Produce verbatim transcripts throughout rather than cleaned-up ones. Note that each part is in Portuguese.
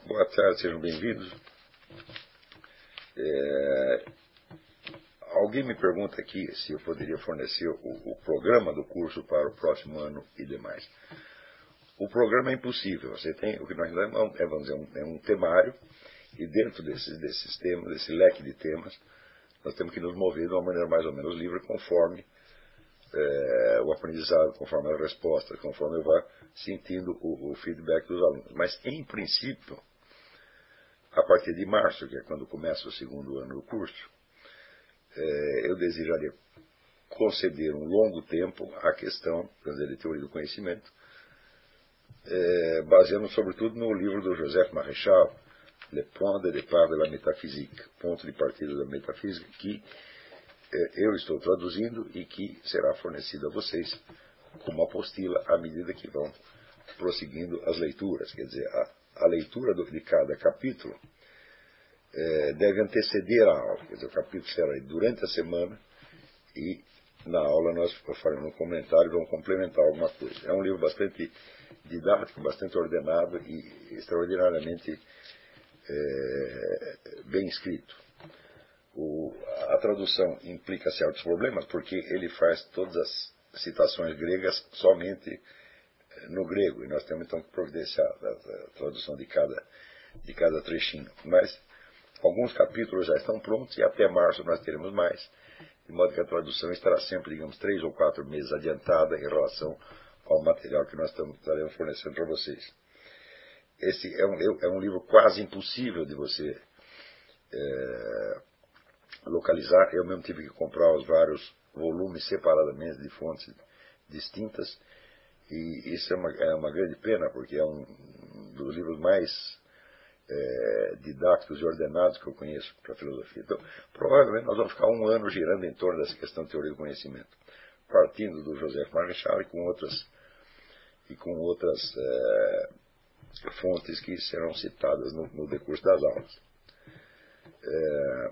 Boa tarde, sejam bem-vindos. É, alguém me pergunta aqui se eu poderia fornecer o, o programa do curso para o próximo ano e demais. O programa é impossível. Você tem, o que nós damos é, vamos dizer, um, é um temário, e dentro desses, desses temas, desse leque de temas, nós temos que nos mover de uma maneira mais ou menos livre, conforme é, o aprendizado, conforme as respostas, conforme eu vá sentindo o, o feedback dos alunos. Mas, em princípio, a partir de março, que é quando começa o segundo ano do curso, é, eu desejaria conceder um longo tempo à questão, quer dizer, de teoria do conhecimento, é, baseando sobretudo no livro do Joseph Maréchal, Le Point de départ de la métaphysique, ponto de partida da metafísica, que é, eu estou traduzindo e que será fornecido a vocês como apostila à medida que vão prosseguindo as leituras. Quer dizer, a, a leitura do, de cada capítulo é, deve anteceder a aula. Quer dizer, o capítulo será durante a semana e na aula nós faremos um comentário e vamos complementar alguma coisa. É um livro bastante didático, bastante ordenado e extraordinariamente é, bem escrito. O, a tradução implica certos problemas porque ele faz todas as citações gregas somente no grego, e nós temos então que providenciar a, a tradução de cada, de cada trechinho. Mas alguns capítulos já estão prontos e até março nós teremos mais, de modo que a tradução estará sempre, digamos, três ou quatro meses adiantada em relação ao material que nós estamos, estaremos fornecendo para vocês. Esse é um, é um livro quase impossível de você é, localizar. Eu mesmo tive que comprar os vários volumes separadamente de fontes distintas, e isso é uma, é uma grande pena, porque é um dos livros mais é, didáticos e ordenados que eu conheço para a filosofia. Então, provavelmente nós vamos ficar um ano girando em torno dessa questão de teoria do conhecimento, partindo do Joseph Maréchal e com outras, e com outras é, fontes que serão citadas no, no decurso das aulas. É,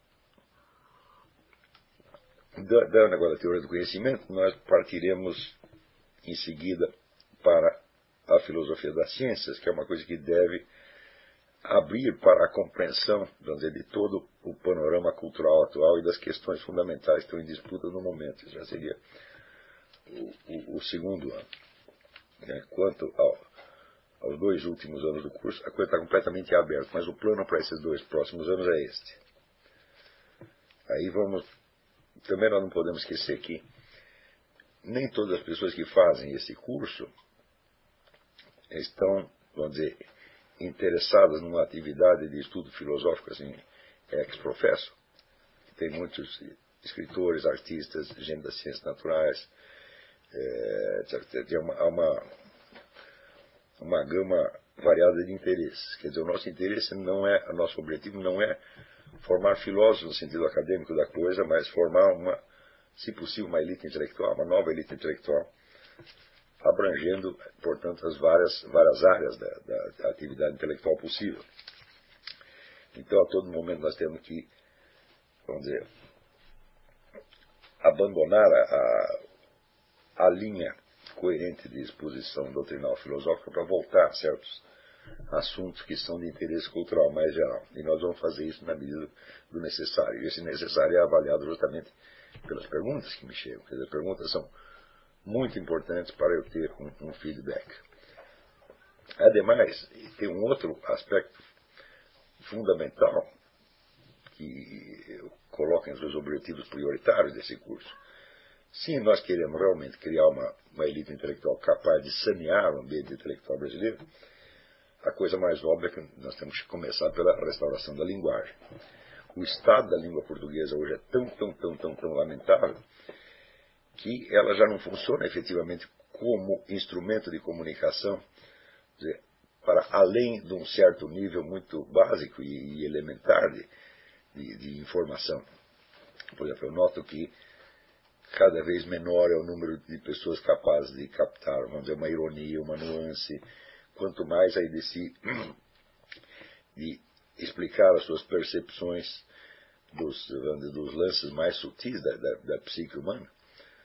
dando agora a teoria do conhecimento, nós partiremos em seguida para a filosofia das ciências, que é uma coisa que deve abrir para a compreensão, vamos dizer, de todo o panorama cultural atual e das questões fundamentais que estão em disputa no momento. Isso já seria o, o, o segundo ano. Né? Quanto ao, aos dois últimos anos do curso, a coisa está completamente aberta, mas o plano para esses dois próximos anos é este. Aí vamos... Também nós não podemos esquecer que nem todas as pessoas que fazem esse curso estão, vamos dizer, interessadas numa atividade de estudo filosófico assim, ex-professo. Tem muitos escritores, artistas, gente das ciências naturais, é, tem uma, uma, uma gama variada de interesses. Quer dizer, o nosso interesse não é, o nosso objetivo não é formar filósofos no sentido acadêmico da coisa, mas formar uma, se possível, uma elite intelectual, uma nova elite intelectual, abrangendo, portanto, as várias, várias áreas da, da, da atividade intelectual possível. Então, a todo momento nós temos que, vamos dizer, abandonar a, a, a linha coerente de exposição doutrinal filosófica para voltar a certos assuntos que são de interesse cultural mais geral. E nós vamos fazer isso na medida do necessário. E esse necessário é avaliado justamente pelas perguntas que me chegam. Quer dizer, as perguntas são muito importantes para eu ter um, um feedback. Ademais, tem um outro aspecto fundamental que eu coloco entre os objetivos prioritários desse curso. Se nós queremos realmente criar uma, uma elite intelectual capaz de sanear o ambiente intelectual brasileiro, a coisa mais óbvia é que nós temos que começar pela restauração da linguagem. O estado da língua portuguesa hoje é tão, tão, tão, tão, tão lamentável que ela já não funciona efetivamente como instrumento de comunicação, dizer, para além de um certo nível muito básico e, e elementar de, de, de informação. Por exemplo, eu noto que cada vez menor é o número de pessoas capazes de captar, vamos dizer, uma ironia, uma nuance, quanto mais aí de si, de explicar as suas percepções dos, dizer, dos lances mais sutis da, da, da psique humana.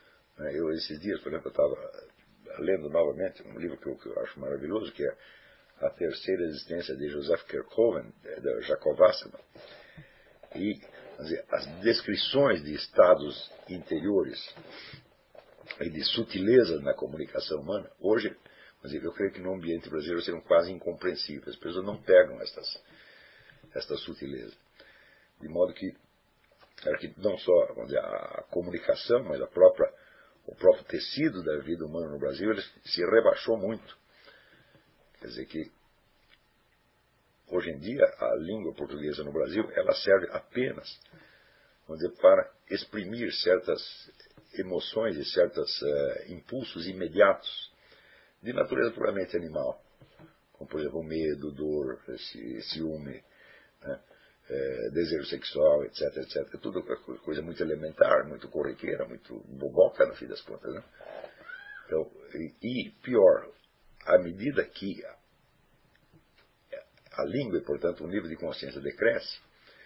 Eu, esses dias, por exemplo, eu estava lendo novamente um livro que eu, que eu acho maravilhoso, que é A Terceira Existência, de Joseph Kerkoven, de Jacob Wasserman. E vamos dizer, as descrições de estados interiores e de sutileza na comunicação humana, hoje, vamos dizer, eu creio que no ambiente brasileiro seriam quase incompreensíveis. As pessoas não pegam estas, esta sutileza. De modo que, que não só vamos dizer, a comunicação, mas a própria, o próprio tecido da vida humana no Brasil ele se rebaixou muito. Quer dizer que, hoje em dia, a língua portuguesa no Brasil, ela serve apenas, vamos dizer, para exprimir certas emoções e certos uh, impulsos imediatos de natureza puramente animal, como, por exemplo, medo, dor, ciúme, né? É, desejo sexual, etc, etcétera. Tudo coisa muito elementar, muito corriqueira, muito boboca, no fim das contas. Né? Então, e, e pior, à medida que a, a língua, e portanto o nível de consciência decresce,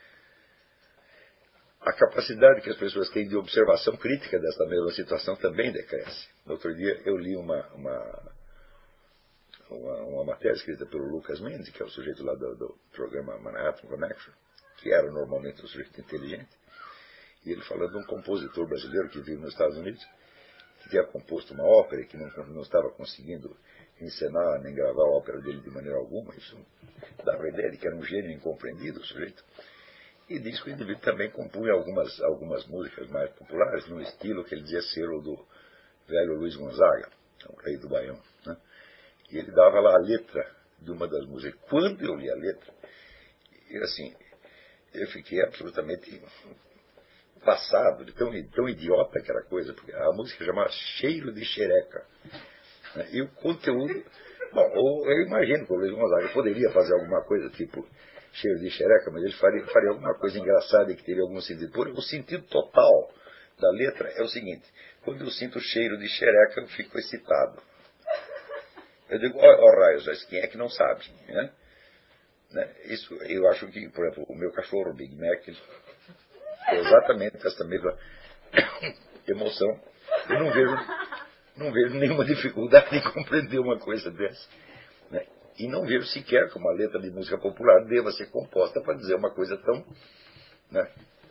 a capacidade que as pessoas têm de observação crítica dessa mesma situação também decresce. No outro dia eu li uma, uma, uma, uma matéria escrita pelo Lucas Mendes, que é o sujeito lá do, do programa Manhattan Connection, que era normalmente um sujeito inteligente, e ele falando de um compositor brasileiro que vive nos Estados Unidos, que tinha composto uma ópera e que não, não estava conseguindo encenar nem gravar a ópera dele de maneira alguma. Isso dava a ideia de que era um gênio incompreendido o sujeito. E diz que o indivíduo também compunha algumas, algumas músicas mais populares, no estilo que ele dizia ser o do velho Luiz Gonzaga, o rei do Baião. Né? E ele dava lá a letra de uma das músicas. Quando eu li a letra, eu, assim, eu fiquei absolutamente passado, de tão, tão idiota que era a coisa, porque a música chamava Cheiro de Xereca. Né? E o conteúdo... Bom, eu imagino que o Luiz Gonzaga poderia fazer alguma coisa tipo Cheiro de Xereca, mas ele faria, faria alguma coisa engraçada e que teria algum sentido. Por, o sentido total da letra é o seguinte: quando eu sinto o cheiro de xereca, eu fico excitado. Eu digo, ó, ó raios, mas quem é que não sabe? Né? Né? Isso, eu acho que, por exemplo, o meu cachorro, o Big Mac, é exatamente essa mesma emoção. Eu não vejo, não vejo nenhuma dificuldade em compreender uma coisa dessa. Né? E não vejo sequer que uma letra de música popular deva ser composta para dizer uma coisa tão, né,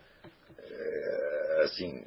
é, assim,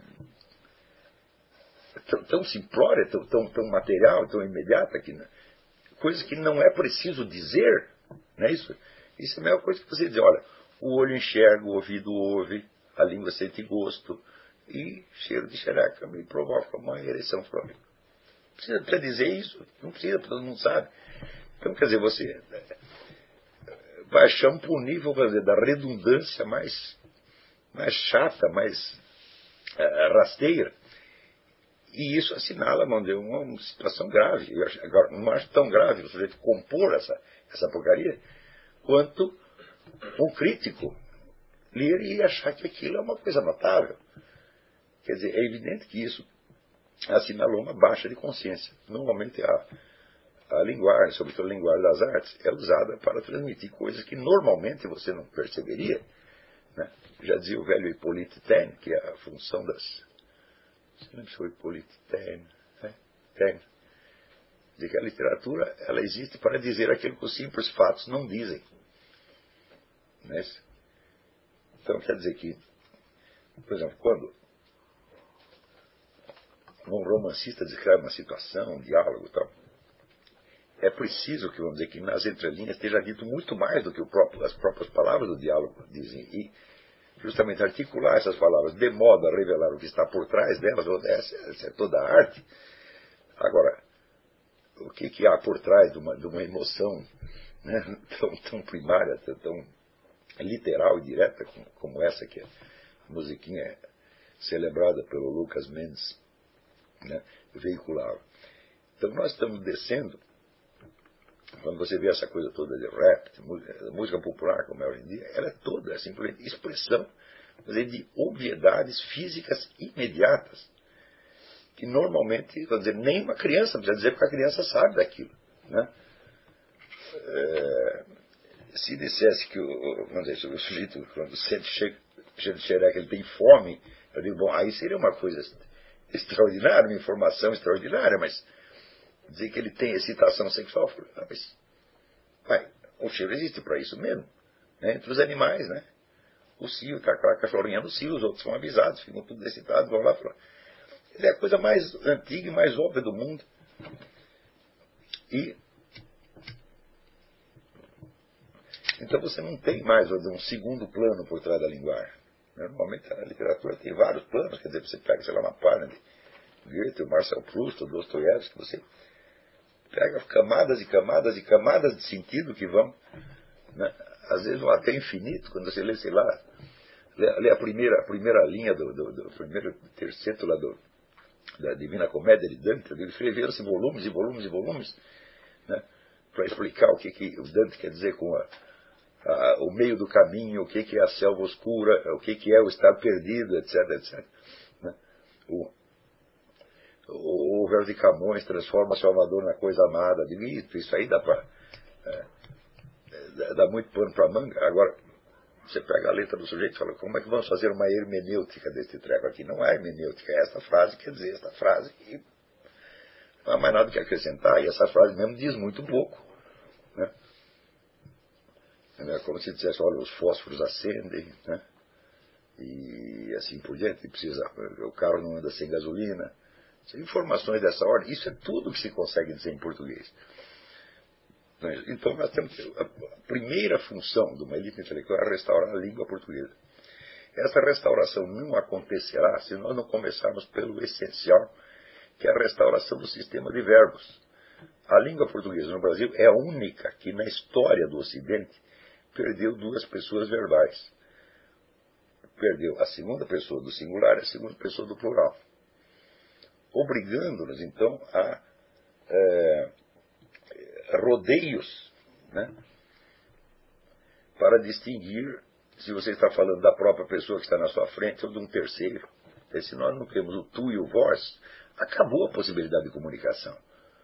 tão, tão simplória, tão, tão, tão material, tão imediata, que, né, coisa que não é preciso dizer. Não é isso? Isso é a mesma coisa que você diz, olha, o olho enxerga, o ouvido ouve, a língua sente gosto, e cheiro de xereca me provoca uma ereção crônica. Precisa para dizer isso? Não precisa, todo mundo sabe. Então, quer dizer, você baixamos para o nível, quer dizer, da redundância mais, mais chata, mais é, rasteira. E isso assinala, mano, uma, uma situação grave. Eu acho, agora, não acho tão grave o sujeito compor essa, essa porcaria, quanto um crítico ler e achar que aquilo é uma coisa notável. Quer dizer, é evidente que isso assinalou uma baixa de consciência. Normalmente a A linguagem, sobretudo a linguagem das artes, é usada para transmitir coisas que normalmente você não perceberia. Né? Já dizia o velho Hippolyte Taine, que é a função das... Você lembra se foi Hippolyte Taine? Né? Taine. De que a literatura ela existe para dizer aquilo que os simples fatos não dizem. Não é isso? Então quer dizer que, por exemplo, quando um romancista descreve uma situação, um diálogo e tal, é preciso que, vamos dizer, que nas entrelinhas esteja dito muito mais do que o próprio, as próprias palavras do diálogo dizem. E justamente articular essas palavras de modo a revelar o que está por trás delas, essa, essa é toda a arte. Agora, o que, que há por trás de uma, de uma emoção, né, tão, tão primária, tão, tão literal e direta como, como essa, que é a musiquinha celebrada pelo Lucas Mendes, né, veiculava. Então nós estamos descendo. Quando você vê essa coisa toda de rap, de música, música popular, como é hoje em dia, ela é toda é simplesmente expressão, dizer, de obviedades físicas imediatas, que normalmente, vamos dizer, nem uma criança precisa dizer, porque a criança sabe daquilo. Né? É, se dissesse que o, vamos dizer, o sujeito, quando sente cheiro de xereca, ele tem fome, eu digo, bom, aí seria uma coisa extraordinária, uma informação extraordinária, mas dizer que ele tem excitação sexual, mas O cheiro existe para isso mesmo. Né? Entre os animais, né? O cio, a cachorrinha no cio, os outros são avisados, ficam tudo excitados, vão lá falar. É a coisa mais antiga e mais óbvia do mundo. E então você não tem mais um segundo plano por trás da linguagem. Normalmente a literatura tem vários planos, quer dizer, você pega, sei lá, uma página de Goethe, o Marcel Proust, o Dostoiévski, você pega camadas e camadas e camadas de sentido que vão, né, às vezes vão até infinito, quando você lê, sei lá, lê, lê a, primeira, a primeira linha do, do, do primeiro terceto lá do, da Divina Comédia de Dante, ele escreveram-se volumes e volumes e volumes, né, para explicar o que, que o Dante quer dizer com a, a, o meio do caminho, o que, que é a selva oscura, o que, que é o estado perdido, etc, etc. Né? O, o, o Verso de Camões transforma seu amador na coisa amada. Digo, isso aí dá para é, dá muito pano para manga. Agora, você pega a letra do sujeito e fala, como é que vamos fazer uma hermenêutica desse treco aqui? Não há hermenêutica, é esta frase quer dizer esta frase e não há mais nada que acrescentar, e essa frase mesmo diz muito pouco. Né? É como se dissesse, olha, os fósforos acendem, né? E assim por diante, precisa, o carro não anda sem gasolina. Informações dessa ordem, isso é tudo que se consegue dizer em português. Então nós temos que, a primeira função de uma elite intelectual é restaurar a língua portuguesa. Essa restauração não acontecerá se nós não começarmos pelo essencial, que é a restauração do sistema de verbos. A língua portuguesa no Brasil é a única que na história do Ocidente perdeu duas pessoas verbais. Perdeu a segunda pessoa do singular e a segunda pessoa do plural. Obrigando-nos, então, a é, rodeios, né, para distinguir se você está falando da própria pessoa que está na sua frente ou de um terceiro. Porque se nós não temos o tu e o vós, acabou a possibilidade de comunicação.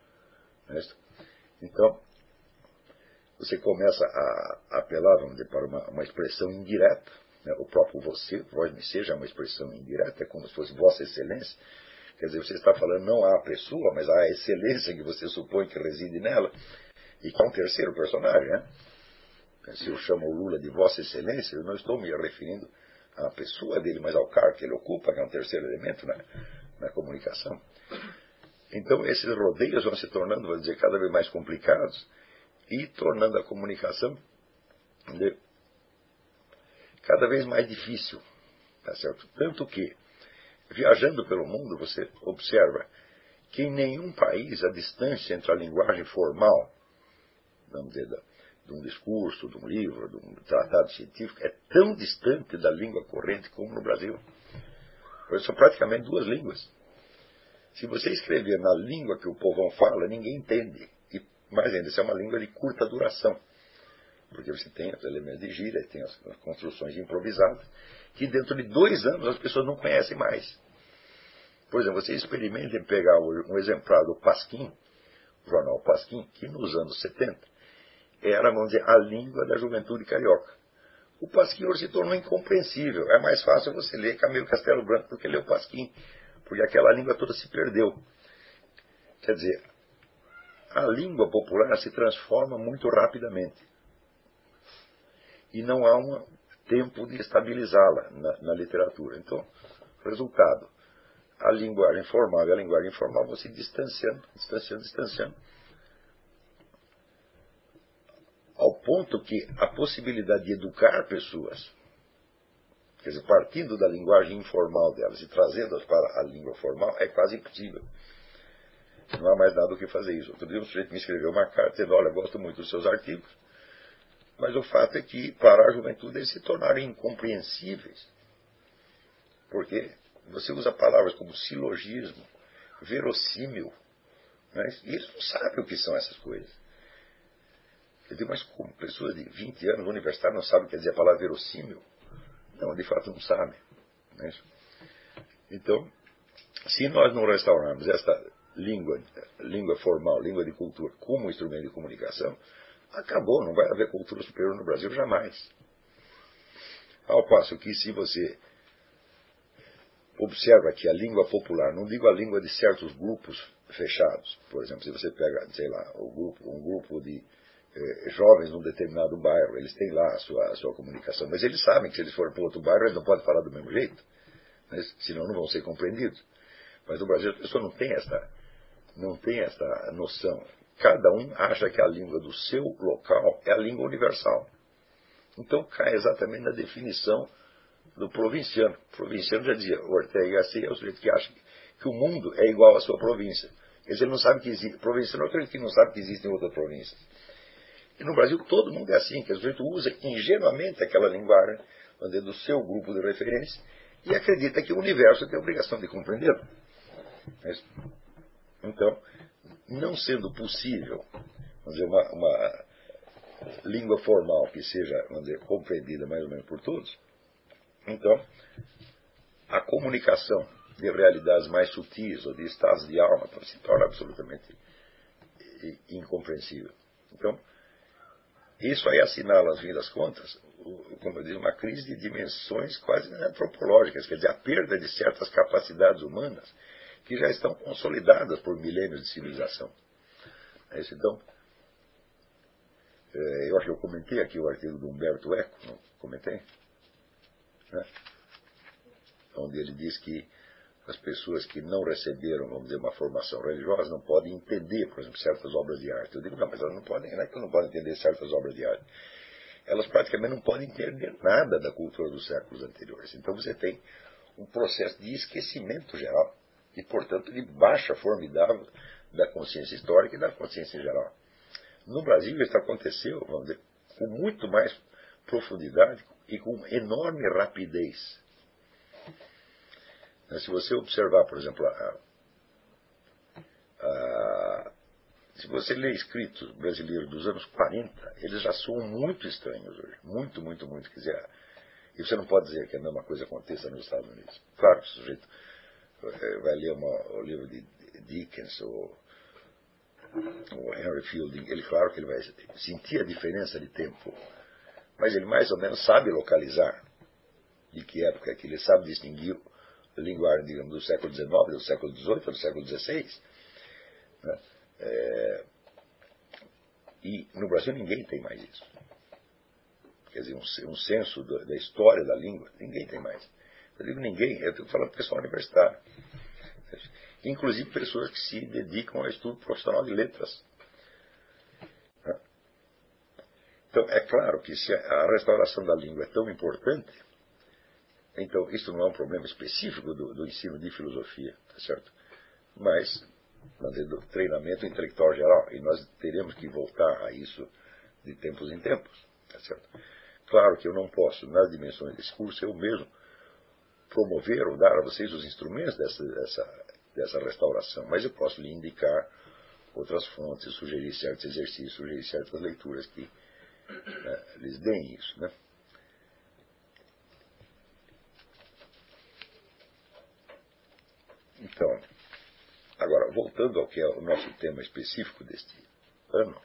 Então, você começa a apelar, vamos dizer, para uma, uma expressão indireta, né? O próprio você, vós me seja uma expressão indireta, é como se fosse vossa excelência. Quer dizer, você está falando não à pessoa, mas à excelência que você supõe que reside nela, e que é um terceiro personagem, né? Se eu chamo o Lula de vossa excelência, eu não estou me referindo à pessoa dele, mas ao cargo que ele ocupa, que é um terceiro elemento na, na comunicação. Então, esses rodeios vão se tornando, vou dizer, cada vez mais complicados e tornando a comunicação de, cada vez mais difícil. Tá certo? Tanto que, viajando pelo mundo, você observa que em nenhum país a distância entre a linguagem formal, vamos dizer, de um discurso, de um livro, de um tratado científico, é tão distante da língua corrente como no Brasil. Pois são praticamente duas línguas. Se você escrever na língua que o povão fala, ninguém entende. E mais ainda, isso é uma língua de curta duração. Porque você tem os elementos de gíria, tem as construções improvisadas, que dentro de dois anos as pessoas não conhecem mais. Por exemplo, você experimenta em pegar um exemplar do Pasquim, o jornal Pasquim, que nos anos setenta era, vamos dizer, a língua da juventude carioca. O Pasquim hoje se tornou incompreensível. É mais fácil você ler Camilo Castelo Branco do que ler o Pasquim, porque aquela língua toda se perdeu. Quer dizer, a língua popular se transforma muito rapidamente. E não há um tempo de estabilizá-la na, na literatura. Então, resultado, a linguagem formal e a linguagem informal vão se distanciando, distanciando, distanciando. Ao ponto que a possibilidade de educar pessoas, quer dizer, partindo da linguagem informal delas e trazendo-as para a língua formal, é quase impossível. Não há mais nada o que fazer isso. Outro dia um sujeito me escreveu uma carta dizendo, olha, gosto muito dos seus artigos, mas o fato é que para a juventude eles se tornaram incompreensíveis. Porque você usa palavras como silogismo, verossímil, né? E eles não sabem o que são essas coisas. Eu digo, mas como? Pessoas de vinte anos, universitários, não sabem o que quer dizer a palavra verossímil? Não, de fato não sabem. Não é isso? Então, se nós não restaurarmos esta língua, língua formal, língua de cultura, como instrumento de comunicação, acabou, não vai haver cultura superior no Brasil jamais. Ao passo que se você observa que a língua popular, não digo a língua de certos grupos fechados, por exemplo, se você pega, sei lá, o grupo, um grupo de eh, jovens num determinado bairro, eles têm lá a sua, a sua comunicação, mas eles sabem que se eles forem para outro bairro, eles não podem falar do mesmo jeito, né? Senão não vão ser compreendidos. Mas no Brasil a pessoa não tem essa, não tem essa noção. Cada um acha que a língua do seu local é a língua universal. Então cai exatamente na definição do provinciano. O provinciano já dizia, Ortega y Gasset é o sujeito que acha que o mundo é igual à sua província. Quer dizer, ele não sabe que existe. Provinciano é o sujeito que não sabe que existem outras províncias. E no Brasil todo mundo é assim, que o sujeito usa ingenuamente aquela linguagem do seu grupo de referência e acredita que o universo tem a obrigação de compreendê-lo. Então, não sendo possível, vamos dizer, uma, uma língua formal que seja, vamos dizer, compreendida mais ou menos por todos, então, a comunicação de realidades mais sutis ou de estados de alma se torna absolutamente incompreensível. Então, isso aí assinala, às fim das contas, como eu disse, uma crise de dimensões quase antropológicas, quer dizer, a perda de certas capacidades humanas que já estão consolidadas por milênios de civilização. Então, eu acho que eu comentei aqui o artigo do Humberto Eco, não comentei? Né? Onde ele diz que as pessoas que não receberam, vamos dizer, uma formação religiosa não podem entender, por exemplo, certas obras de arte. Eu digo, não, mas elas não podem, não é que elas não podem entender certas obras de arte. Elas praticamente não podem entender nada da cultura dos séculos anteriores. Então você tem um processo de esquecimento geral e, portanto, de baixa formidável da consciência histórica e da consciência em geral. No Brasil isso aconteceu, vamos dizer, com muito mais profundidade e com enorme rapidez. Se você observar, por exemplo, a, a, se você lê escritos brasileiros dos anos quarenta, eles já são muito estranhos hoje. Muito, muito, muito. Quer dizer, e você não pode dizer que a mesma coisa aconteça nos Estados Unidos. Claro que o sujeito vai ler uma, o livro de Dickens ou, ou Henry Fielding, ele, claro que ele vai sentir a diferença de tempo, mas ele mais ou menos sabe localizar de que época é que ele sabe distinguir a linguagem, digamos, do século dezenove, do século dezoito, do século dezesseis. Né? É, e no Brasil ninguém tem mais isso. Quer dizer, um, um senso do, da história da língua, ninguém tem mais. Eu digo ninguém, eu estou falando do pessoal universitário. Inclusive pessoas que se dedicam ao estudo profissional de letras. Né? Então, é claro que se a restauração da língua é tão importante, então isso não é um problema específico do, do ensino de filosofia, tá certo? Mas, vamos dizer, do treinamento intelectual geral, e nós teremos que voltar a isso de tempos em tempos, tá certo? Claro que eu não posso, nas dimensões desse curso, eu mesmo promover ou dar a vocês os instrumentos dessa, dessa, dessa restauração, mas eu posso lhe indicar outras fontes, sugerir certos exercícios, sugerir certas leituras que né, lhes deem isso, né? Então, agora, voltando ao que é o nosso tema específico deste ano,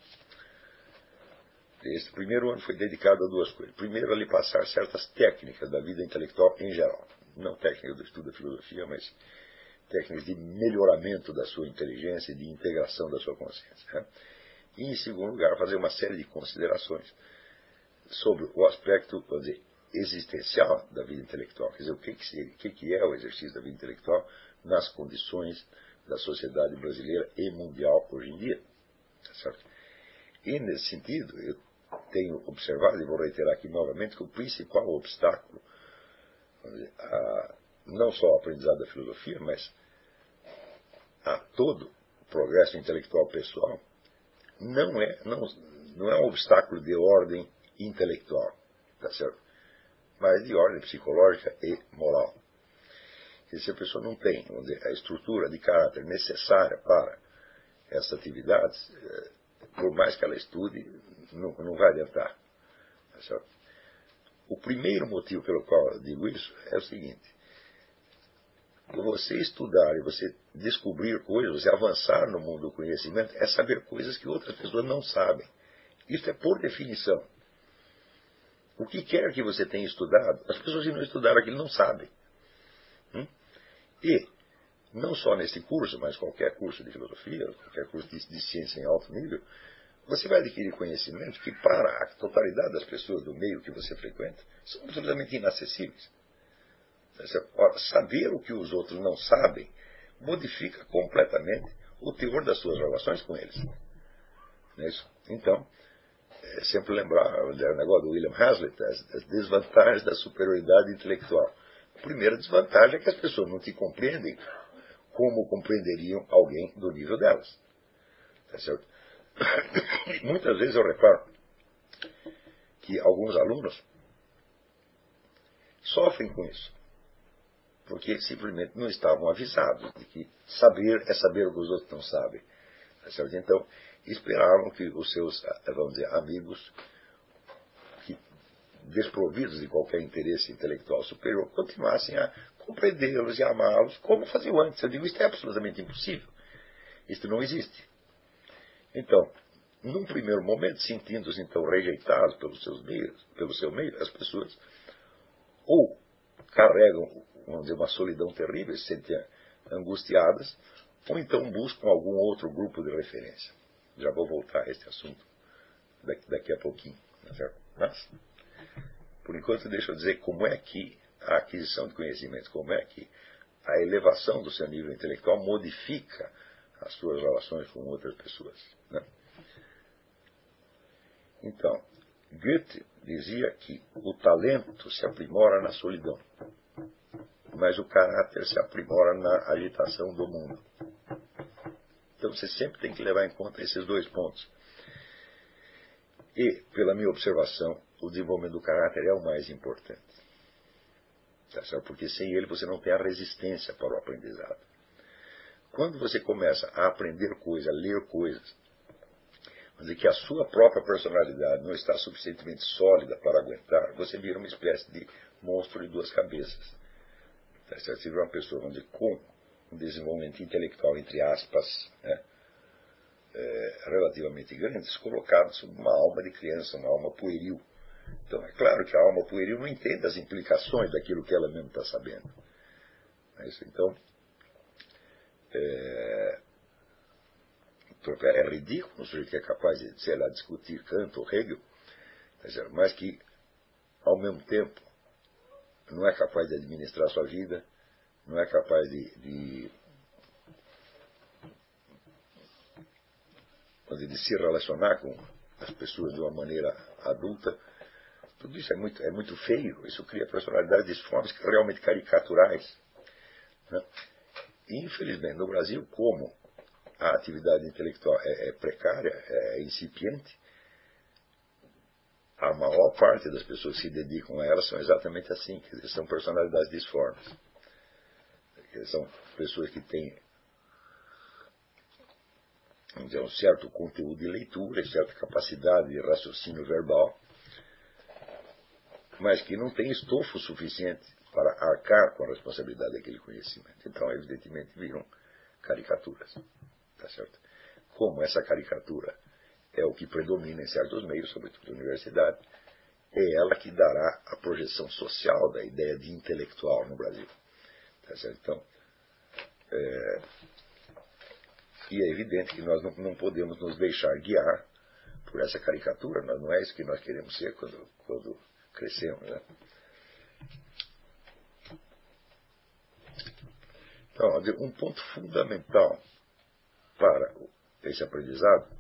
este primeiro ano foi dedicado a duas coisas. Primeiro, a lhe passar certas técnicas da vida intelectual em geral. Não técnicas do estudo da filosofia, mas técnicas de melhoramento da sua inteligência e de integração da sua consciência. Né? E, em segundo lugar, fazer uma série de considerações sobre o aspecto, vamos dizer, existencial da vida intelectual. Quer dizer, o que, que, que, que é o exercício da vida intelectual nas condições da sociedade brasileira e mundial hoje em dia. Tá certo? E, nesse sentido, eu tenho observado, e vou reiterar aqui novamente, que o principal obstáculo, vamos dizer, a, não só ao aprendizado da filosofia, mas a todo o progresso intelectual pessoal, não é, não, não é um obstáculo de ordem intelectual, tá certo? Mas de ordem psicológica e moral. E se a pessoa não tem, vamos dizer, a estrutura de caráter necessária para essas atividades, por mais que ela estude, não, não vai adiantar. Tá certo? O primeiro motivo pelo qual eu digo isso é o seguinte: você estudar e você descobrir coisas, você avançar no mundo do conhecimento, é saber coisas que outras pessoas não sabem. Isso é por definição. O que quer que você tenha estudado, as pessoas que não estudaram aquilo não sabem. Hum? E, não só nesse curso, mas qualquer curso de filosofia, qualquer curso de, de ciência em alto nível, você vai adquirir conhecimentos que, para a totalidade das pessoas do meio que você frequenta, são absolutamente inacessíveis. Ora, saber o que os outros não sabem modifica completamente o teor das suas relações com eles. Não é isso? Então, é sempre lembrar o negócio do William Hazlitt, as, as desvantagens da superioridade intelectual. A primeira desvantagem é que as pessoas não te compreendem como compreenderiam alguém do nível delas. Tá certo? Muitas vezes eu reparo que alguns alunos sofrem com isso, porque simplesmente não estavam avisados de que saber é saber o que os outros não sabem. Tá certo? Então, esperavam que os seus, vamos dizer, amigos, que, desprovidos de qualquer interesse intelectual superior, continuassem a compreendê-los e amá-los como faziam antes. Eu digo, isso é absolutamente impossível. Isso não existe. Então, num primeiro momento, sentindo-se então rejeitados pelos seus meios, pelo seu meio, as pessoas ou carregam, vamos dizer, uma solidão terrível, se sentem angustiadas, ou então buscam algum outro grupo de referência. Já vou voltar a este assunto daqui, daqui a pouquinho. Tá certo? Mas, por enquanto, deixa eu dizer como é que a aquisição de conhecimentos, como é que a elevação do seu nível intelectual modifica as suas relações com outras pessoas. Né? Então, Goethe dizia que o talento se aprimora na solidão, mas o caráter se aprimora na agitação do mundo. Então você sempre tem que levar em conta esses dois pontos. E, pela minha observação, o desenvolvimento do caráter é o mais importante. Tá certo? Porque sem ele você não tem a resistência para o aprendizado. Quando você começa a aprender coisas, a ler coisas, mas é que a sua própria personalidade não está suficientemente sólida para aguentar, você vira uma espécie de monstro de duas cabeças. Tá certo? Você vira uma pessoa, vamos dizer, com um desenvolvimento intelectual, entre aspas, né, é, relativamente grande, colocado sob uma alma de criança, uma alma pueril. Então é claro que a alma pueril não entende as implicações daquilo que ela mesma está sabendo. É isso, então, é, é ridículo um sujeito que é capaz de, sei lá, discutir Kant ou Hegel, mas que, ao mesmo tempo, não é capaz de administrar a sua vida, não é capaz de, de, de se relacionar com as pessoas de uma maneira adulta. Tudo isso é muito, é muito feio. Isso cria personalidades disformes realmente caricaturais. Né? E, infelizmente, no Brasil, como a atividade intelectual é, é precária, é incipiente, a maior parte das pessoas que se dedicam a ela são exatamente assim, quer dizer, são personalidades disformes. São pessoas que têm, vamos dizer, um certo conteúdo de leitura, certa capacidade de raciocínio verbal, mas que não têm estofo suficiente para arcar com a responsabilidade daquele conhecimento. Então, evidentemente, viram caricaturas. Tá certo? Como essa caricatura é o que predomina em certos meios, sobretudo na universidade, é ela que dará a projeção social da ideia de intelectual no Brasil. Tá certo? Então, é, e é evidente que nós não, não podemos nos deixar guiar por essa caricatura. Nós, não é isso que nós queremos ser quando, quando crescemos. Né? Então, um ponto fundamental para esse aprendizado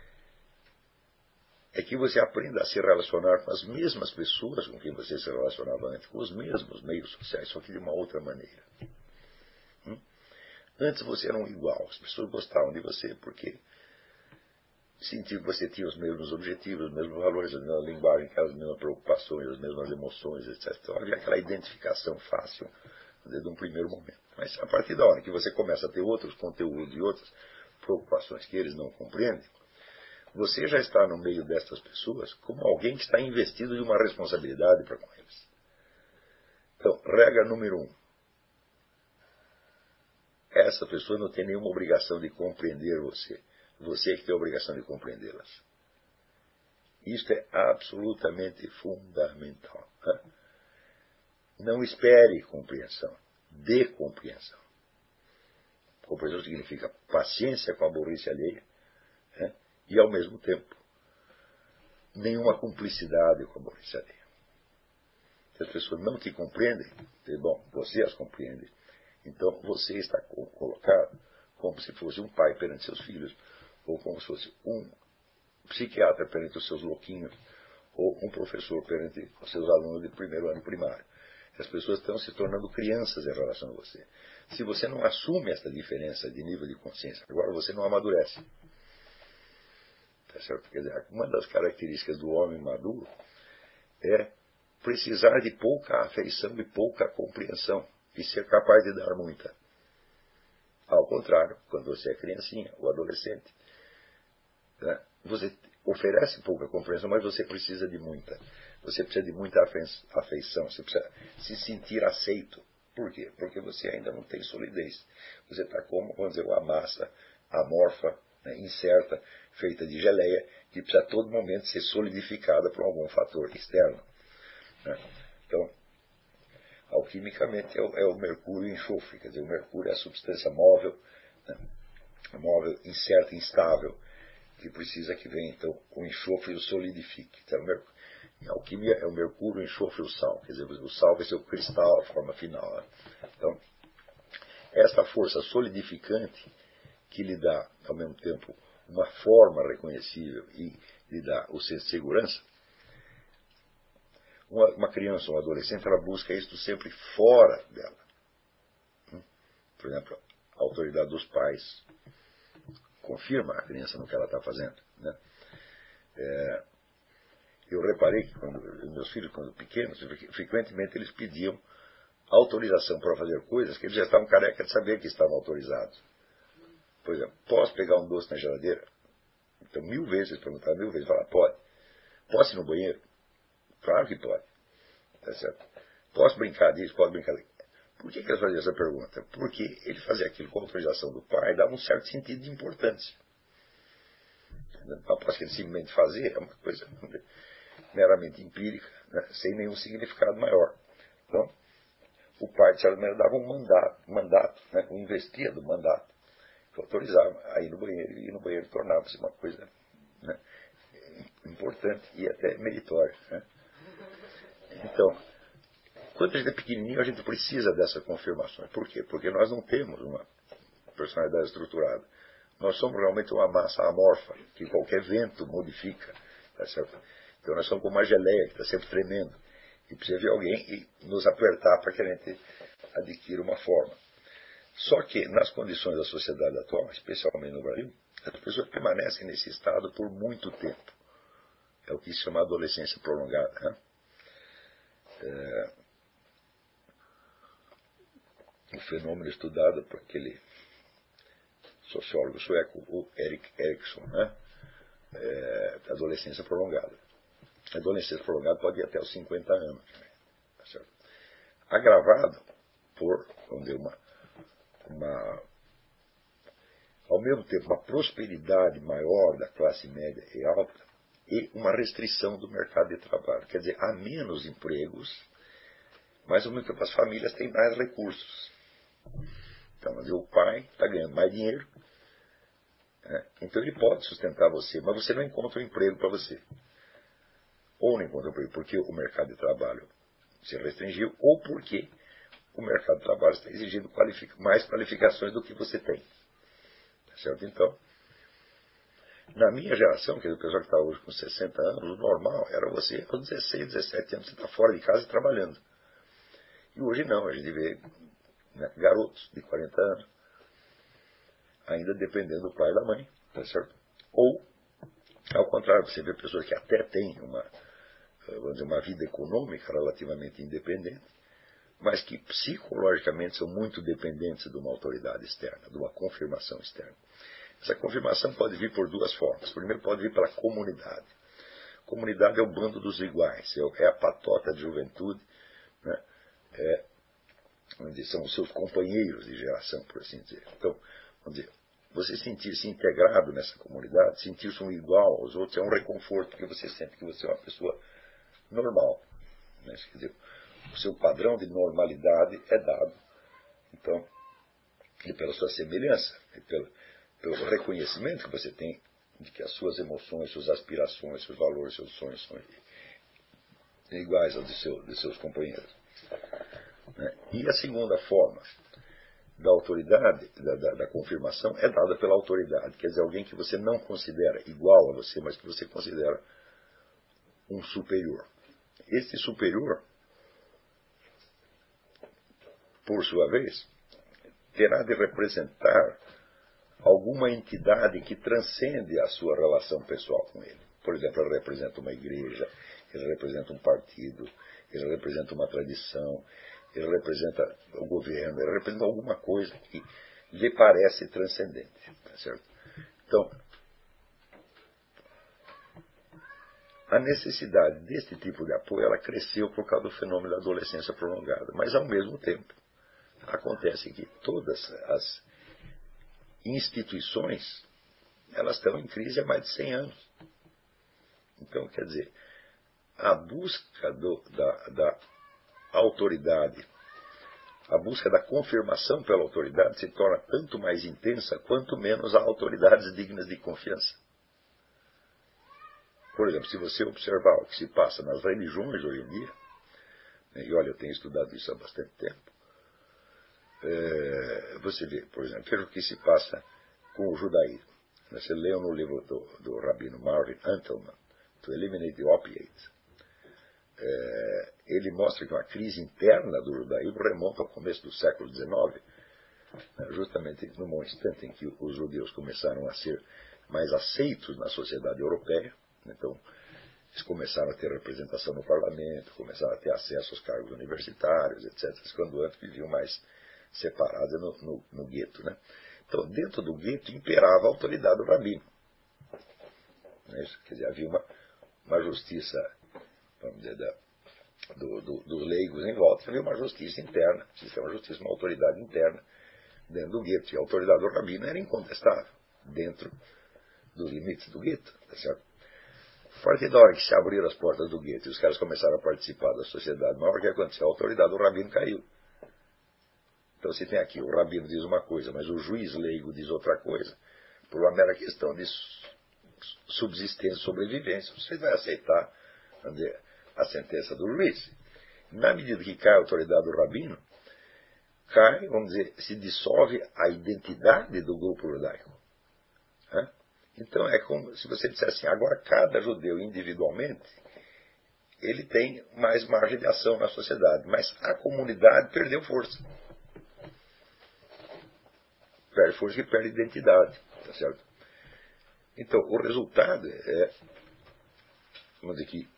é que você aprenda a se relacionar com as mesmas pessoas com quem você se relacionava antes, com os mesmos meios sociais, só que de uma outra maneira. Hum? Antes você era um igual, as pessoas gostavam de você porque sentiam que você tinha os mesmos objetivos, os mesmos valores, a mesma linguagem, as mesmas preocupações, as mesmas emoções, etcétera. Então havia aquela identificação fácil desde um primeiro momento. Mas a partir da hora que você começa a ter outros conteúdos e outras preocupações que eles não compreendem, você já está no meio destas pessoas como alguém que está investido de uma responsabilidade para com eles. Então, regra número um. Essa pessoa não tem nenhuma obrigação de compreender você. Você é que tem a obrigação de compreendê-las. Isto é absolutamente fundamental. Né? Não espere compreensão. Dê compreensão. Compreensão significa paciência com a burrice alheia, né? E, ao mesmo tempo, nenhuma cumplicidade com a burrice alheia. Se as pessoas não te compreendem, bom, você as compreende, então você está colocado como se fosse um pai perante seus filhos, ou como se fosse um psiquiatra perante os seus louquinhos, ou um professor perante os seus alunos de primeiro ano primário. As pessoas estão se tornando crianças em relação a você. Se você não assume essa diferença de nível de consciência, agora você não amadurece. Tá certo? Quer dizer, uma das características do homem maduro é precisar de pouca afeição e pouca compreensão e ser capaz de dar muita. Ao contrário, quando você é criancinha ou adolescente, né, você oferece pouca compreensão, mas você precisa de muita. Você precisa de muita afeição, você precisa se sentir aceito. Por quê? Porque você ainda não tem solidez. Você está como, vamos dizer, uma massa amorfa, né, incerta, feita de geleia, que precisa a todo momento ser solidificada por algum fator externo. Né? Então, alquimicamente é o, é o mercúrio e enxofre. Quer dizer, o mercúrio é a substância móvel, né, móvel, incerta, instável, que precisa que venha, então, o enxofre e o solidifique. Então, o mercúrio, em alquimia é o mercúrio, o enxofre e o sal. Quer dizer, o sal vai ser o cristal, a forma final. Né? Então, essa força solidificante que lhe dá, ao mesmo tempo, uma forma reconhecível e lhe dá o senso de segurança, uma, uma criança ou um adolescente, ela busca isso sempre fora dela. Por exemplo, a autoridade dos pais confirma a criança no que ela está fazendo. Né? É, eu reparei que quando meus filhos, quando pequenos, frequentemente eles pediam autorização para fazer coisas que eles já estavam careca de saber que estavam autorizados. Por exemplo, posso pegar um doce na geladeira? Então, mil vezes, eles perguntaram mil vezes, falaram, pode. Posso ir no banheiro? Claro que pode. Tá certo? Posso brincar disso? Pode brincar disso. Por que, que eles faziam essa pergunta? Porque ele fazia aquilo com a autorização do pai, dava um certo sentido de importância. Após que ele simplesmente fazer, é uma coisa meramente empírica, né, sem nenhum significado maior. Então, o pai, de certa maneira, dava um mandato, mandato né, um investia do mandato, que autorizava a ir no banheiro, e ir no banheiro tornava-se uma coisa, né, importante e até meritória. Né? Então, quando a gente é pequenininho, a gente precisa dessa confirmação. Por quê? Porque nós não temos uma personalidade estruturada. Nós somos realmente uma massa amorfa, que qualquer vento modifica. Tá certo? Então nós somos como uma geleia que está sempre tremendo. E precisa vir alguém e nos apertar para que a gente adquira uma forma. Só que nas condições da sociedade atual, especialmente no Brasil, as pessoas permanecem nesse estado por muito tempo. É o que se chama adolescência prolongada. Né? É um fenômeno estudado por aquele sociólogo sueco, o Erik Erikson, né? É, adolescência prolongada. A adolescência prolongada pode ir até os cinquenta anos. Tá certo? Agravado por, vamos dizer, uma, uma, ao mesmo tempo, uma prosperidade maior da classe média e alta e uma restrição do mercado de trabalho. Quer dizer, há menos empregos, mas ao mesmo tempo as famílias têm mais recursos. Então, mas o pai está ganhando mais dinheiro, né? Então ele pode sustentar você, mas você não encontra um emprego para você. Ou não encontra um emprego porque o mercado de trabalho se restringiu, ou porque o mercado de trabalho está exigindo qualific... mais qualificações do que você tem. Tá certo? Então, na minha geração, que é o pessoal que está hoje com sessenta anos, o normal era você, aos dezesseis, dezessete anos, você está fora de casa trabalhando. E hoje não, a gente vê, né, garotos de quarenta anos, ainda dependendo do pai e da mãe, tá certo? Ou, ao contrário, você vê pessoas que até têm uma, vamos dizer, uma vida econômica relativamente independente, mas que psicologicamente são muito dependentes de uma autoridade externa, de uma confirmação externa. Essa confirmação pode vir por duas formas. Primeiro, pode vir pela comunidade. Comunidade é o bando dos iguais, é a patota de juventude, né? É, vamos dizer, são os seus companheiros de geração, por assim dizer. Então, vamos dizer, você sentir-se integrado nessa comunidade, sentir-se um igual aos outros, é um reconforto, porque você sente que você é uma pessoa normal. Né? Quer dizer, o seu padrão de normalidade é dado, então, e pela sua semelhança, e pelo, pelo reconhecimento que você tem de que as suas emoções, suas aspirações, seus valores, seus sonhos são iguais aos de, seu, de seus companheiros. Né? E a segunda forma da autoridade, da, da, da confirmação, é dada pela autoridade. Quer dizer, alguém que você não considera igual a você, mas que você considera um superior. Esse superior, por sua vez, terá de representar alguma entidade que transcende a sua relação pessoal com ele. Por exemplo, ele representa uma igreja, ele representa um partido, ele representa uma tradição, ele representa o governo, ele representa alguma coisa que lhe parece transcendente. Tá certo? Então, a necessidade desse tipo de apoio, ela cresceu por causa do fenômeno da adolescência prolongada. Mas, ao mesmo tempo, acontece que todas as instituições, elas estão em crise há mais de cem anos. Então, quer dizer, a busca do, da, da autoridade, a busca da confirmação pela autoridade se torna tanto mais intensa quanto menos há autoridades dignas de confiança. Por exemplo, se você observar o que se passa nas religiões hoje em dia, né, e olha, eu tenho estudado isso há bastante tempo, é, você vê, por exemplo, veja o que se passa com o judaísmo. Você leu no livro do, do rabino Marvin Antelman, To Eliminate the Opiates. É, ele mostra que uma crise interna do judaísmo remonta ao começo do século dezenove, né, justamente no instante em que os judeus começaram a ser mais aceitos na sociedade europeia. Então, eles começaram a ter representação no parlamento, começaram a ter acesso aos cargos universitários, etcétera, quando antes viviam mais separadas no, no, no gueto. Né? Então, dentro do gueto imperava a autoridade do rabino. Não é isso? Quer dizer, havia uma, uma justiça, vamos dizer, da, do, do, dos leigos em volta, havia uma justiça interna, sistema de justiça, uma autoridade interna dentro do gueto. E a autoridade do rabino era incontestável, dentro dos limites do gueto. Tá certo? A partir da hora que se abriram as portas do gueto e os caras começaram a participar da sociedade maior, o que aconteceu? A autoridade do rabino caiu. Então você tem aqui, o rabino diz uma coisa, mas o juiz leigo diz outra coisa, por uma mera questão de subsistência, sobrevivência. Você vai aceitar, vamos dizer, a sentença do juiz. Na medida que cai a autoridade do rabino, cai, vamos dizer, se dissolve a identidade do grupo judaico. Hã? Então é como se você dissesse assim, agora cada judeu individualmente, ele tem mais margem de ação na sociedade, mas a comunidade perdeu força. Perde força e perde identidade. Tá certo? Então, o resultado é, vamos dizer que,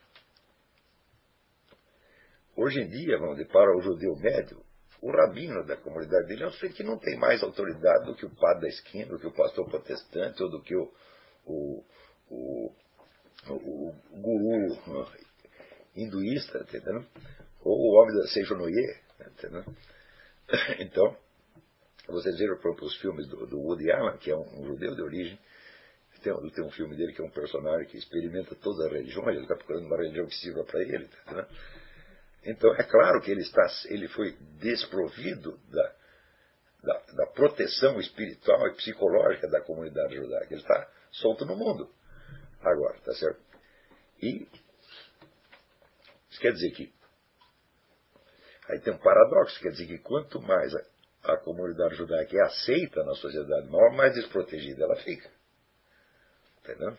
hoje em dia, vamos dizer, para o judeu médio, o rabino da comunidade dele é um sujeito que não tem mais autoridade do que o padre da esquina, do que o pastor protestante, ou do que o, o, o, o, o guru hinduísta, entendeu? Ou o homem da Sejonoye, entendeu? Então, vocês viram, por exemplo, os filmes do, do Woody Allen, que é um, um judeu de origem. Tem, tem um filme dele que é um personagem que experimenta todas as religiões, ele está procurando uma religião que sirva para ele. Né? Então, é claro que ele, está, ele foi desprovido da, da, da proteção espiritual e psicológica da comunidade judaica. Ele está solto no mundo agora, tá certo? E isso quer dizer que aí tem um paradoxo, quer dizer que quanto mais a, a comunidade judaica é aceita na sociedade maior, mais desprotegida ela fica. Entendeu?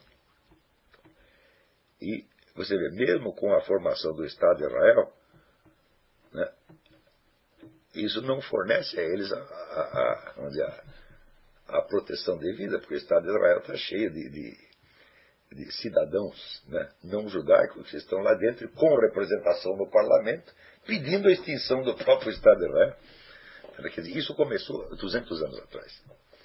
E você vê, mesmo com a formação do Estado de Israel, né, isso não fornece a eles a, a, a, vamos dizer, a, a proteção devida, porque o Estado de Israel está cheio de, de, de cidadãos, né, não judaicos que estão lá dentro com representação no parlamento, pedindo a extinção do próprio Estado de Israel. Quer dizer, isso começou duzentos anos atrás.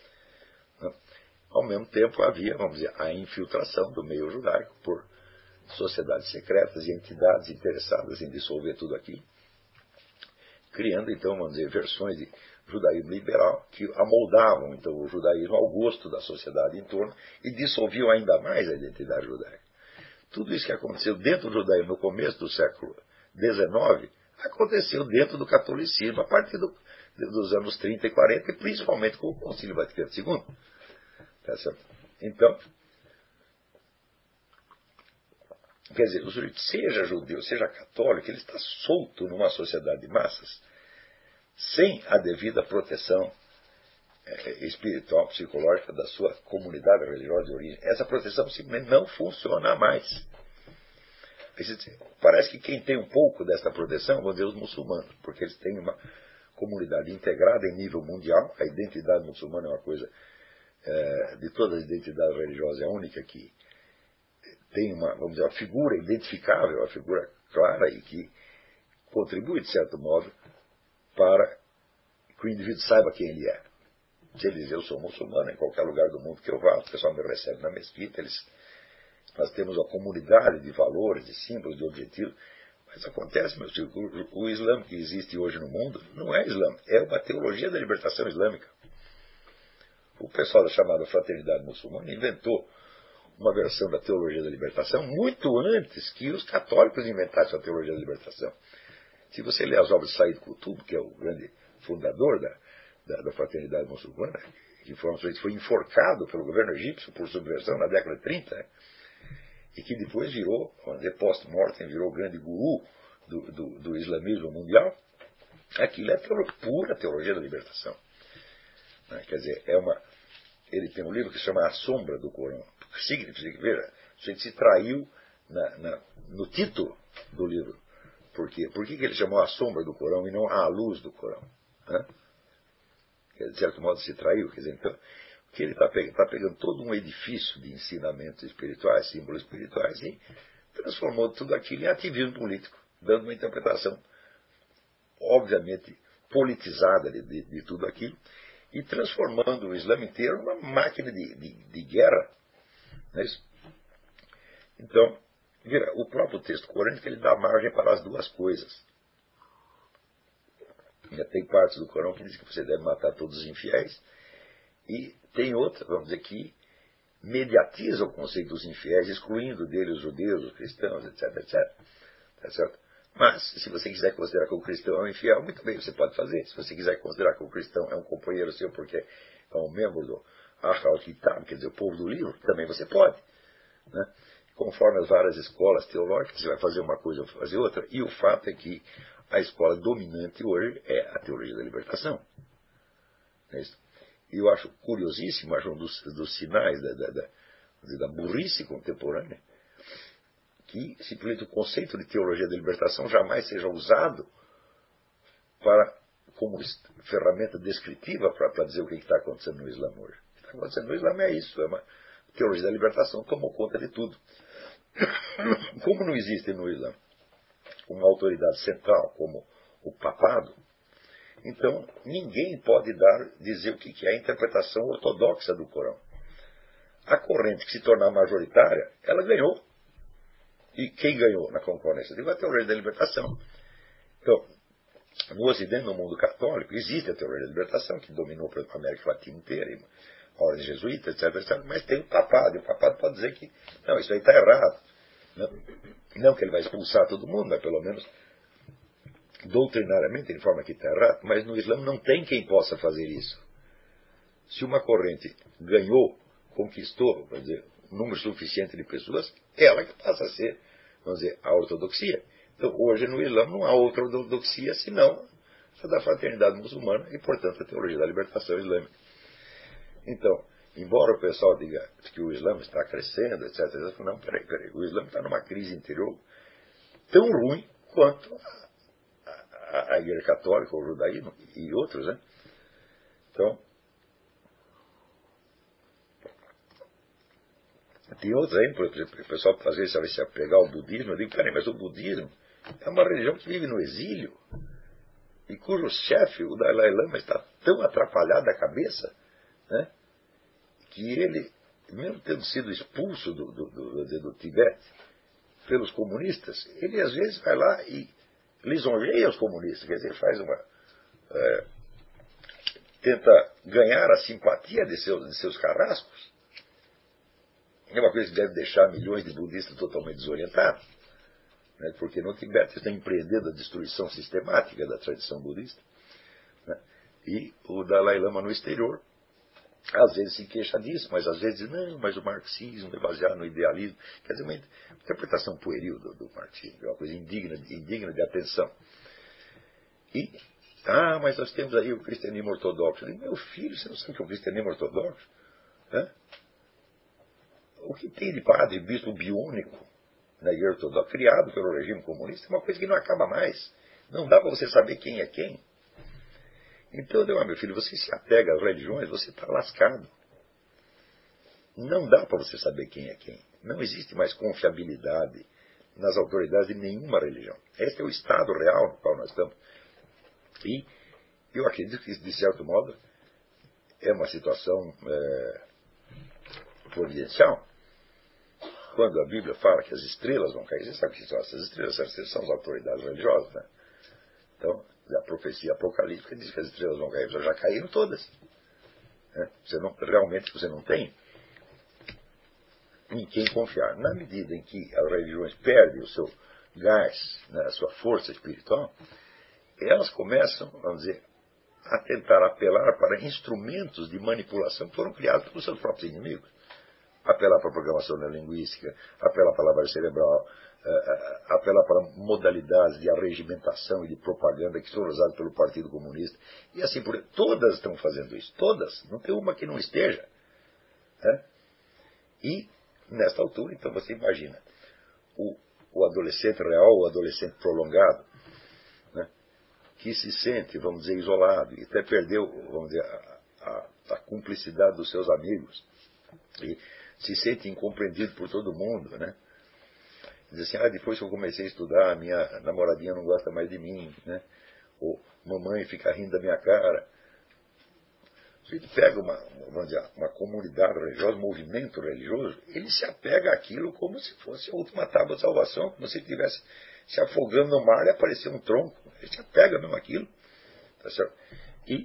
Ao mesmo tempo havia, vamos dizer, a infiltração do meio judaico por sociedades secretas e entidades interessadas em dissolver tudo aquilo, criando então, vamos dizer, versões de judaísmo liberal que amoldavam então o judaísmo ao gosto da sociedade em torno e dissolviam ainda mais a identidade judaica. Tudo isso que aconteceu dentro do judaísmo no começo do século dezenove aconteceu dentro do catolicismo a partir do, dos anos trinta e quarenta e principalmente com o Concílio Vaticano segundo. Tá certo? Então, Quer dizer, o sujeito, seja judeu, seja católico, ele está solto numa sociedade de massas, sem a devida proteção é, espiritual, psicológica da sua comunidade religiosa de origem. Essa proteção simplesmente não funciona mais. Parece que quem tem um pouco dessa proteção vão dizer os muçulmanos, porque eles têm uma comunidade integrada em nível mundial. A identidade muçulmana é uma coisa, é, de todas as identidades religiosas, é a única que tem uma, vamos dizer, uma figura identificável, uma figura clara e que contribui, de certo modo, para que o indivíduo saiba quem ele é. Se ele diz, eu sou muçulmano, em qualquer lugar do mundo que eu vá, o pessoal me recebe na mesquita, eles, nós temos uma comunidade de valores, de símbolos, de objetivos. Mas acontece, meu filho, o, o Islã que existe hoje no mundo não é Islã, é uma teologia da libertação islâmica. O pessoal da chamada fraternidade muçulmana inventou uma versão da teologia da libertação muito antes que os católicos inventassem a teologia da libertação. Se você ler as obras de Said Qutb, que é o grande fundador da, da, da fraternidade muçulmana, que foi, foi enforcado pelo governo egípcio por subversão na década de trinta, né, e que depois virou, vamos dizer, post-mortem, virou o grande guru do, do, do islamismo mundial, aquilo é teolo, pura teologia da libertação. Né? Quer dizer, é uma, ele tem um livro que se chama A Sombra do Corão. Significa, veja, a gente se traiu na, na, no título do livro. Por quê? Por que, que ele chamou A Sombra do Corão e não A Luz do Corão? Hã? De certo modo se traiu. Quer dizer, então, que ele está pegando, tá pegando todo um edifício de ensinamentos espirituais, símbolos espirituais, e transformou tudo aquilo em ativismo político, dando uma interpretação, obviamente, politizada de, de, de tudo aquilo, e transformando o Islã inteiro numa máquina de, de, de guerra. Não é isso? Então, vira, o próprio texto corânico ele dá margem para as duas coisas. Tem partes do Corão que diz que você deve matar todos os infiéis, e tem outra, vamos dizer, que mediatiza o conceito dos infiéis, excluindo dele os judeus, os cristãos, etc, etc. Tá certo? Mas, se você quiser considerar que o cristão é um infiel, muito bem, você pode fazer. Se você quiser considerar que o cristão é um companheiro seu porque é um membro do Ahl Kitab, quer dizer, o povo do livro, também você pode. Né? Conforme as várias escolas teológicas, você vai fazer uma coisa ou fazer outra, e o fato é que a escola dominante hoje é a teologia da libertação. É isso? E eu acho curiosíssimo, acho um dos, dos sinais da, da, da, da burrice contemporânea, que simplesmente o conceito de teologia da libertação jamais seja usado para, como ferramenta descritiva para, para dizer o que está acontecendo no Islã hoje. O que está acontecendo no Islã é isso, é uma teologia da libertação tomou conta de tudo. Como não existe no Islã uma autoridade central como o papado, então ninguém pode dar, dizer o que é a interpretação ortodoxa do Corão. A corrente que se tornar majoritária, ela ganhou. E quem ganhou na concorrência? Digo, a teologia da libertação. Então, no Ocidente, no mundo católico, existe a teologia da libertação, que dominou a América Latina inteira, a ordem jesuíta, etc, etc, mas tem o papado, e o papado pode dizer que, não, isso aí está errado. Não, não que ele vai expulsar todo mundo, mas pelo menos doutrinariamente ele informa que está errado, mas no Islã não tem quem possa fazer isso. Se uma corrente ganhou, conquistou, vamos dizer, um número suficiente de pessoas, ela que passa a ser, vamos dizer, a ortodoxia. Então, hoje no Islã não há outra ortodoxia senão a da fraternidade muçulmana e, portanto, a teologia da libertação islâmica. Então, embora o pessoal diga que o Islã está crescendo, etc, etc, não, peraí, peraí, o Islã está numa crise interior tão ruim quanto a, a, a Igreja Católica, o judaísmo e outros, né? Então, tem outros aí, por exemplo, o pessoal às vezes vai se apegar ao budismo, eu digo, peraí, mas o budismo é uma religião que vive no exílio e cujo chefe, o Dalai Lama, está tão atrapalhado da cabeça, né, que ele, mesmo tendo sido expulso do, do, do, do, do Tibete pelos comunistas, ele às vezes vai lá e lisonjeia os comunistas, quer dizer, faz uma... É, tenta ganhar a simpatia de seus, de seus carrascos. É uma coisa que deve deixar milhões de budistas totalmente desorientados, né, porque no Tibete está empreendendo a destruição sistemática da tradição budista, né, e o Dalai Lama no exterior Às vezes se queixa disso, mas às vezes não, mas o marxismo é baseado no idealismo. Quer dizer, uma interpretação pueril do, do marxismo, é uma coisa indigna, indigna de atenção. E, ah, mas nós temos aí o cristianismo ortodoxo. Eu digo, meu filho, você não sabe o que é o cristianismo ortodoxo? Hã? O que tem de padre, bispo biônico na igreja ortodoxa, criado pelo regime comunista, é uma coisa que não acaba mais. Não dá para você saber quem é quem. Então, eu digo, ah, meu filho, você se apega às religiões, você está lascado. Não dá para você saber quem é quem. Não existe mais confiabilidade nas autoridades de nenhuma religião. Este é o estado real no qual nós estamos. E eu acredito que, de certo modo, é uma situação é, providencial. Quando a Bíblia fala que as estrelas vão cair, você sabe que são essas estrelas? Essas estrelas são as autoridades religiosas, né? Então, a profecia apocalíptica diz que as estrelas vão cair. Já caíram todas. Né? Você não, realmente você não tem em quem confiar. Na medida em que as religiões perdem o seu gás, né, a sua força espiritual, elas começam, vamos dizer, a tentar apelar para instrumentos de manipulação que foram criados pelos seus próprios inimigos. Apelar para a programação neurolinguística, apelar para a lavagem cerebral, uh, apelar para modalidades de arregimentação e de propaganda que são usadas pelo Partido Comunista. E assim por todas estão fazendo isso. Todas. Não tem uma que não esteja. Né? E, nesta altura, então você imagina, o, o adolescente real, o adolescente prolongado, né, que se sente, vamos dizer, isolado, e até perdeu, vamos dizer, a, a, a cumplicidade dos seus amigos, e se sente incompreendido por todo mundo, né? Diz assim, ah, depois que eu comecei a estudar, minha namoradinha não gosta mais de mim, né? Ou mamãe fica rindo da minha cara. Se ele pega uma, vamos dizer, uma comunidade religiosa, um movimento religioso, ele se apega àquilo como se fosse a última tábua de salvação, como se ele estivesse se afogando no mar e aparecer um tronco. Ele se apega mesmo àquilo. Tá certo? E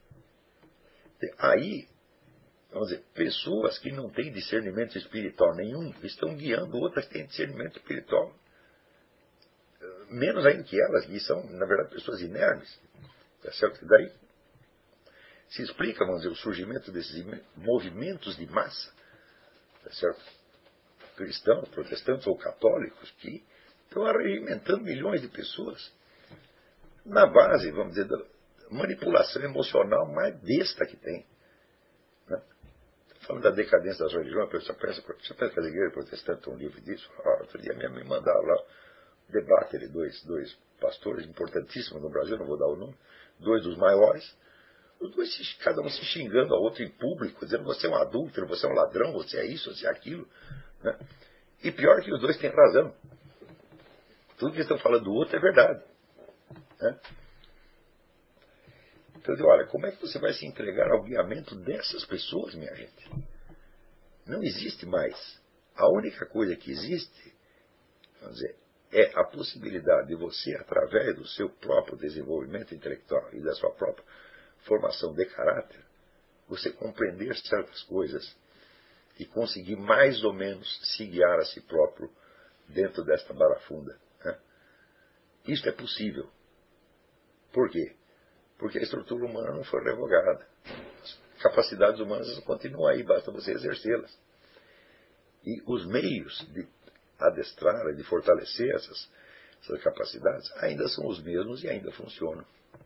aí, vamos dizer, pessoas que não têm discernimento espiritual nenhum estão guiando outras que têm discernimento espiritual menos ainda que elas, e são, na verdade, pessoas inermes. Tá certo? E daí se explica, vamos dizer, o surgimento desses movimentos de massa, tá certo? Cristãos, protestantes ou católicos, que estão arregimentando milhões de pessoas na base, vamos dizer, da manipulação emocional mais besta que tem. Né? Falando da decadência das religiões, a pessoa pensa, você pensa que as igrejas protestantes estão livres disso? Ah, outro dia mesmo me mandaram lá um debate de dois, dois pastores importantíssimos no Brasil, não vou dar o nome, dois dos maiores, os dois, cada um se xingando ao outro em público, dizendo você é um adúltero, você é um ladrão, você é isso, você é aquilo. Né? E pior que os dois têm razão. Tudo que estão falando do outro é verdade. Né? Então, eu digo, olha, como é que você vai se entregar ao guiamento dessas pessoas, minha gente? Não existe mais. A única coisa que existe, vamos dizer, é a possibilidade de você, através do seu próprio desenvolvimento intelectual e da sua própria formação de caráter, você compreender certas coisas e conseguir mais ou menos se guiar a si próprio dentro desta barafunda. Né? Isto é possível. Por quê? Porque a estrutura humana não foi revogada. As capacidades humanas continuam aí, basta você exercê-las. E os meios de adestrar e de fortalecer essas, essas capacidades ainda são os mesmos e ainda funcionam.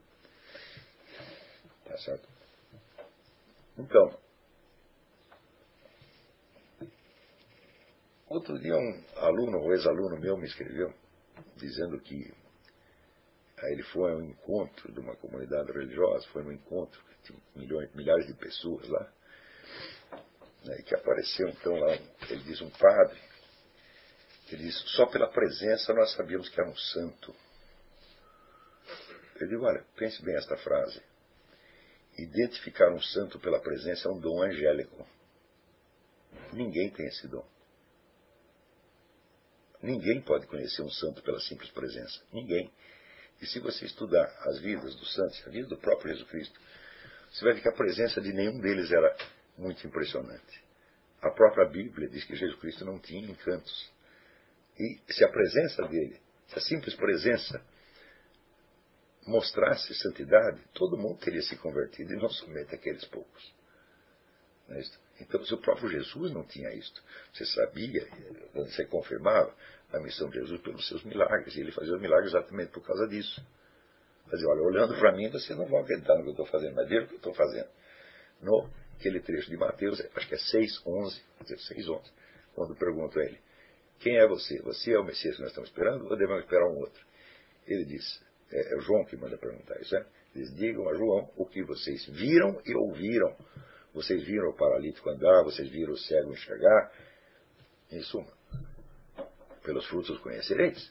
Tá certo? Então, outro dia um aluno, ou ex-aluno meu, me escreveu dizendo que aí ele foi a um encontro de uma comunidade religiosa, foi num encontro, tinha milhões, milhares de pessoas lá, né, e que apareceu então lá, ele diz um padre, ele diz, só pela presença nós sabíamos que era um santo. Eu digo, olha, pense bem esta frase. Identificar um santo pela presença é um dom angélico. Ninguém tem esse dom. Ninguém pode conhecer um santo pela simples presença. Ninguém. E se você estudar as vidas dos santos, a vida do próprio Jesus Cristo, você vai ver que a presença de nenhum deles era muito impressionante. A própria Bíblia diz que Jesus Cristo não tinha encantos. E se a presença dele, se a simples presença mostrasse santidade, todo mundo teria se convertido e não somente aqueles poucos. Não é isso? Então, se o próprio Jesus não tinha isto, você sabia, você confirmava a missão de Jesus pelos seus milagres. E ele fazia os milagres exatamente por causa disso. Fazia, olha, olhando para mim, vocês não vão acreditar no que eu estou fazendo, mas veja o que eu estou fazendo. No aquele trecho de Mateus, acho que é seis, onze, seis, onze, quando pergunto a ele, quem é você? Você é o Messias que nós estamos esperando ou devemos esperar um outro? Ele diz, é, é o João que manda perguntar isso, né? Eles digam a João o que vocês viram e ouviram. Vocês viram o paralítico andar, vocês viram o cego enxergar. Em suma, pelos frutos conhecereis.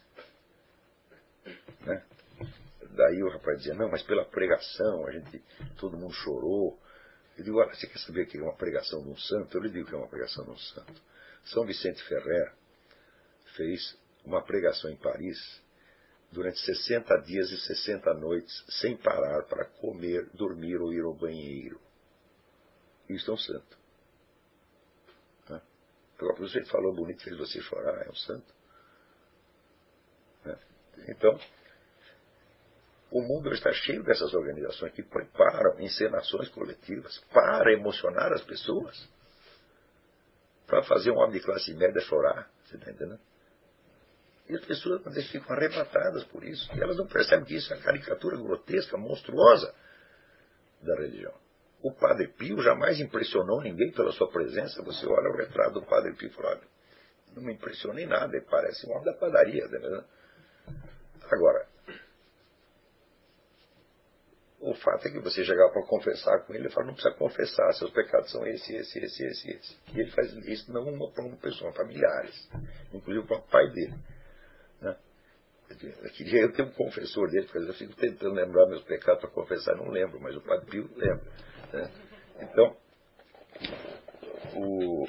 Né? Daí o rapaz dizia, não, mas pela pregação, a gente, todo mundo chorou. Eu digo, olha, você quer saber o que é uma pregação de um santo? Eu lhe digo que é uma pregação de um santo. São Vicente Ferrer fez uma pregação em Paris durante sessenta dias e sessenta noites, sem parar para comer, dormir ou ir ao banheiro. Isso é um santo. Né? Agora, por isso ele falou bonito, fez você chorar, é um santo. Né? Então, o mundo está cheio dessas organizações que preparam encenações coletivas para emocionar as pessoas, para fazer um homem de classe média chorar. Você está entendendo? E as pessoas às vezes ficam arrebatadas por isso. E elas não percebem que isso é a caricatura grotesca, monstruosa da religião. O Padre Pio jamais impressionou ninguém pela sua presença. Você olha o retrato do Padre Pio e fala, olha, não me impressiona em nada, ele parece um homem da padaria. Né? Agora, o fato é que você chegar para confessar com ele, ele fala, não precisa confessar, seus pecados são esse, esse, esse, esse, esse. E ele faz isso não para uma pessoa, familiares, inclusive para o pai dele. Né? Eu queria eu ter um confessor dele, porque eu fico tentando lembrar meus pecados para confessar, não lembro, mas o Padre Pio lembra. Né? Então, o...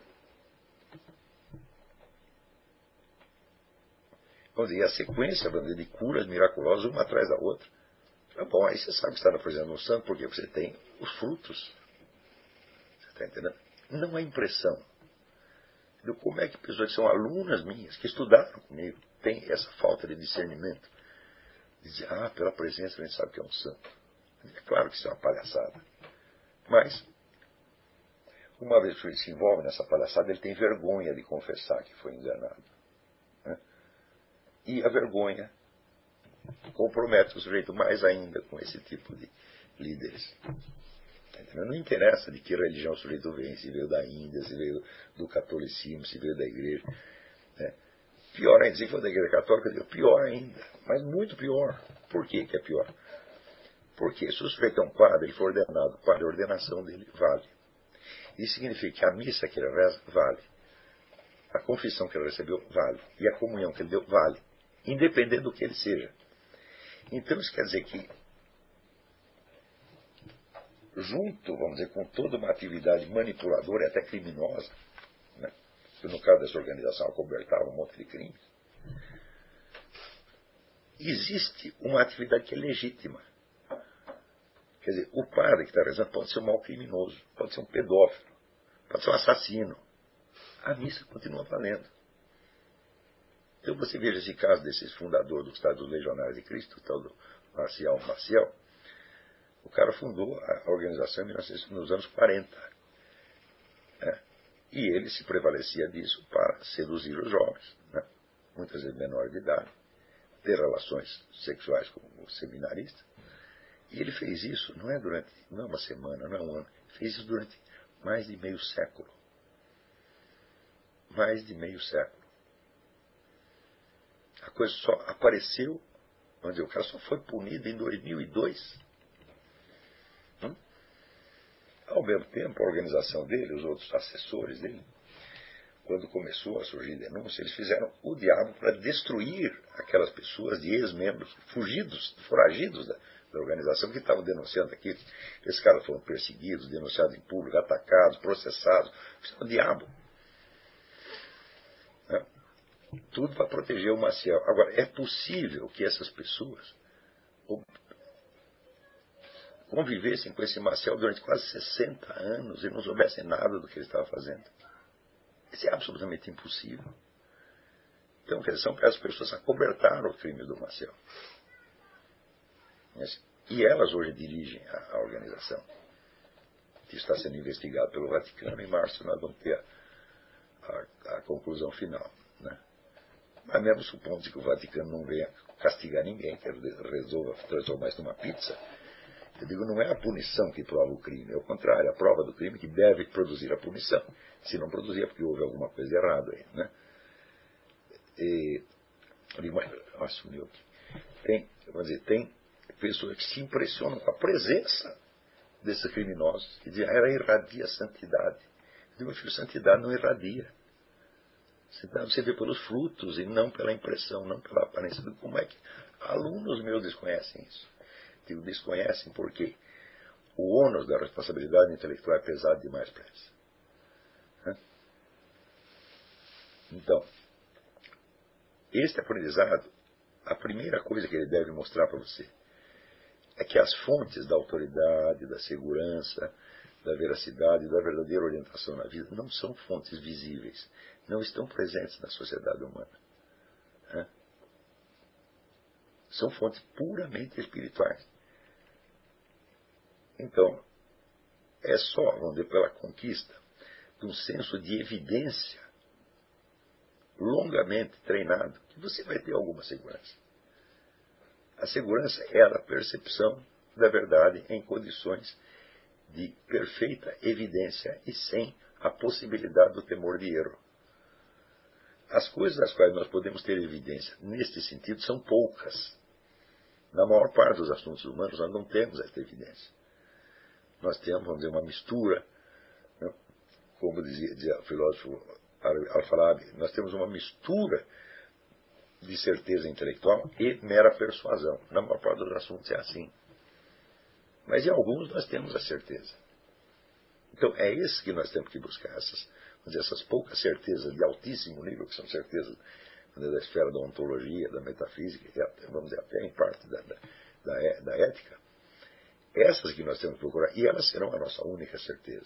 vamos dizer, a sequência vamos dizer, de curas miraculosas, uma atrás da outra. Ah, bom, aí você sabe que está apresentando um santo, porque você tem os frutos. Você está entendendo? Não é impressão. De como é que pessoas que são alunas minhas, que estudaram comigo, têm essa falta de discernimento. Dizem, ah, pela presença a gente sabe que é um santo. É claro que isso é uma palhaçada. Mas, uma vez que ele se envolve nessa palhaçada, ele tem vergonha de confessar que foi enganado. Né? E a vergonha compromete o sujeito mais ainda com esse tipo de líderes. Não interessa de que religião o sujeito vem, se veio da Índia, se veio do catolicismo, se veio da igreja. Né? Pior ainda, se for da igreja católica, eu digo, pior ainda, mas muito pior. Por que que é pior? Porque se o sujeito é um padre, ele for ordenado, o padre, a ordenação dele vale. Isso significa que a missa que ele reza vale. A confissão que ele recebeu vale. E a comunhão que ele deu vale. Independente do que ele seja. Então isso quer dizer que, junto, vamos dizer, com toda uma atividade manipuladora e até criminosa, né? Que no caso dessa organização acobertava um monte de crimes, existe uma atividade que é legítima. Quer dizer, o padre que está rezando pode ser um mau criminoso, pode ser um pedófilo, pode ser um assassino. A missa continua valendo. Então você veja esse caso desses fundadores do Estado dos Legionários de Cristo, o tal do Marcial Maciel. O cara fundou a organização nos anos quarenta. Né? E ele se prevalecia disso para seduzir os jovens, né? Muitas vezes menores de idade, ter relações sexuais com o seminarista. E ele fez isso, não é durante, não é uma semana, não é um ano, fez isso durante mais de meio século. Mais de meio século. A coisa só apareceu, vamos dizer, o cara só foi punido em dois mil e dois. Hum? Ao mesmo tempo, a organização dele, os outros assessores dele, quando começou a surgir denúncia, eles fizeram o diabo para destruir aquelas pessoas de ex-membros, fugidos, foragidos da, da organização, que estavam denunciando aquilo. Esses caras foram perseguidos, denunciados em público, atacados, processados. Fizeram o diabo. Né? Tudo para proteger o Maciel. Agora, é possível que essas pessoas convivessem com esse Maciel durante quase sessenta anos e não soubessem nada do que ele estava fazendo? Isso é absolutamente impossível. Então, quer dizer, são as pessoas acobertaram o crime do Maciel. E elas hoje dirigem a, a organização. que está sendo investigado pelo Vaticano. Em março nós vamos ter a, a, a conclusão final. Né? Mas mesmo supondo que o Vaticano não venha castigar ninguém, que resolva transformar isso numa pizza, eu digo, não é a punição que prova o crime, é o contrário, a prova do crime que deve produzir a punição. Se não produzir é porque houve alguma coisa errada aí. Né? E, eu digo, mas, nossa, meu, tem, vamos dizer, tem pessoas que se impressionam com a presença desses criminosos, que dizem, ah, ela irradia a santidade. Eu digo, meu filho, santidade não irradia. Santidade você vê pelos frutos e não pela impressão, não pela aparência. Como é que alunos meus desconhecem isso? Digo, desconhecem porque o ônus da responsabilidade intelectual é pesado demais para eles. Então, este aprendizado, a primeira coisa que ele deve mostrar para você é que as fontes da autoridade, da segurança, da veracidade, da verdadeira orientação na vida não são fontes visíveis, não estão presentes na sociedade humana. Né? São fontes puramente espirituais. Então, é só, vamos dizer, pela conquista de um senso de evidência longamente treinado que você vai ter alguma segurança. A segurança é a percepção da verdade em condições de perfeita evidência e sem a possibilidade do temor de erro. As coisas das quais nós podemos ter evidência neste sentido são poucas. Na maior parte dos assuntos humanos nós não temos esta evidência. Nós temos, vamos dizer, uma mistura, né? Como dizia, dizia o filósofo Al-Farabi, nós temos uma mistura de certeza intelectual e mera persuasão. Na maior parte dos assuntos é assim. Mas em alguns nós temos a certeza. Então é isso que nós temos que buscar, essas, vamos dizer, essas poucas certezas de altíssimo nível, que são certezas dizer, da esfera da ontologia, da metafísica, e até, vamos dizer, até em parte da, da, da, da ética. Essas que nós temos que procurar, e elas serão a nossa única certeza.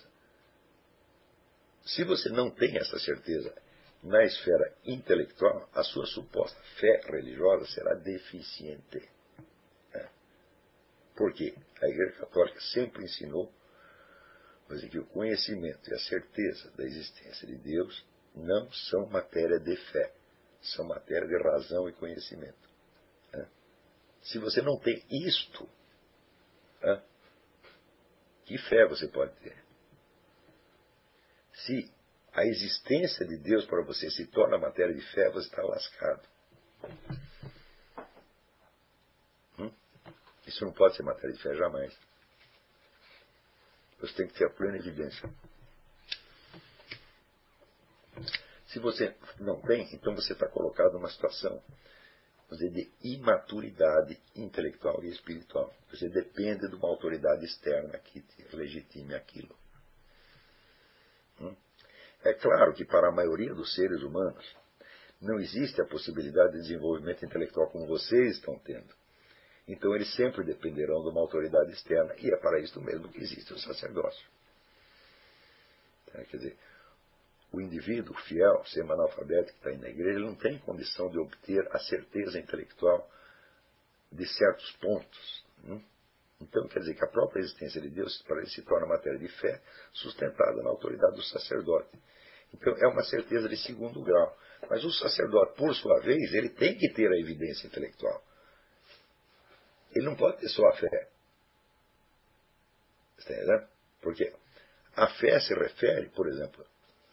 Se você não tem essa certeza na esfera intelectual, a sua suposta fé religiosa será deficiente. É. Porque a Igreja Católica sempre ensinou dizer, que o conhecimento e a certeza da existência de Deus não são matéria de fé, são matéria de razão e conhecimento. É. Se você não tem isto, é, que fé você pode ter? Se a existência de Deus para você se torna matéria de fé, você está lascado. Hum? Isso não pode ser matéria de fé jamais. Você tem que ter a plena evidência. Se você não tem, então você está colocado numa situação, vamos dizer, de imaturidade intelectual e espiritual. Você depende de uma autoridade externa que te legitime aquilo. Hum? É claro que para a maioria dos seres humanos não existe a possibilidade de desenvolvimento intelectual como vocês estão tendo. Então eles sempre dependerão de uma autoridade externa, e é para isso mesmo que existe o sacerdócio. É, quer dizer, o indivíduo fiel, semi-analfabeto que está aí na igreja, ele não tem condição de obter a certeza intelectual de certos pontos. Hum? Então, quer dizer que a própria existência de Deus, para ele, se torna matéria de fé, sustentada na autoridade do sacerdote. Então, é uma certeza de segundo grau. Mas o sacerdote, por sua vez, ele tem que ter a evidência intelectual. Ele não pode ter só a fé. Está entendendo? Porque a fé se refere, por exemplo,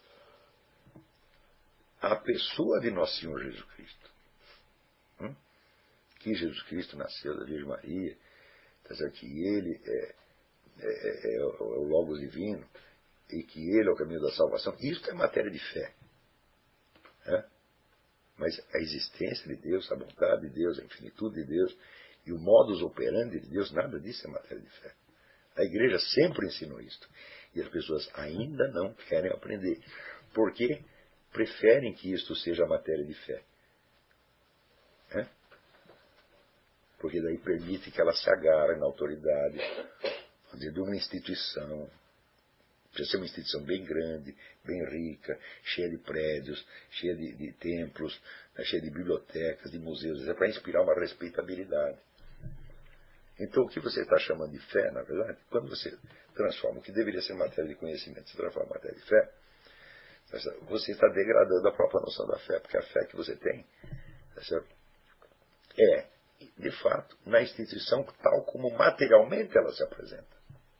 à pessoa de Nosso Senhor Jesus Cristo. Hum? Que Jesus Cristo nasceu da Virgem Maria, que ele é, é, é, é o Logos divino e que ele é o caminho da salvação. Isso é matéria de fé. É? Mas a existência de Deus, a vontade de Deus, a infinitude de Deus e o modus operandi de Deus, nada disso é matéria de fé. A igreja sempre ensinou isto. E as pessoas ainda não querem aprender. Porque preferem que isto seja matéria de fé. É? Porque daí permite que ela se agarre na autoridade de uma instituição. Precisa ser uma instituição bem grande, bem rica, cheia de prédios, cheia de, de templos, cheia de bibliotecas, de museus. É para inspirar uma respeitabilidade. Então, o que você está chamando de fé, na verdade, quando você transforma o que deveria ser matéria de conhecimento, se transforma em matéria de fé, você está degradando a própria noção da fé, porque a fé que você tem, tá certo? É, de fato, na instituição tal como materialmente ela se apresenta.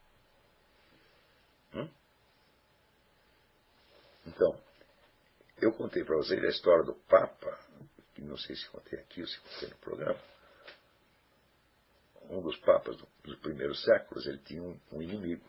Hum? Então, eu contei para vocês a história do Papa, que não sei se contei aqui ou se contei no programa. Um dos papas do- dos primeiros séculos, ele tinha um, um inimigo,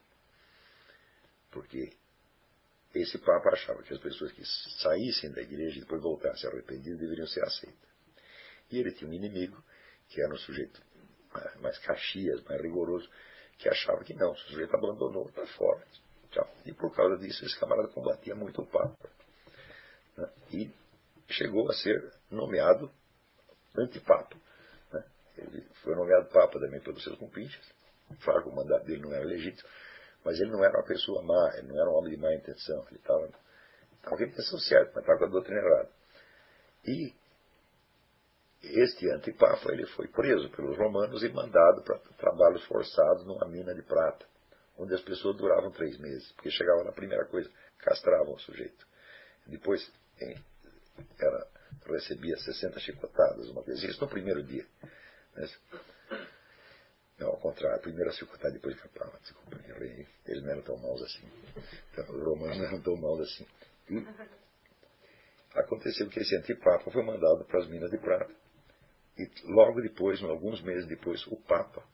porque esse Papa achava que as pessoas que saíssem da igreja e depois voltassem arrependidas deveriam ser aceitas. E ele tinha um inimigo, que era um sujeito mais, mais caxias, mais rigoroso, que achava que não, o sujeito abandonou, está fora. Tchau. E por causa disso, esse camarada combatia muito o Papa. Né? E chegou a ser nomeado antipapa. Né? Ele foi nomeado Papa também pelos seus compinches. Claro que o mandato dele não era legítimo, mas ele não era uma pessoa má, ele não era um homem de má intenção. Ele estava com a intenção certa, mas estava com a doutrina errada. E este antipapa, ele foi preso pelos romanos e mandado para trabalhos forçados numa mina de prata, onde as pessoas duravam três meses, porque chegava na primeira coisa, castravam o sujeito. Depois em, era, recebia sessenta chicotadas, uma vez, isso no primeiro dia. Né? Não, ao contrário, a primeira chicotada, depois capava. Desculpa, errei. Eles não eram tão maus assim. Então, os romanos não eram tão maus assim. E aconteceu que esse antipapa foi mandado para as minas de prata. E logo depois, alguns meses depois, o Papa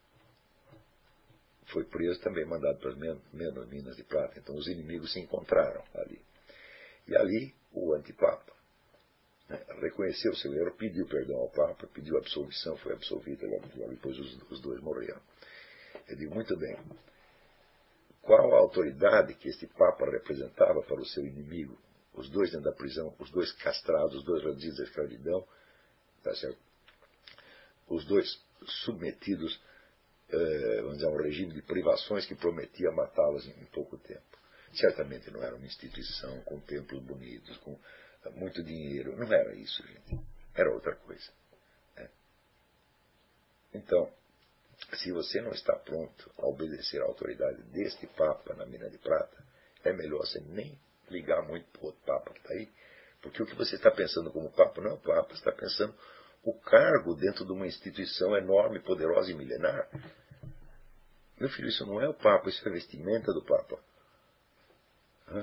foi preso, também mandado para as menos minas de prata. Então os inimigos se encontraram ali. E ali o antipapa, né, reconheceu o seu erro, pediu perdão ao Papa, pediu absolvição, foi absolvido, logo, logo depois os, os dois morreram. Eu digo, muito bem, qual a autoridade que este Papa representava para o seu inimigo? Os dois dentro da prisão, os dois castrados, os dois reduzidos à escravidão, tá certo? Os dois submetidos, eh, vamos dizer, a um regime de privações que prometia matá-los em, em pouco tempo. Certamente não era uma instituição com templos bonitos, com uh, muito dinheiro. Não era isso, gente. Era outra coisa. Né? Então, se você não está pronto a obedecer à autoridade deste Papa na mina de prata, é melhor você nem ligar muito para o outro Papa que está aí, porque o que você está pensando como Papa não é o Papa, você está pensando o cargo dentro de uma instituição enorme, poderosa e milenar. Meu filho, isso não é o Papa, isso é a vestimenta do Papa. Hã?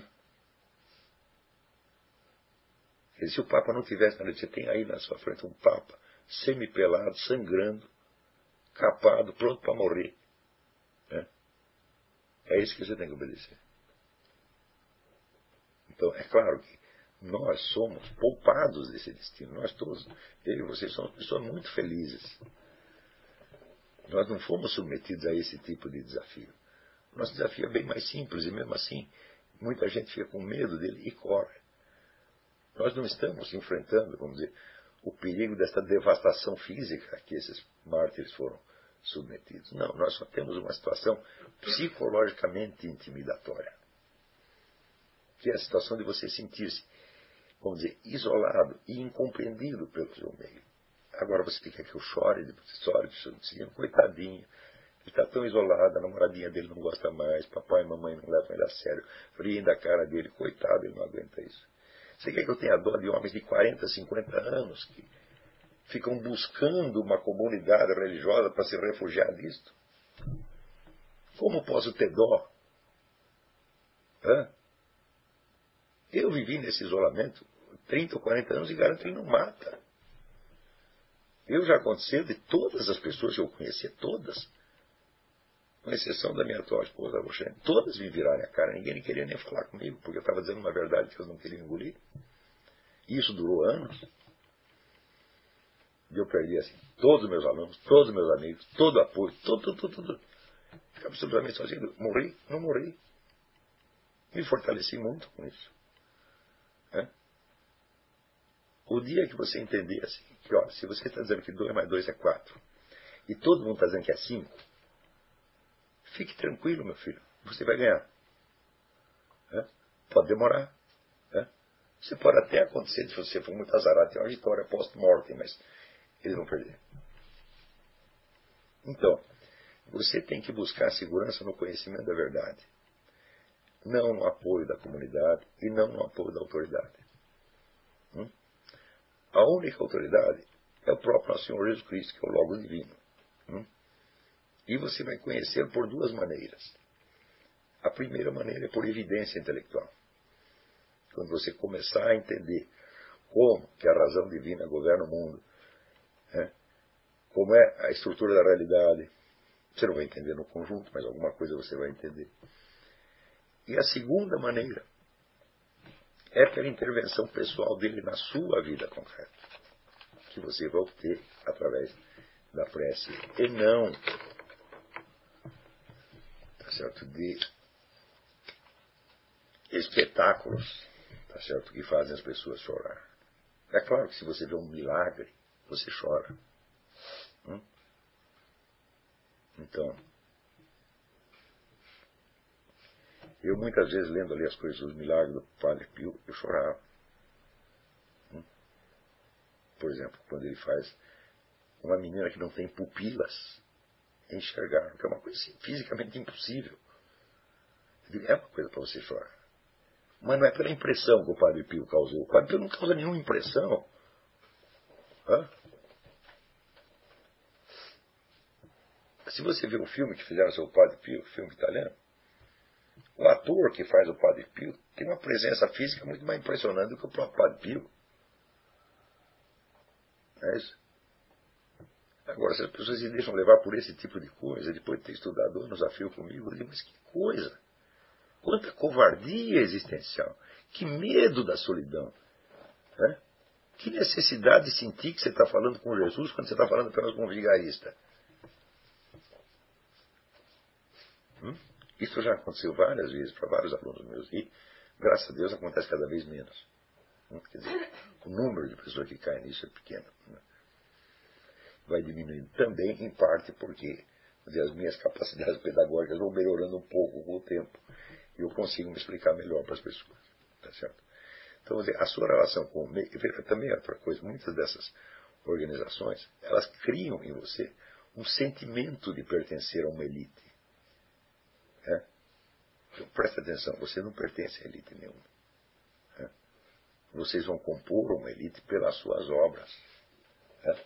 E se o Papa não tivesse nada, você tem aí na sua frente um Papa semipelado, sangrando, capado, pronto para morrer. Né? É isso que você tem que obedecer. Então, é claro que nós somos poupados desse destino. Nós todos, eu e vocês, somos pessoas muito felizes. Nós não fomos submetidos a esse tipo de desafio. O nosso desafio é bem mais simples e mesmo assim muita gente fica com medo dele e corre. Nós não estamos enfrentando, vamos dizer, o perigo desta devastação física que esses mártires foram submetidos. Não, nós só temos uma situação psicologicamente intimidatória, que é a situação de você sentir-se, vamos dizer, isolado e incompreendido pelo seu meio. Agora você quer que eu chore, depois chore, chore, coitadinho. Ele está tão isolado, a namoradinha dele não gosta mais, papai e mamãe não levam ele a sério, riem da cara dele, coitado, ele não aguenta isso. Você quer que eu tenha dó de homens de quarenta, cinquenta anos que ficam buscando uma comunidade religiosa para se refugiar disto? Como posso ter dó? Hã? Eu vivi nesse isolamento trinta ou quarenta anos e garanto que ele não mata. Eu já aconteceu de todas as pessoas que eu conhecia, todas, com exceção da minha atual esposa, Roxane, todas me viraram a cara, ninguém queria nem falar comigo, porque eu estava dizendo uma verdade que eles não queriam engolir. E isso durou anos. E eu perdi assim, todos os meus alunos, todos os meus amigos, todo o apoio, tudo, tudo, tudo, tudo. Ficava absolutamente sozinho. Morri? Não morri. Me fortaleci muito com isso. É? O dia que você entender assim, que ó, se você está dizendo que dois mais dois é quatro, e todo mundo está dizendo que é cinco, fique tranquilo, meu filho, você vai ganhar. É? Pode demorar. É? Você pode até acontecer, se você for muito azarado, ter uma vitória post-mortem, mas eles vão perder. Então, Você tem que buscar segurança no conhecimento da verdade, não no apoio da comunidade e não no apoio da autoridade. Hum? A única autoridade é o próprio nosso Senhor Jesus Cristo, que é o Logo Divino. Hum? E você vai conhecê-lo por duas maneiras. A primeira maneira é por evidência intelectual. Quando você começar a entender como que a razão divina governa o mundo, né? Como é a estrutura da realidade, você não vai entender no conjunto, mas alguma coisa você vai entender. E a segunda maneira é pela intervenção pessoal dele na sua vida concreta, que você vai obter através da prece, e não, tá certo, de espetáculos, tá certo, que fazem as pessoas chorar. É claro que se você vê um milagre, você chora. Hum? Então, eu muitas vezes lendo ali as coisas dos milagres do Padre Pio, eu chorava. Hum? Por exemplo, quando ele faz uma menina que não tem pupilas enxergar, que é uma coisa assim, fisicamente impossível. É uma coisa para você chorar. Mas não é pela impressão que o Padre Pio causou. O Padre Pio não causa nenhuma impressão. Hã? Se você vê o filme que fizeram sobre o Padre Pio, o filme italiano, o ator que faz o Padre Pio tem uma presença física muito mais impressionante do que o próprio Padre Pio. É isso? Agora, se as pessoas se deixam levar por esse tipo de coisa, depois de ter estudado anos a fio comigo, eu digo, mas que coisa! Quanta covardia existencial! Que medo da solidão! Né? Que necessidade de sentir que você está falando com Jesus quando você está falando apenas com um vigarista? Hum? Isso já aconteceu várias vezes para vários alunos meus e, graças a Deus, acontece cada vez menos. Hum? Quer dizer, o número de pessoas que caem nisso é pequeno. Né? Vai diminuindo também, em parte, porque dizer, as minhas capacidades pedagógicas vão melhorando um pouco com o tempo. E eu consigo me explicar melhor para as pessoas. Tá certo? Então, dizer, a sua relação com o meio... Também é outra coisa. Muitas dessas organizações, elas criam em você um sentimento de pertencer a uma elite. É? Então, presta atenção, você não pertence a elite nenhuma. É? Vocês vão compor uma elite pelas suas obras. É?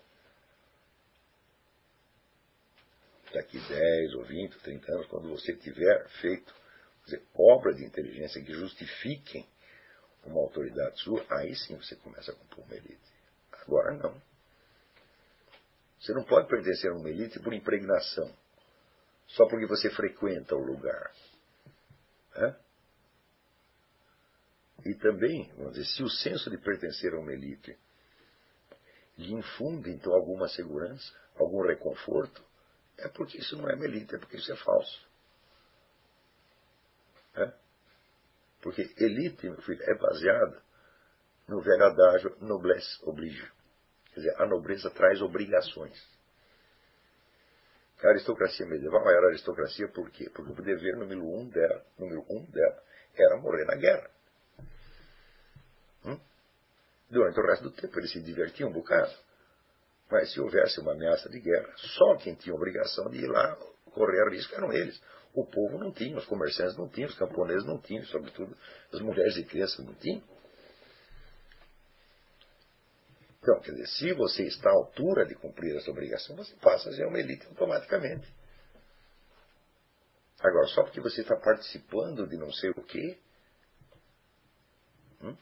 Daqui dez ou vinte ou trinta anos, quando você tiver feito dizer, obra de inteligência que justifiquem uma autoridade sua, aí sim você começa a compor uma elite. Agora não. Você não pode pertencer a uma elite por impregnação, só porque você frequenta o lugar. É? E também, vamos dizer, se o senso de pertencer a uma elite lhe infunde, então, alguma segurança, algum reconforto, é porque isso não é uma elite, é porque isso é falso. É? Porque elite, meu filho, é baseada no velho adágio noblesse oblige. Quer dizer, a nobreza traz obrigações. A aristocracia medieval era aristocracia por quê? Porque o dever número um dela, número um dela era morrer na guerra. Hum? Durante o resto do tempo eles se divertiam um bocado. Mas se houvesse uma ameaça de guerra, só quem tinha obrigação de ir lá correr risco eram eles. O povo não tinha, os comerciantes não tinham, os camponeses não tinham, sobretudo as mulheres e crianças não tinham. Então, quer dizer, se você está à altura de cumprir essa obrigação, você passa a ser uma elite automaticamente. Agora, só porque você está participando de não sei o quê. Hum?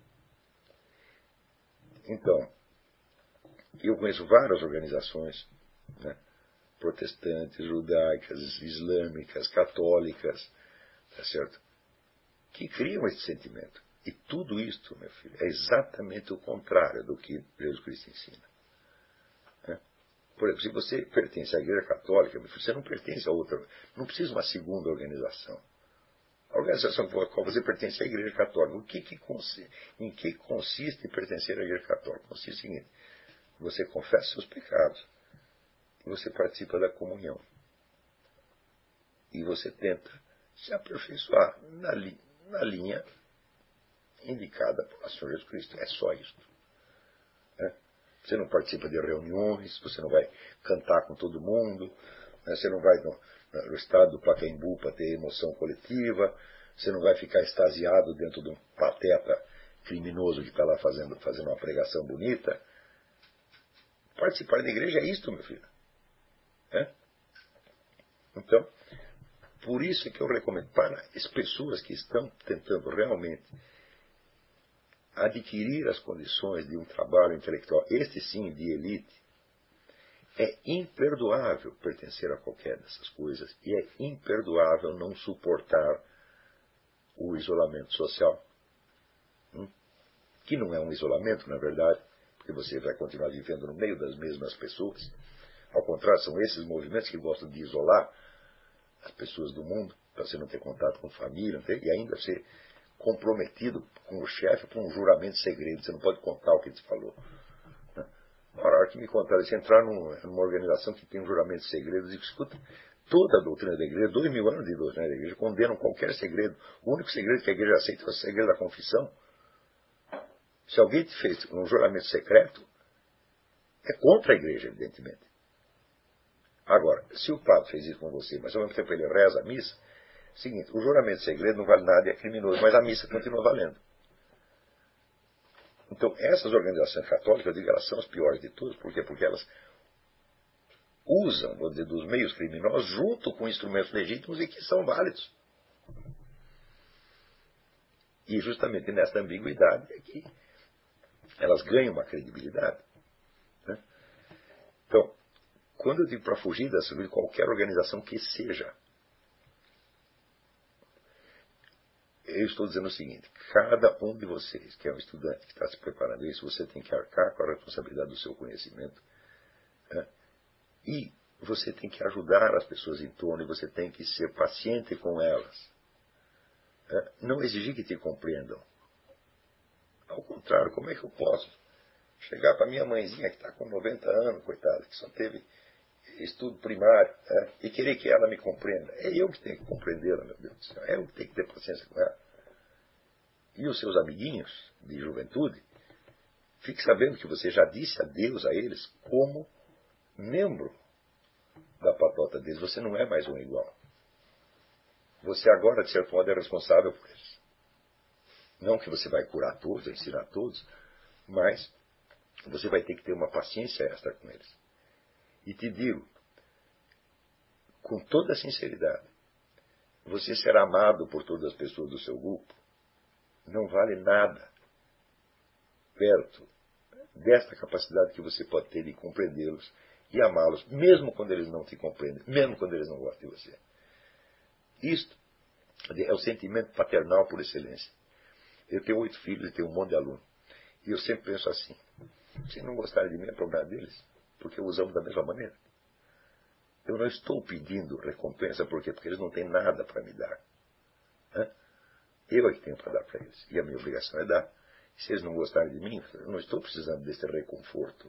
Então, eu conheço várias organizações, né, protestantes, judaicas, islâmicas, católicas, tá certo? Que criam esse sentimento. E tudo isto, meu filho, é exatamente o contrário do que Jesus Cristo ensina. É? Por exemplo, se você pertence à Igreja Católica, meu filho, você não pertence a outra, não precisa de uma segunda organização. A organização com a qual você pertence é a Igreja Católica. O que que consiste, em que consiste pertencer à Igreja Católica? Consiste o seguinte: você confessa seus pecados, e você participa da comunhão. E você tenta se aperfeiçoar na, li, na linha indicada pelo Senhor Jesus Cristo. É só isto. É? Você não participa de reuniões, você não vai cantar com todo mundo, Né? Você não vai no, no estado do Pacaembu para ter emoção coletiva, você não vai ficar extasiado dentro de um pateta criminoso que está lá fazendo, fazendo uma pregação bonita. Participar da igreja é isto, meu filho. É? Então, por isso é que eu recomendo para as pessoas que estão tentando realmente adquirir as condições de um trabalho intelectual, este sim de elite, é imperdoável pertencer a qualquer dessas coisas e é imperdoável não suportar o isolamento social. Hum? Que não é um isolamento, na verdade, porque você vai continuar vivendo no meio das mesmas pessoas. Ao contrário, são esses movimentos que gostam de isolar as pessoas do mundo, para você não ter contato com família, não ter, e ainda ser comprometido com o chefe por um juramento segredo. Você não pode contar o que ele te falou. Né? Na hora que me contaram, se entrar num, numa organização que tem um juramento segredo, eu digo, escuta, toda a doutrina da igreja, dois mil anos de doutrina da igreja, condenam qualquer segredo. O único segredo que a igreja aceita é o segredo da confissão. Se alguém te fez um juramento secreto, é contra a igreja, evidentemente. Agora, se o padre fez isso com você, mas ao mesmo tempo ele reza a missa, é o seguinte, o juramento segredo não vale nada e é criminoso, mas a missa continua valendo. Então, essas organizações católicas, eu digo, elas são as piores de todas. Por quê? Porque elas usam, vou dizer, dos meios criminosos junto com instrumentos legítimos e que são válidos. E justamente nessa ambiguidade é que elas ganham uma credibilidade. Né? Então, quando eu digo para fugir dessa, de qualquer organização que seja, eu estou dizendo o seguinte, cada um de vocês, que é um estudante que está se preparando isso, você tem que arcar com a responsabilidade do seu conhecimento, né? E você tem que ajudar as pessoas em torno, e você tem que ser paciente com elas. Né? Não exigir que te compreendam. Ao contrário, como é que eu posso chegar para minha mãezinha que está com noventa anos, coitada, que só teve estudo primário, né? E querer que ela me compreenda? É eu que tenho que compreendê-la, meu Deus do céu. É eu que tenho que ter paciência com ela. E os seus amiguinhos de juventude, fique sabendo que você já disse adeus a eles como membro da patota deles. Você não é mais um igual. Você agora, de certo modo, é responsável por eles. Não que você vai curar todos, ensinar todos, mas você vai ter que ter uma paciência extra com eles. E te digo, com toda sinceridade, você será amado por todas as pessoas do seu grupo. Não vale nada perto desta capacidade que você pode ter de compreendê-los e amá-los, mesmo quando eles não te compreendem, mesmo quando eles não gostam de você. Isto é o sentimento paternal por excelência. Eu tenho oito filhos e tenho um monte de alunos. E eu sempre penso assim, se não gostarem de mim é problema deles, porque eu os amo da mesma maneira. Eu não estou pedindo recompensa, por quê? Porque eles não têm nada para me dar. Hã? Eu é que tenho para dar para eles. E a minha obrigação é dar. Se eles não gostarem de mim, eu não estou precisando desse reconforto.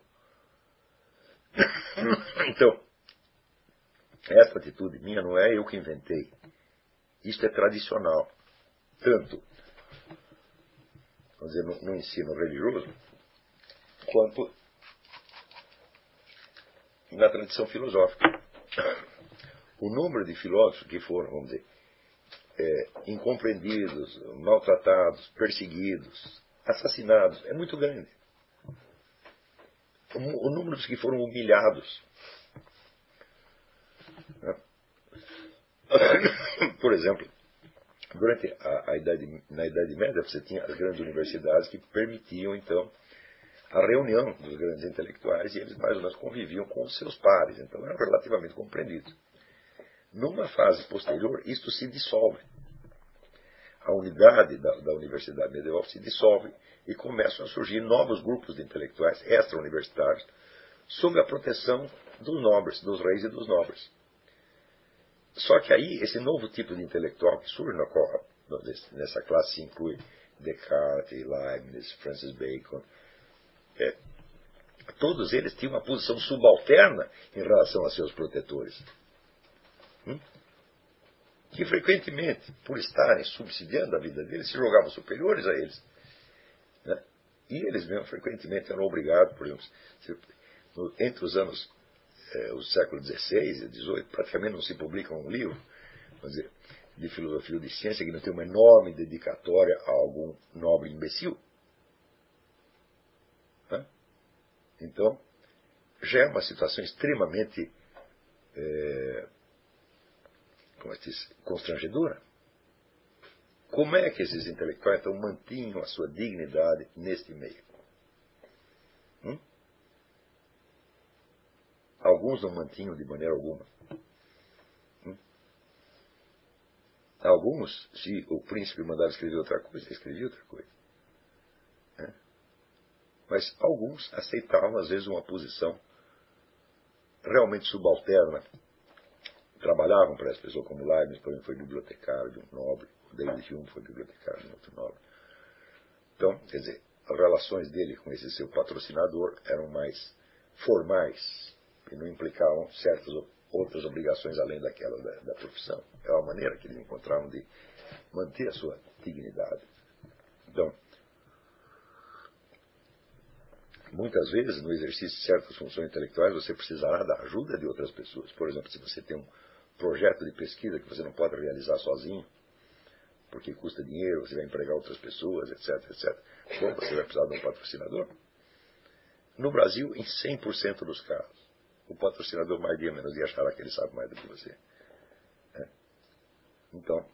Então, essa atitude minha não é eu que inventei. Isto é tradicional. Tanto, vamos dizer, no, no ensino religioso, quanto na tradição filosófica. O número de filósofos que foram, vamos dizer, é, incompreendidos, maltratados, perseguidos, assassinados, é muito grande. O, o número dos que foram humilhados. Né? Por exemplo, durante a, a idade, na Idade Média, você tinha as grandes universidades que permitiam, então, a reunião dos grandes intelectuais, e eles mais ou menos conviviam com os seus pares, então eram relativamente compreendidos. Numa fase posterior, isto se dissolve. A unidade da, da universidade medieval se dissolve e começam a surgir novos grupos de intelectuais extra-universitários sob a proteção dos nobres, dos reis e dos nobres. Só que aí, esse novo tipo de intelectual que surge na qual, nessa classe se inclui Descartes, Leibniz, Francis Bacon, é, todos eles tinham uma posição subalterna em relação a seus protetores. Hum? Que frequentemente, por estarem subsidiando a vida deles, se jogavam superiores a eles. Né? E eles mesmo frequentemente eram obrigados, por exemplo, entre os anos é, o século dezesseis e dezoito, praticamente não se publica um livro, vamos dizer, de filosofia ou de ciência que não tem uma enorme dedicatória a algum nobre imbecil. Né? Então, já é uma situação extremamente é, como é que diz, constrangedora. Como é que esses intelectuais então mantinham a sua dignidade neste meio? Hum? Alguns não mantinham de maneira alguma. Hum? Alguns, se o príncipe mandava escrever outra coisa, escrevia outra coisa. Né? Mas alguns aceitavam, às vezes, uma posição realmente subalterna. Trabalhavam para essa pessoa, como Leibniz, por exemplo, foi bibliotecário de um nobre, o David Hume foi bibliotecário de um outro nobre. Então, quer dizer, as relações dele com esse seu patrocinador eram mais formais e não implicavam certas outras obrigações além daquela da, da profissão. É uma maneira que eles encontravam de manter a sua dignidade. Então, muitas vezes, no exercício de certas funções intelectuais, você precisará da ajuda de outras pessoas. Por exemplo, se você tem um projeto de pesquisa que você não pode realizar sozinho, porque custa dinheiro, você vai empregar outras pessoas, etc, etcétera. Bom, você vai precisar de um patrocinador. No Brasil, em cem por cento dos casos, o patrocinador mais dia menos dia achará que ele sabe mais do que você. É. Então,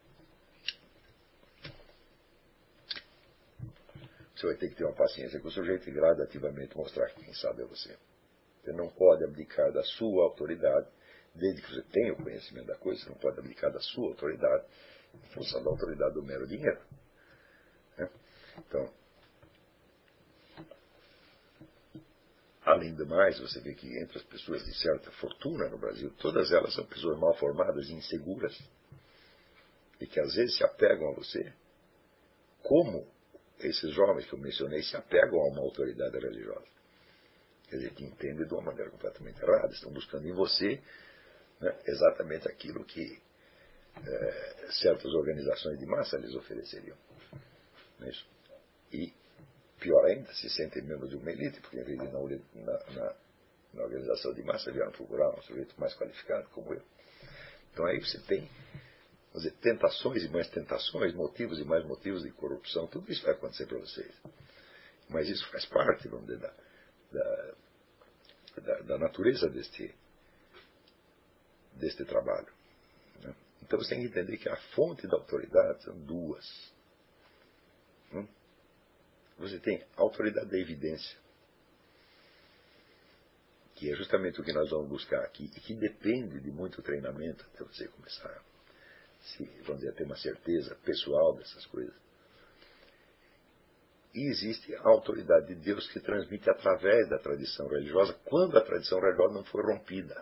você vai ter que ter uma paciência com o sujeito e gradativamente mostrar que quem sabe é você. Você não pode abdicar da sua autoridade, desde que você tenha o conhecimento da coisa, você não pode abdicar da sua autoridade em função da autoridade do mero dinheiro. Né? Então, além do mais, você vê que entre as pessoas de certa fortuna no Brasil, todas elas são pessoas mal formadas e inseguras, e que às vezes se apegam a você, como esses jovens que eu mencionei se apegam a uma autoridade religiosa. Quer dizer, que entendem de uma maneira completamente errada, estão buscando em você, né, exatamente aquilo que é, certas organizações de massa lhes ofereceriam. Não é isso? E, pior ainda, se sentem membros de uma elite, porque em vez de ir na, na, na, na organização de massa, vieram procurar um sujeito mais qualificado como eu. Então aí você tem, vamos dizer, tentações e mais tentações, motivos e mais motivos de corrupção, tudo isso vai acontecer para vocês. Mas isso faz parte, vamos dizer, da, da, da, da natureza deste, deste trabalho. Né? Então você tem que entender que a fonte da autoridade são duas. Hum? Você tem a autoridade da evidência, que é justamente o que nós vamos buscar aqui, e que depende de muito treinamento até você começar a, se, vamos dizer, a ter uma certeza pessoal dessas coisas. E existe a autoridade de Deus que transmite através da tradição religiosa, quando a tradição religiosa não foi rompida.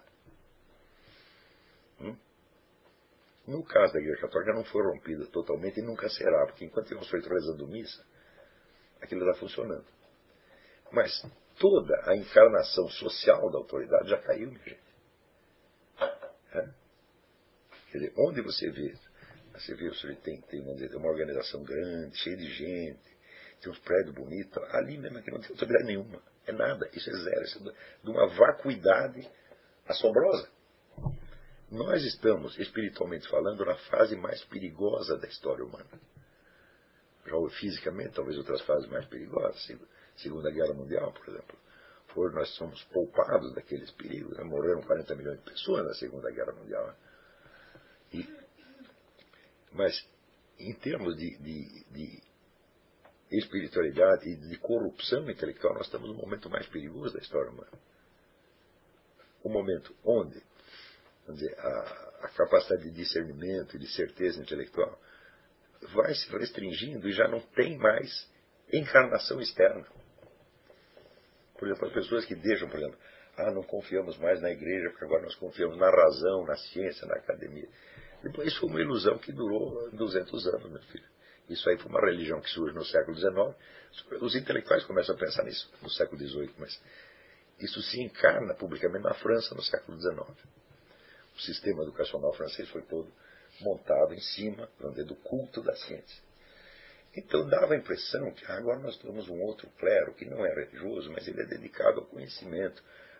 Hum? No caso da Igreja Católica não foi rompida totalmente e nunca será, porque enquanto temos feito rezando missa, aquilo está funcionando. Mas toda a encarnação social da autoridade já caiu, minha gente. É? Quer dizer, onde você vê, você vê, você tem, tem, vamos dizer, uma organização grande, cheia de gente, tem uns prédios bonitos, ali mesmo que não tem autoridade nenhuma. É nada, isso é zero, isso é de uma vacuidade assombrosa. Nós estamos, espiritualmente falando, na fase mais perigosa da história humana. Já fisicamente, talvez outras fases mais perigosas, Segunda Guerra Mundial, por exemplo. For, nós somos poupados daqueles perigos. Né? Morreram quarenta milhões de pessoas na Segunda Guerra Mundial. Né? E, mas, em termos de, de, de espiritualidade e de corrupção intelectual, nós estamos no momento mais perigoso da história humana. O momento onde, vamos dizer, a, a capacidade de discernimento e de certeza intelectual vai se restringindo e já não tem mais encarnação externa. Por exemplo, as pessoas que deixam, por exemplo, ah, não confiamos mais na igreja, porque agora nós confiamos na razão, na ciência, na academia. Depois, isso foi uma ilusão que durou duzentos anos, meu filho. Isso aí foi uma religião que surge no século dezenove. Os intelectuais começam a pensar nisso no século dezoito, mas isso se encarna publicamente na França no século dezenove. O sistema educacional francês foi todo montado em cima, vamos dizer, do culto da ciência. Então dava a impressão que agora nós temos um outro clero que não é religioso, mas ele é dedicado ao conhecimento,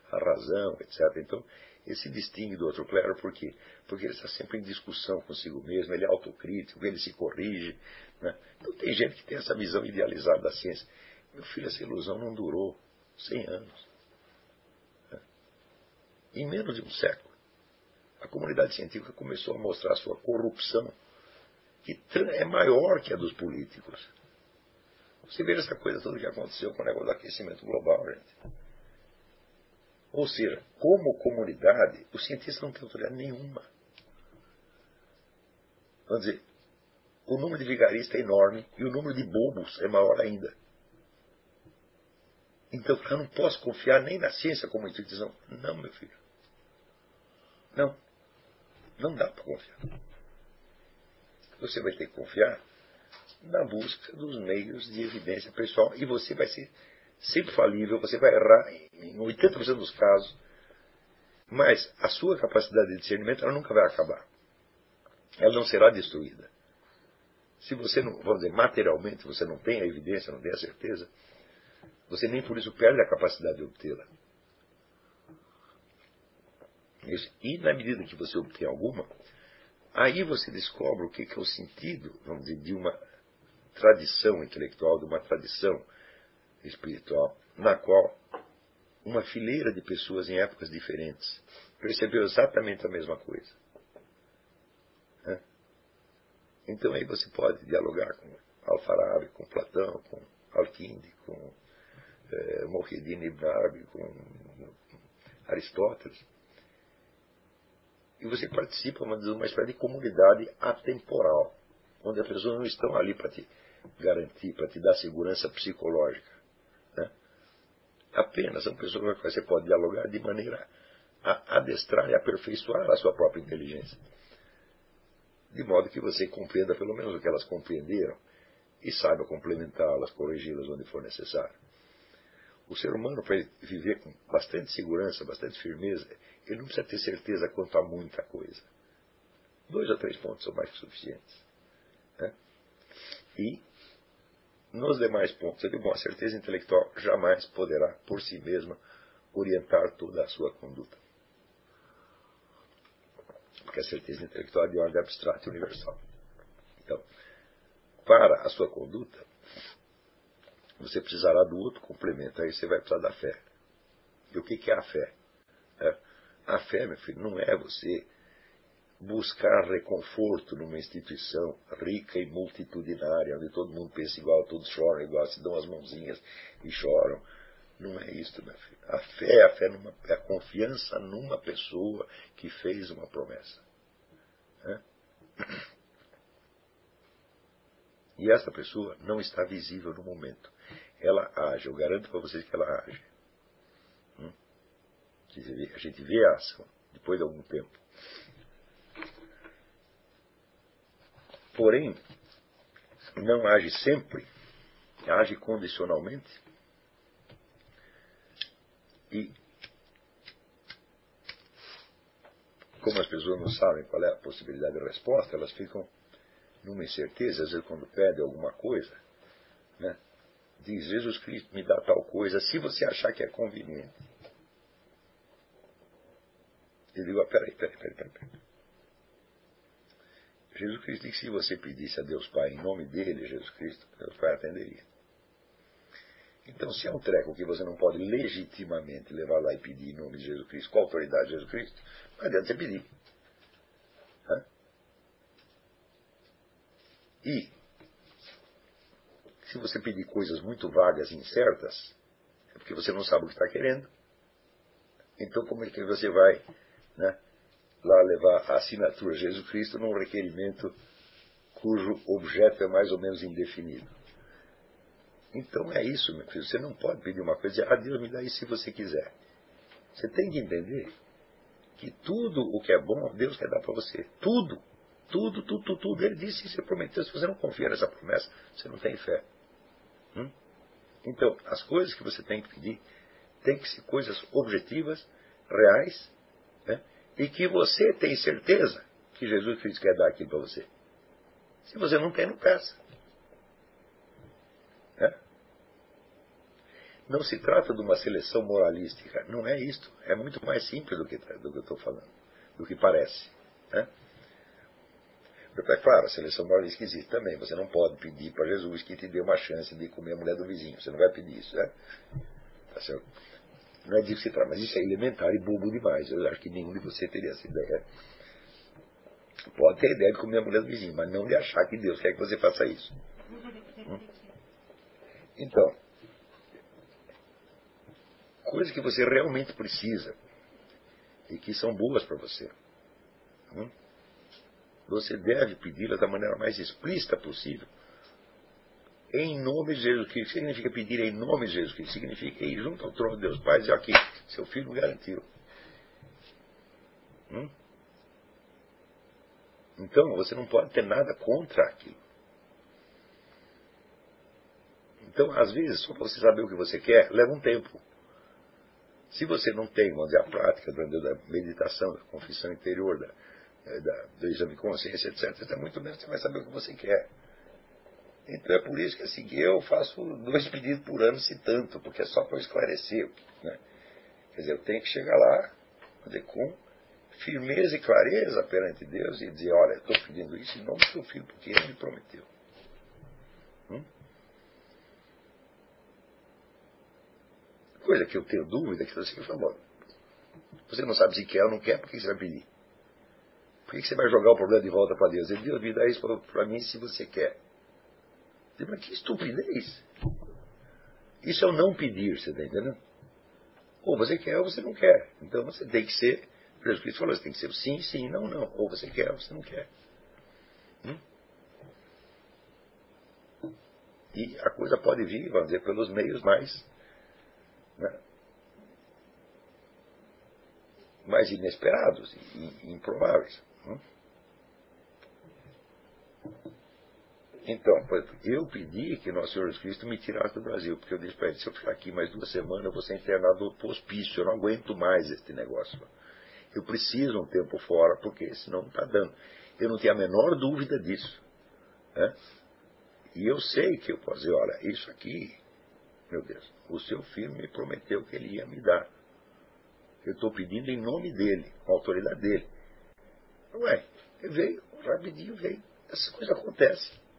a razão, etcétera. Então, ele se distingue do outro clero por quê? Porque ele está sempre em discussão consigo mesmo, ele é autocrítico, ele se corrige. Né? Então tem gente que tem essa visão idealizada da ciência. Meu filho, essa ilusão não durou cem anos. Né? Em menos de um século, a comunidade científica começou a mostrar a sua corrupção, que é maior que a dos políticos. Você vê essa coisa toda que aconteceu com o negócio do aquecimento global, gente. Ou seja, como comunidade, os cientistas não têm autoridade nenhuma. Vamos dizer, o número de vigaristas é enorme e o número de bobos é maior ainda. Então, eu não posso confiar nem na ciência como instituição. Não, meu filho. Não. Não dá para confiar. Você vai ter que confiar na busca dos meios de evidência pessoal e você vai ser sempre falível, você vai errar em oitenta por cento dos casos, mas a sua capacidade de discernimento ela nunca vai acabar. Ela não será destruída. Se você não, vamos dizer, materialmente você não tem a evidência, não tem a certeza, você nem por isso perde a capacidade de obtê-la. E na medida que você obtém alguma, aí você descobre o que é o sentido, vamos dizer, de uma tradição intelectual, de uma tradição espiritual, na qual uma fileira de pessoas em épocas diferentes percebeu exatamente a mesma coisa. Né? Então aí você pode dialogar com Alfarabi, com Platão, com Al-Kindi, com eh, Mohyeddin Ibn Arabi, com Aristóteles. E você participa de uma espécie de comunidade atemporal, onde as pessoas não estão ali para te garantir, para te dar segurança psicológica. Né? Apenas são pessoas com as quais você pode dialogar de maneira a adestrar e aperfeiçoar a sua própria inteligência. De modo que você compreenda pelo menos o que elas compreenderam e saiba complementá-las, corrigi-las onde for necessário. O ser humano, para viver com bastante segurança, bastante firmeza, ele não precisa ter certeza quanto a muita coisa. Dois ou três pontos são mais que suficientes. Né? E, nos demais pontos, ele, bom, a certeza intelectual jamais poderá, por si mesma, orientar toda a sua conduta. Porque a certeza intelectual é de ordem abstrata e universal. Então, para a sua conduta, você precisará do outro complemento. Aí você vai precisar da fé. E o que é a fé? É, a fé, meu filho, não é você buscar reconforto numa instituição rica e multitudinária, onde todo mundo pensa igual, todos choram igual, se dão as mãozinhas e choram. Não é isso, meu filho. A fé, a fé numa, é a confiança numa pessoa que fez uma promessa. É? E essa pessoa não está visível no momento. Ela age, eu garanto para vocês que ela age. Hum? A gente vê a ação depois de algum tempo. Porém, não age sempre, age condicionalmente. E, como as pessoas não sabem qual é a possibilidade de resposta, elas ficam numa incerteza, às vezes quando pedem alguma coisa, né? Diz, Jesus Cristo me dá tal coisa, se você achar que é conveniente. Eu digo, ah, peraí, peraí, peraí, peraí. Jesus Cristo diz que se você pedisse a Deus Pai em nome dele, Jesus Cristo, Deus Pai atenderia. Então, se é um treco que você não pode legitimamente levar lá e pedir em nome de Jesus Cristo, com a autoridade de Jesus Cristo, não adianta você pedir. Hã? E, se você pedir coisas muito vagas e incertas, é porque você não sabe o que está querendo. Então, como é que você vai, né, lá levar a assinatura de Jesus Cristo num requerimento cujo objeto é mais ou menos indefinido? Então é isso, meu filho. Você não pode pedir uma coisa e dizer, ah, Deus me dá isso se você quiser. Você tem que entender que tudo o que é bom, Deus quer dar para você. Tudo. Tudo, tudo, tudo, tudo. Ele disse que você prometeu. Se você não confia nessa promessa, você não tem fé. Hum? Então, as coisas que você tem que pedir tem que ser coisas objetivas, reais, né? E que você tem certeza que Jesus Cristo quer dar aquilo para você. Se você não tem, não peça. Né? Não se trata de uma seleção moralística. Não é isto. É muito mais simples do que, do que eu estou falando. Do que parece. Né? É claro, a seleção moralística existe também. Você não pode pedir para Jesus que te dê uma chance de comer a mulher do vizinho. Você não vai pedir isso, né? Tá certo? Não é disso que se trata, mas isso é elementar e bobo demais. Eu acho que nenhum de vocês teria essa ideia. Pode ter a ideia de comer a mulher do vizinho, mas não de achar que Deus quer que você faça isso. Hum? Então, coisas que você realmente precisa e que são boas para você. Hum? Você deve pedi-las da maneira mais explícita possível. Em nome de Jesus Cristo. O que significa pedir em nome de Jesus Cristo? Significa ir junto ao trono de Deus Pai e dizer, aqui, seu filho garantiu. Hum? Então, você não pode ter nada contra aquilo. Então, às vezes, só para você saber o que você quer, leva um tempo. Se você não tem, vamos dizer, a prática da meditação, da confissão interior, da, da, do exame de consciência, etcétera, muito menos você vai saber o que você quer. Então é por isso que assim, eu faço dois pedidos por ano, se tanto, porque é só para esclarecer. Né? Quer dizer, eu tenho que chegar lá, dizer, com firmeza e clareza perante Deus e dizer, olha, estou pedindo isso em nome do seu filho, porque ele me prometeu. Hum? Coisa que eu tenho dúvida, que você falou. Você não sabe se quer ou não quer, por que você vai pedir? Por que você vai jogar o problema de volta para Deus? Ele Deus me dá isso para mim se você quer. Mas que estupidez! Isso é o não pedir, você está entendendo? Ou você quer ou você não quer. Então você tem que ser, Jesus Cristo falou, você tem que ser sim, sim, não, não. Ou você quer ou você não quer. Hum? E a coisa pode vir, vamos dizer, pelos meios mais, né, mais inesperados e improváveis. Hum? Então, eu pedi que Nosso Senhor Jesus Cristo me tirasse do Brasil, porque eu disse para ele, se eu ficar aqui mais duas semanas, eu vou ser internado no hospício, eu não aguento mais este negócio. Eu preciso um tempo fora, porque senão não está dando. Eu não tenho a menor dúvida disso. Né? E eu sei que eu posso dizer, olha, isso aqui, meu Deus, o seu filho me prometeu que ele ia me dar. Eu estou pedindo em nome dele, com a autoridade dele. Ué, veio, rapidinho veio. Essas coisas acontecem.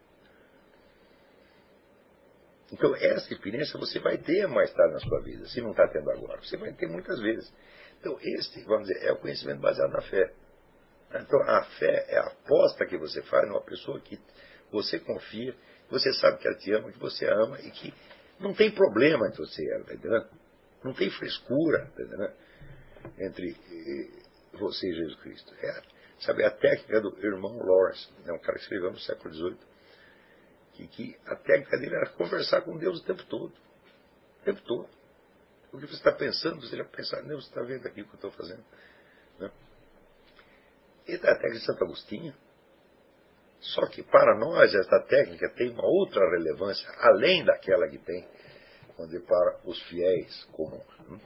Então, essa experiência você vai ter mais tarde na sua vida, se não está tendo agora. Você vai ter muitas vezes. Então, este, vamos dizer, é o conhecimento baseado na fé. Então, a fé é a aposta que você faz numa pessoa que você confia, você sabe que ela te ama, que você ama e que não tem problema entre você e ela, tá entendendo? Não tem frescura, tá entendendo? Entre você e Jesus Cristo. É, sabe, a técnica do irmão Lawrence, é um cara que escreveu no século dezoito, que, que a técnica dele era conversar com Deus o tempo todo. O tempo todo. O que você está pensando, você já pensar, Deus está vendo aqui o que eu estou fazendo. Né? E da técnica de Santo Agostinho. Só que para nós esta técnica tem uma outra relevância, além daquela que tem, onde para os fiéis comuns. Né?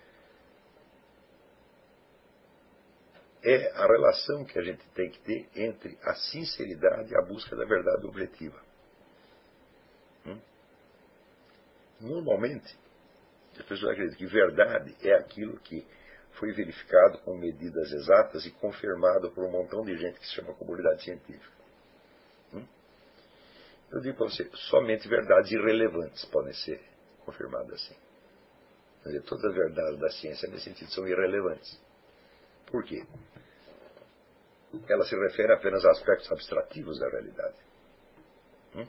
É a relação que a gente tem que ter entre a sinceridade e a busca da verdade objetiva. Hum? Normalmente, as pessoas acreditam que verdade é aquilo que foi verificado com medidas exatas e confirmado por um montão de gente que se chama comunidade científica. Hum? Eu digo para você, somente verdades irrelevantes podem ser confirmadas assim. Quer dizer, todas as verdades da ciência, nesse sentido, são irrelevantes. Por quê? Ela se refere apenas a aspectos abstrativos da realidade. Hum?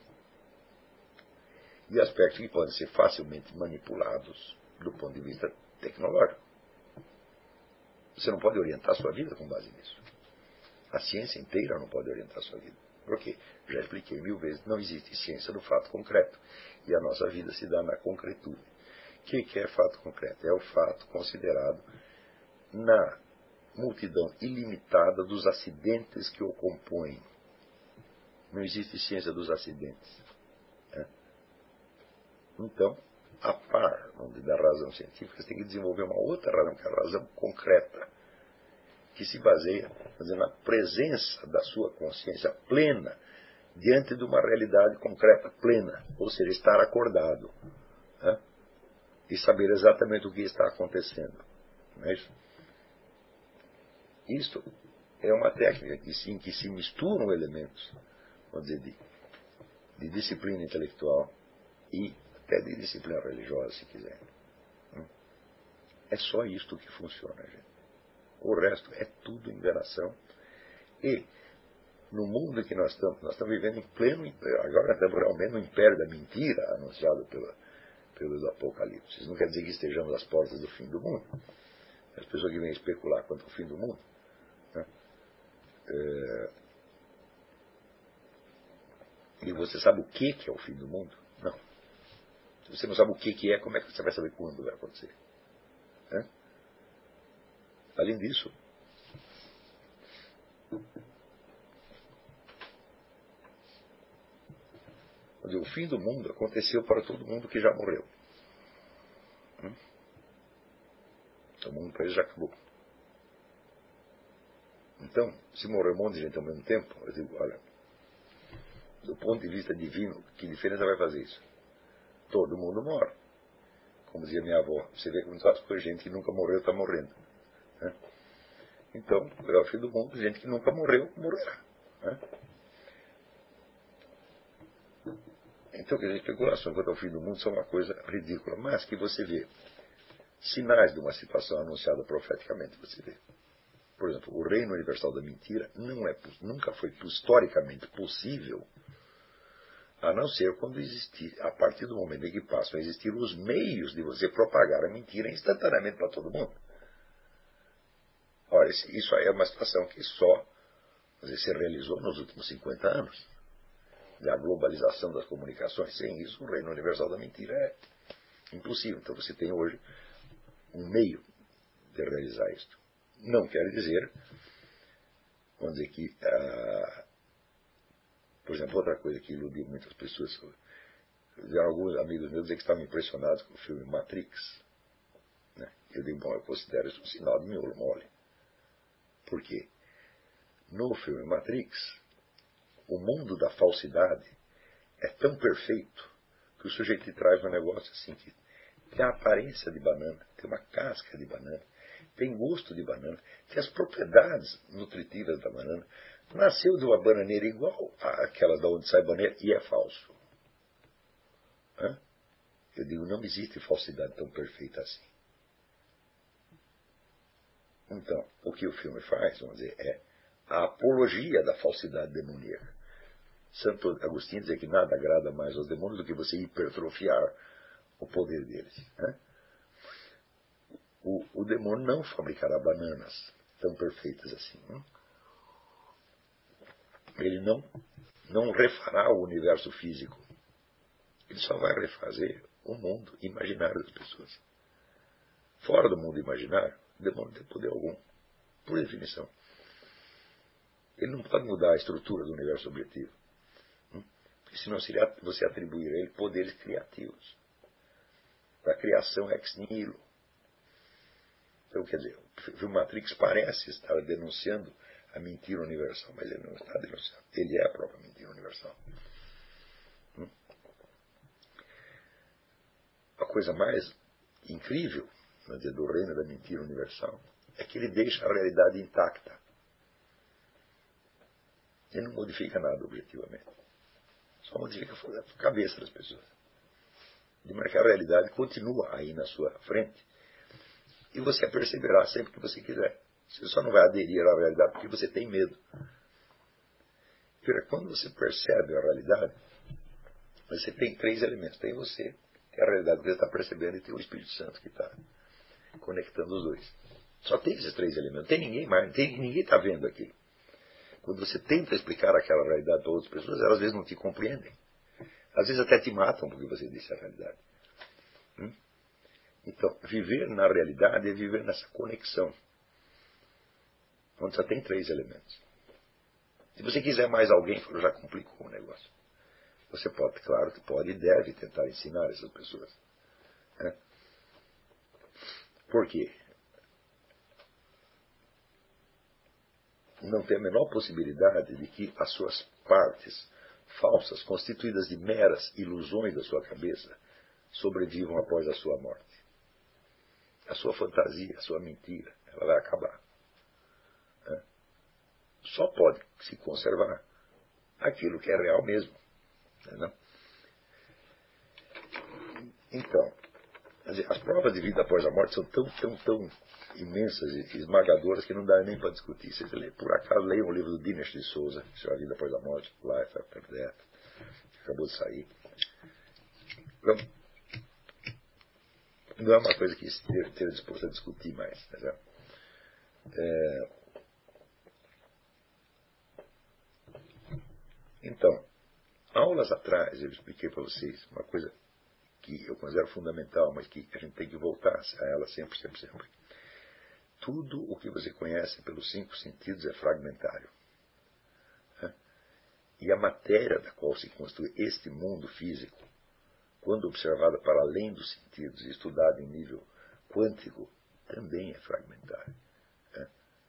E aspectos que podem ser facilmente manipulados do ponto de vista tecnológico. Você não pode orientar a sua vida com base nisso. A ciência inteira não pode orientar a sua vida. Por quê? Já expliquei mil vezes, não existe ciência do fato concreto. E a nossa vida se dá na concretude. O que, que é fato concreto? É o fato considerado na multidão ilimitada dos acidentes que o compõem. Não existe ciência dos acidentes. Né? Então, a par da razão científica, você tem que desenvolver uma outra razão, que é a razão concreta, que se baseia, dizer, na presença da sua consciência plena diante de uma realidade concreta plena, ou seja, estar acordado. Né? e saber exatamente o que está acontecendo. Não é isso? Isto é uma técnica que, sim, que se misturam elementos, vamos dizer, de, de disciplina intelectual e até de disciplina religiosa, se quiser. É só isto que funciona, gente. O resto é tudo enganação. E no mundo que nós estamos, nós estamos vivendo em pleno, agora estamos realmente no império da mentira anunciado pela, pelo Apocalipse. Isso não quer dizer que estejamos às portas do fim do mundo. As pessoas que vêm especular quanto ao fim do mundo, né? É... E você sabe o que é o fim do mundo? Não. Se você não sabe o que é, como é que você vai saber quando vai acontecer? Né? Além disso, o fim do mundo aconteceu para todo mundo que já morreu. O mundo para eles já acabou. Então, se morrer um monte de gente ao mesmo tempo, eu digo, olha, do ponto de vista divino, que diferença vai fazer isso? Todo mundo morre. Como dizia minha avó, você vê como faz com gente que nunca morreu está morrendo. Né? Então, é o fim do mundo, gente que nunca morreu, morrerá. Né? Então, quer dizer, especulação quanto ao fim do mundo são uma coisa ridícula, mas que você vê sinais de uma situação anunciada profeticamente, você vê. Por exemplo, o reino universal da mentira não é, nunca foi historicamente possível, a não ser quando existir, a partir do momento em que passam a existir os meios de você propagar a mentira instantaneamente para todo mundo. Ora, isso aí é uma situação que só dizer, se realizou nos últimos cinquenta anos. A globalização das comunicações, sem isso, o reino universal da mentira é impossível. Então você tem hoje um meio de realizar isto. Não quer dizer, vamos dizer que, ah, por exemplo, outra coisa que iludiu muitas pessoas, alguns amigos meus dizer que estavam impressionados com o filme Matrix. Né? Eu digo, bom, eu considero isso um sinal de miolo mole. Por quê? No filme Matrix, o mundo da falsidade é tão perfeito que o sujeito te traz um negócio assim que tem a aparência de banana, tem uma casca de banana, tem gosto de banana, tem as propriedades nutritivas da banana. Nasceu de uma bananeira igual àquela da onde sai bananeira e é falso. Hã? Eu digo, não existe falsidade tão perfeita assim. Então, o que o filme faz, vamos dizer, é a apologia da falsidade demoníaca. Santo Agostinho diz que nada agrada mais aos demônios do que você hipertrofiar o poder deles. Né? O, o demônio não fabricará bananas tão perfeitas assim. Hein? Ele não, não refará o universo físico. Ele só vai refazer o mundo imaginário das pessoas. Fora do mundo imaginário, o demônio não tem poder algum, por definição. Ele não pode mudar a estrutura do universo objetivo. Porque senão seria você atribuir a ele poderes criativos. Da criação ex nihilo. Então, quer dizer, o Matrix parece estar denunciando a mentira universal, mas ele não está denunciando. Ele é a própria mentira universal. Hum? A coisa mais incrível, vamos dizer, do reino da mentira universal é que ele deixa a realidade intacta. Ele não modifica nada objetivamente. Só modifica a cabeça das pessoas. De maneira que a realidade continua aí na sua frente. E você a perceberá sempre que você quiser. Você só não vai aderir à realidade porque você tem medo. Porque quando você percebe a realidade, você tem três elementos. Tem você, tem a realidade que você está percebendo, e tem o Espírito Santo que está conectando os dois. Só tem esses três elementos. Não tem ninguém mais, tem, ninguém está vendo aqui. Quando você tenta explicar aquela realidade para outras pessoas, elas às vezes não te compreendem. Às vezes até te matam porque você disse a realidade. Hum? Então, viver na realidade é viver nessa conexão. Onde só tem três elementos. Se você quiser mais alguém, já complicou o negócio. Você pode, claro que pode e deve tentar ensinar essas pessoas. Né? Por quê? Não tem a menor possibilidade de que as suas partes falsas, constituídas de meras ilusões da sua cabeça, sobrevivam após a sua morte. a sua fantasia, a sua mentira, ela vai acabar. Né? Só pode se conservar aquilo que é real mesmo. Né? Então, as provas de vida após a morte são tão, tão, tão imensas e esmagadoras que não dá nem para discutir. Você lê, por acaso, leiam o livro do Dinesh de Souza, que é A Vida Após a Morte, Life After Death, que acabou de sair. Não, não é uma coisa que esteja disposto a discutir mais. Né? É, então, aulas atrás eu expliquei para vocês uma coisa que eu considero fundamental, mas que a gente tem que voltar a ela sempre, sempre, sempre. Tudo o que você conhece pelos cinco sentidos é fragmentário. Né? E a matéria da qual se constitui este mundo físico, quando observada para além dos sentidos e estudada em nível quântico, também é fragmentária. Né?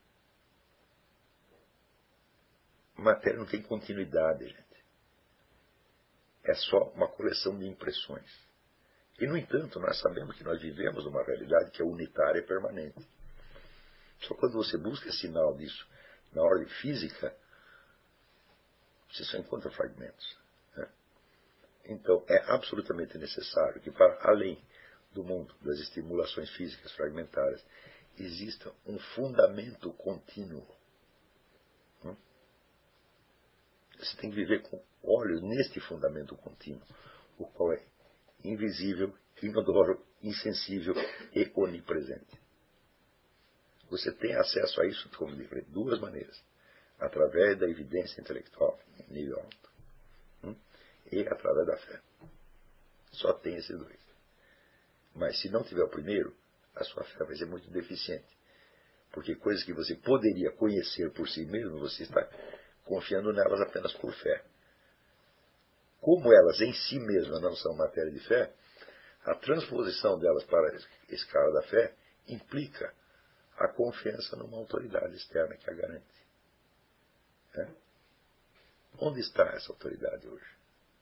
A matéria não tem continuidade, gente. É só uma coleção de impressões. E, no entanto, nós sabemos que nós vivemos numa realidade que é unitária e permanente. Só quando você busca sinal disso na ordem física, você só encontra fragmentos. Né? Então, é absolutamente necessário que, para além do mundo das estimulações físicas fragmentárias, exista um fundamento contínuo. Hum? Você tem que viver com olhos neste fundamento contínuo, o qual é invisível, inodoro, insensível e onipresente. Você tem acesso a isso, como de duas maneiras. Através da evidência intelectual, em nível alto, hum? e através da fé. Só tem esses dois. Mas se não tiver o primeiro, a sua fé vai ser muito deficiente. Porque coisas que você poderia conhecer por si mesmo, você está confiando nelas apenas por fé. Como elas em si mesmas não são matéria de fé, a transposição delas para a escala da fé implica a confiança numa autoridade externa que a garante. É? Onde está essa autoridade hoje?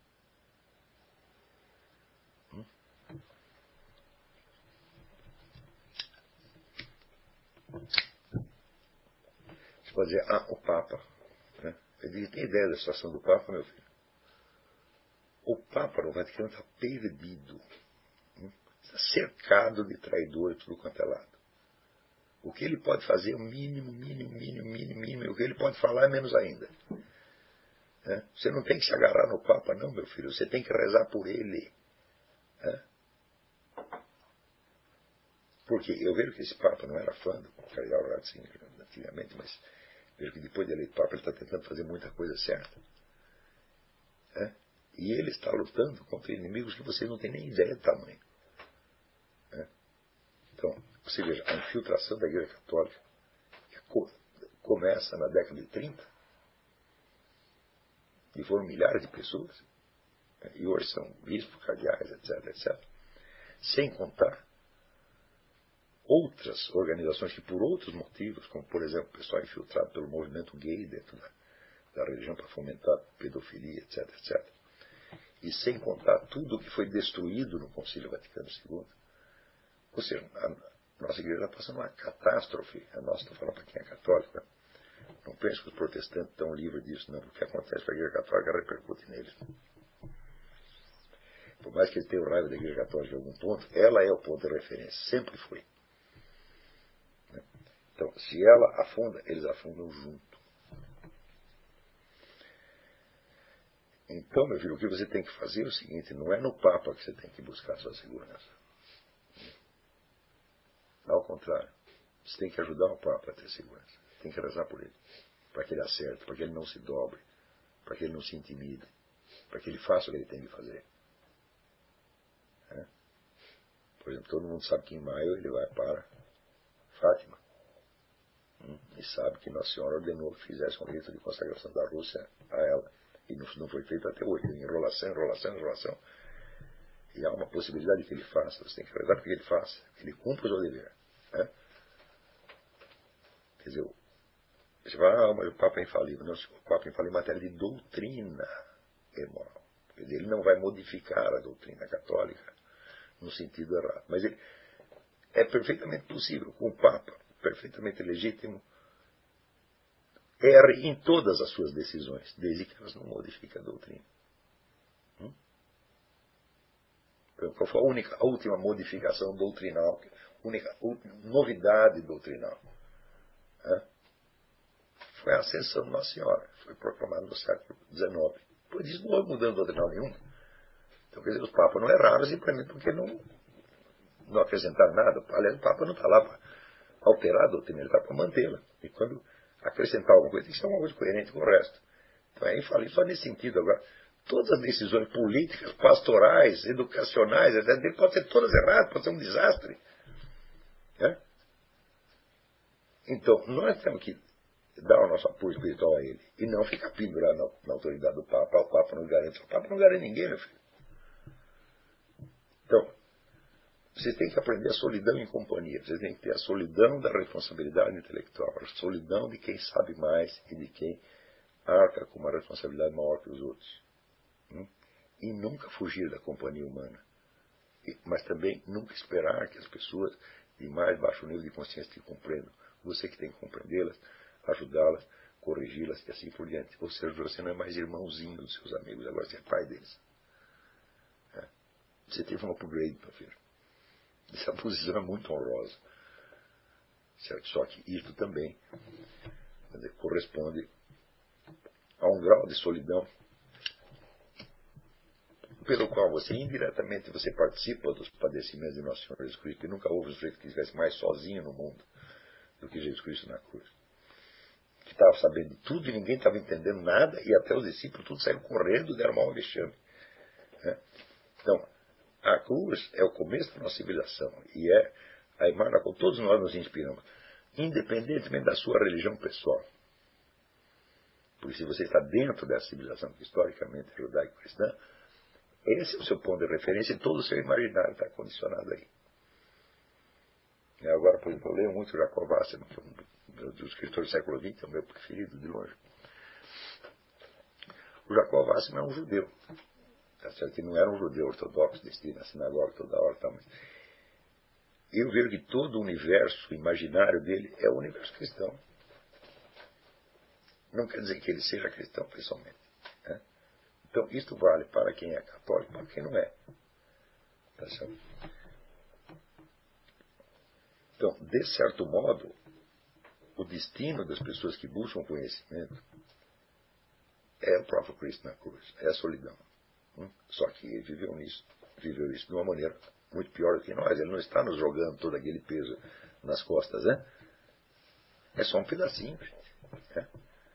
Hum? Você pode dizer, ah, o Papa. Né? Eu digo, tem ideia da situação do Papa, meu filho? O Papa no Vaticano está perdido. Hum? Está cercado de traidores tudo quanto é lado. O que ele pode fazer é o mínimo, mínimo, mínimo, mínimo, mínimo. E o que ele pode falar é menos ainda. É? Você não tem que se agarrar no Papa, não, meu filho. Você tem que rezar por ele. É? Porque eu vejo que esse Papa não era fã do Cardeal Ratzinger antigamente, mas vejo que depois de eleito Papa ele está tentando fazer muita coisa certa. É? E ele está lutando contra inimigos que vocês não têm nem ideia do tamanho. É? Então, você veja, a infiltração da Igreja Católica que co começa na década de trinta, e foram milhares de pessoas, e hoje são bispos, cardeais, etc, etcétera. Sem contar outras organizações que, por outros motivos, como, por exemplo, o pessoal infiltrado pelo movimento gay dentro da, da religião para fomentar pedofilia, etc, etcétera. E sem contar tudo o que foi destruído no Concílio Vaticano segundo. Ou seja, a nossa igreja está passando uma catástrofe. A nossa, estou falando para quem é católico. Né? Não pense que os protestantes estão livres disso, não. O que acontece com a igreja católica repercute neles. Por mais que eles tenham raiva da igreja católica em algum ponto, ela é o ponto de referência. Sempre foi. Então, se ela afunda, eles afundam junto. Então, meu filho, o que você tem que fazer é o seguinte, não é no Papa que você tem que buscar a sua segurança. Ao contrário, você tem que ajudar o Papa a ter segurança. Tem que rezar por ele, para que ele acerte, para que ele não se dobre, para que ele não se intimide, para que ele faça o que ele tem que fazer. É? Por exemplo, todo mundo sabe que em maio ele vai para Fátima. Hum? E sabe que Nossa Senhora ordenou que fizesse um rito de consagração da Rússia a ela. E não, não foi feito até hoje. Enrolação, enrolação, enrolação. E há uma possibilidade que ele faça. Você tem que rezar para que ele faça. Que ele cumpra o seu dever. Né? Quer dizer, você fala, ah, mas o Papa é infalível. Não, o Papa é infalível em matéria de doutrina e moral. Quer dizer, ele não vai modificar a doutrina católica no sentido errado. Mas ele, é perfeitamente possível, com o Papa, perfeitamente legítimo, erre em todas as suas decisões, desde que elas não modifiquem a doutrina. Hum? Qual foi a única, a última modificação doutrinal, a única, a última novidade doutrinal? Hã? Foi a ascensão de Nossa Senhora, foi proclamada no século dezenove. Por isso não houve mudança doutrinal nenhuma. Então, quer dizer, os papas não erraram simplesmente porque não, não acrescentaram nada. Aliás, o Papa não está lá para alterar a doutrina, ele está para mantê-la. E quando acrescentar alguma coisa, tem que ser uma coisa coerente com o resto. Então, aí falei só nesse sentido. Agora, todas as decisões políticas, pastorais, educacionais, etcétera, podem ser todas erradas, pode ser um desastre. Né? Então, nós temos que dar o nosso apoio espiritual a ele. E não ficar pendurado na, na autoridade do Papa. O Papa não garante. O Papa não garante ninguém, meu filho. Então, vocês têm que aprender a solidão em companhia. Vocês têm que ter a solidão da responsabilidade intelectual. A solidão de quem sabe mais e de quem arca com uma responsabilidade maior que os outros. Hum? E nunca fugir da companhia humana. E, mas também nunca esperar que as pessoas de mais baixo nível de consciência te compreendam. Você que tem que compreendê-las, ajudá-las, corrigi-las e assim por diante. Ou seja, você não é mais irmãozinho dos seus amigos, agora você é pai deles. É. Você teve um upgrade, meu filho. Essa posição é muito honrosa. Certo? Só que isso também dizer, corresponde a um grau de solidão pelo qual você indiretamente você participa dos padecimentos de Nosso Senhor Jesus Cristo, que nunca houve um sujeito que estivesse mais sozinho no mundo do que Jesus Cristo na cruz. Que estava sabendo tudo e ninguém estava entendendo nada, e até os discípulos tudo saíram correndo, deram mal ao vexame. Né? Então, a cruz é o começo da nossa civilização, e é a imagem na qual todos nós nos inspiramos, independentemente da sua religião pessoal. Porque se você está dentro dessa civilização que historicamente é judaico-cristã, esse é o seu ponto de referência e todo o seu imaginário está condicionado aí. E agora, por exemplo, eu leio muito Jacob Wasserman, que é um dos escritores do século vinte, é o meu preferido de longe. O Jacob Wasserman é um judeu. Tá certo? Que não era um judeu ortodoxo, destino na sinagoga toda hora. Tá? Mas eu vejo que todo o universo imaginário dele é o universo cristão. Não quer dizer que ele seja cristão pessoalmente. Né? Então, isto vale para quem é católico e para quem não é. Tá certo? Então, de certo modo, o destino das pessoas que buscam conhecimento é o próprio Cristo na cruz, é a solidão. Hum? Só que ele viveu nisso, viveu isso de uma maneira muito pior do que nós. Ele não está nos jogando todo aquele peso nas costas, né? É só um pedacinho, gente. Né?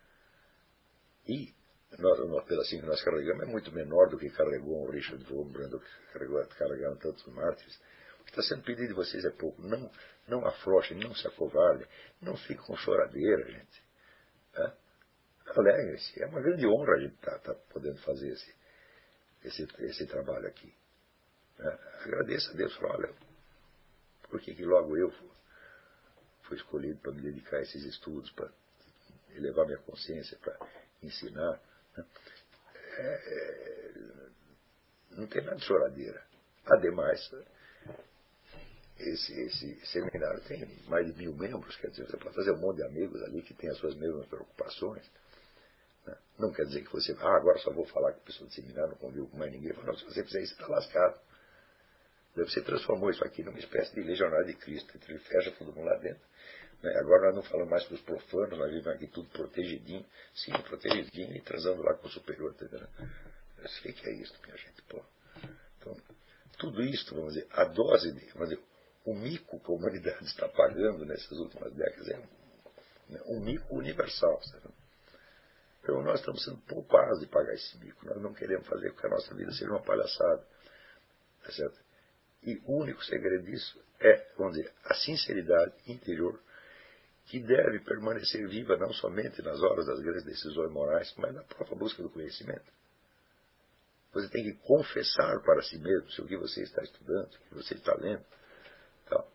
E nós, o pedacinho que nós carregamos é muito menor do que carregou o Richard Wurmbrand, do que carregou, carregaram tantos mártires. O que está sendo pedido de vocês é pouco. Não, não afrouxem, não se acovardem, não fiquem com choradeira, gente. Né? Alegrem-se. É uma grande honra a gente estar tá, tá podendo fazer esse, esse, esse trabalho aqui. Né? Agradeça a Deus. Fala, olha, por que, que logo eu fui, fui escolhido para me dedicar a esses estudos, para elevar minha consciência, para ensinar. Né? É, é, não tem nada de choradeira. Ademais, esse, esse seminário tem mais de mil membros, quer dizer, você pode fazer um monte de amigos ali que têm as suas mesmas preocupações. Né? Não quer dizer que você, ah, agora só vou falar com a pessoa do seminário, não convivo com mais ninguém. Não, se você fizer isso, você está lascado. Você transformou isso aqui numa espécie de legionário de Cristo, ele fecha todo mundo lá dentro. Né? Agora nós não falamos mais para os profanos, nós vivemos aqui tudo protegidinho, sim, protegidinho, e transando lá com o superior. Entendeu? Eu sei que é isso, minha gente. Pô. Então, tudo isso, vamos dizer, a dose de, vamos dizer, o mico que a humanidade está pagando nessas últimas décadas é um, né, um mico universal. Sabe? Então nós estamos sendo poupados de pagar esse mico. Nós não queremos fazer com que a nossa vida seja uma palhaçada. Tá certo? E o único segredo disso é, vamos dizer, a sinceridade interior que deve permanecer viva não somente nas horas das grandes decisões morais, mas na própria busca do conhecimento. Você tem que confessar para si mesmo se o que você está estudando, o que você está lendo, tal,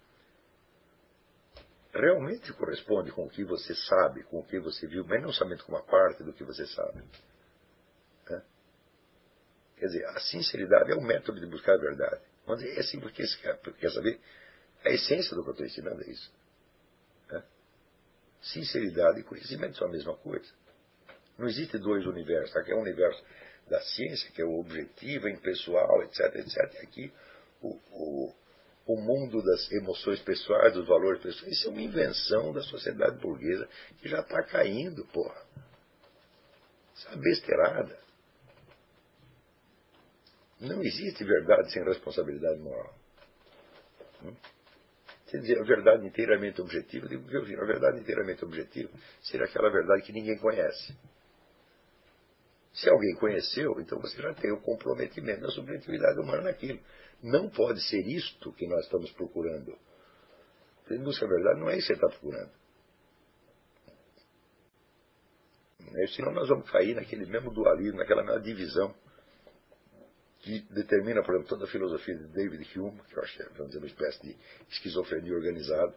realmente corresponde com o que você sabe, com o que você viu, mas não somente com uma parte do que você sabe. Né? Quer dizer, a sinceridade é o método de buscar a verdade. Mas é assim porque você quer, quer saber A essência do que eu estou ensinando é isso. Né? Sinceridade e conhecimento são a mesma coisa. Não existe dois universos. Aqui é o universo da ciência, que é o objetivo, impessoal, etc, etc. E aqui o, o, o mundo das emoções pessoais, dos valores pessoais. Isso é uma invenção da sociedade burguesa que já está caindo, porra. Isso é uma besteirada. Não existe verdade sem responsabilidade moral. Hum? Quer dizer, a verdade inteiramente objetiva, eu digo, viu, a verdade inteiramente objetiva seria aquela verdade que ninguém conhece. Se alguém conheceu, então você já tem o comprometimento da subjetividade humana naquilo. Não pode ser isto que nós estamos procurando. Você busca a verdade, não é isso que você está procurando. É, senão nós vamos cair naquele mesmo dualismo, naquela mesma divisão que determina, por exemplo, toda a filosofia de David Hume, que eu acho que é, vamos dizer, uma espécie de esquizofrenia organizada,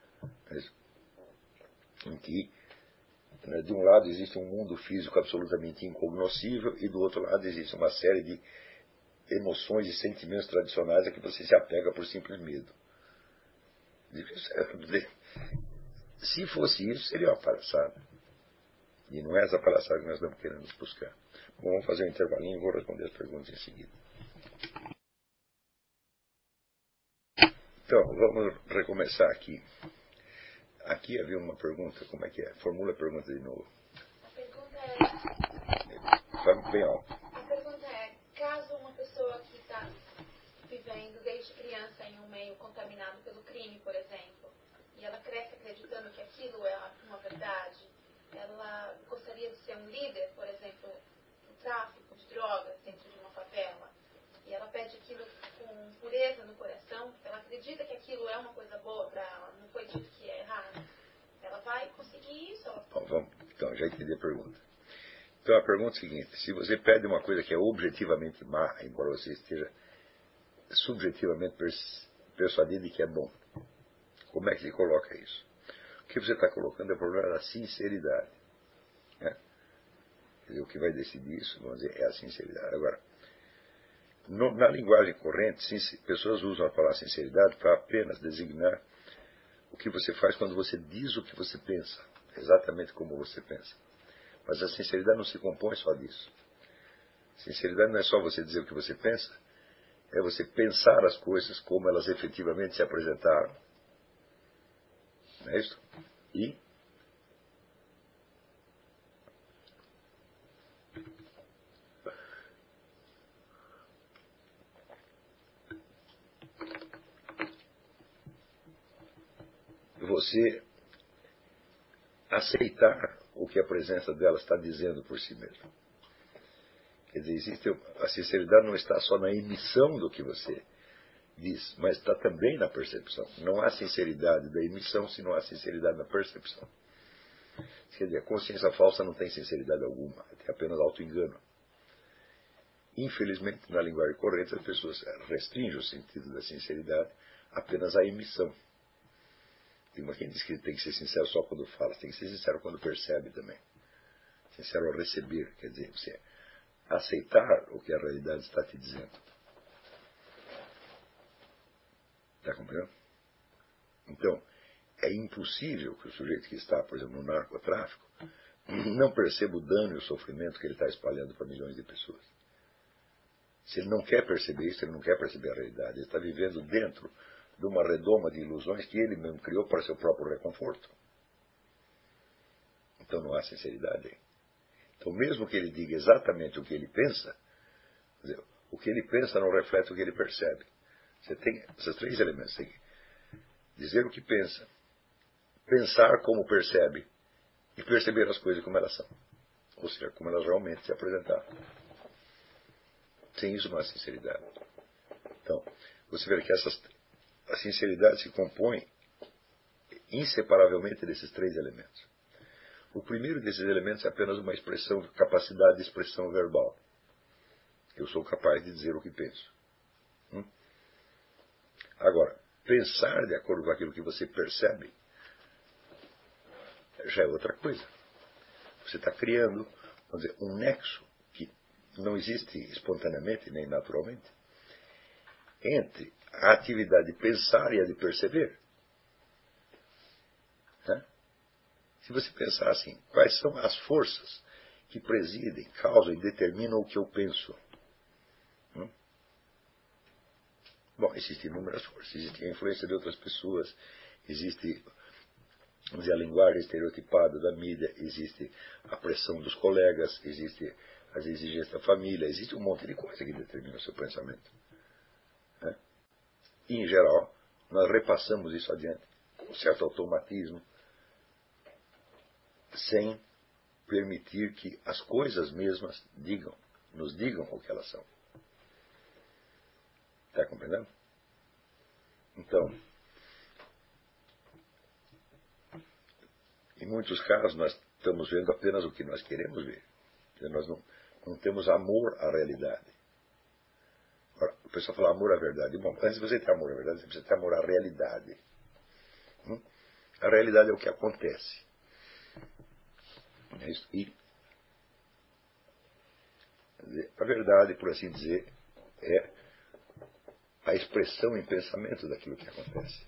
em que, né, de um lado existe um mundo físico absolutamente incognoscível e do outro lado existe uma série de emoções e sentimentos tradicionais a que você se apega por simples medo. Se fosse isso, seria uma palhaçada. E não é essa palhaçada que nós estamos querendo buscar. Bom, vamos fazer um intervalinho e vou responder as perguntas em seguida. Então, vamos recomeçar aqui. Aqui havia uma pergunta, como é que é? Formula a pergunta de novo. A pergunta é... Fala bem alto. A pergunta é, caso uma pessoa que está vivendo desde criança em um meio contaminado pelo crime, por exemplo, e ela cresce acreditando que aquilo é uma verdade, ela gostaria de ser um líder, por exemplo, no tráfico de drogas dentro de uma favela, e ela pede aquilo com pureza no coração, ela acredita que aquilo é uma coisa boa para ela, não foi dito que é errado. Ela vai conseguir isso? Ela... Bom, vamos, então, já entendi a pergunta. Então, a pergunta é a seguinte: se você pede uma coisa que é objetivamente má, embora você esteja subjetivamente pers persuadido de que é bom, como é que se coloca isso? O que você está colocando é o problema da sinceridade. Né? Quer dizer, o que vai decidir isso, vamos dizer, é a sinceridade. Agora, no, na linguagem corrente, pessoas usam a palavra sinceridade para apenas designar o que você faz quando você diz o que você pensa, exatamente como você pensa. Mas a sinceridade não se compõe só disso. Sinceridade não é só você dizer o que você pensa, é você pensar as coisas como elas efetivamente se apresentaram. Não é isso? E você aceitar o que a presença dela está dizendo por si mesma. Quer dizer, existe, a sinceridade não está só na emissão do que você diz, mas está também na percepção. Não há sinceridade da emissão se não há sinceridade na percepção. Quer dizer, a consciência falsa não tem sinceridade alguma, tem apenas auto-engano. Infelizmente, na linguagem corrente, as pessoas restringem o sentido da sinceridade apenas à emissão. Tem uma quem diz que tem que ser sincero só quando fala, tem que ser sincero quando percebe também. Sincero ao receber, quer dizer, você aceitar o que a realidade está te dizendo. Está compreendendo? Então, é impossível que o sujeito que está, por exemplo, no narcotráfico, não perceba o dano e o sofrimento que ele está espalhando para milhões de pessoas. Se ele não quer perceber isso, ele não quer perceber a realidade. Ele está vivendo dentro de uma redoma de ilusões que ele mesmo criou para seu próprio reconforto. Então não há sinceridade aí. Então, mesmo que ele diga exatamente o que ele pensa, quer dizer, o que ele pensa não reflete o que ele percebe. Você tem esses três elementos. Você tem que dizer o que pensa, pensar como percebe e perceber as coisas como elas são. Ou seja, como elas realmente se apresentaram. Sem isso não há sinceridade. Então, você vê que essas, a sinceridade se compõe inseparavelmente desses três elementos. O primeiro desses elementos é apenas uma expressão, capacidade de expressão verbal. Eu sou capaz de dizer o que penso. Hum? Agora, pensar de acordo com aquilo que você percebe já é outra coisa. Você está criando, vamos dizer, um nexo que não existe espontaneamente nem naturalmente entre a atividade de pensar e a de perceber. Né? Se você pensar assim, quais são as forças que presidem, causam e determinam o que eu penso? Hum? Bom, existem inúmeras forças. Existe a influência de outras pessoas, existe, vamos dizer, a linguagem estereotipada da mídia, existe a pressão dos colegas, existe as exigências da família, existe um monte de coisa que determina o seu pensamento. Né? E, em geral, nós repassamos isso adiante com um certo automatismo, sem permitir que as coisas mesmas digam, nos digam o que elas são. Está compreendendo? Então, em muitos casos, nós estamos vendo apenas o que nós queremos ver. Nós não, não temos amor à realidade. Agora, o pessoal fala amor à verdade. Bom, antes de você ter amor à verdade, você precisa ter amor à realidade. Hum? A realidade é o que acontece. É isso. E a verdade, por assim dizer, é a expressão em pensamento daquilo que acontece.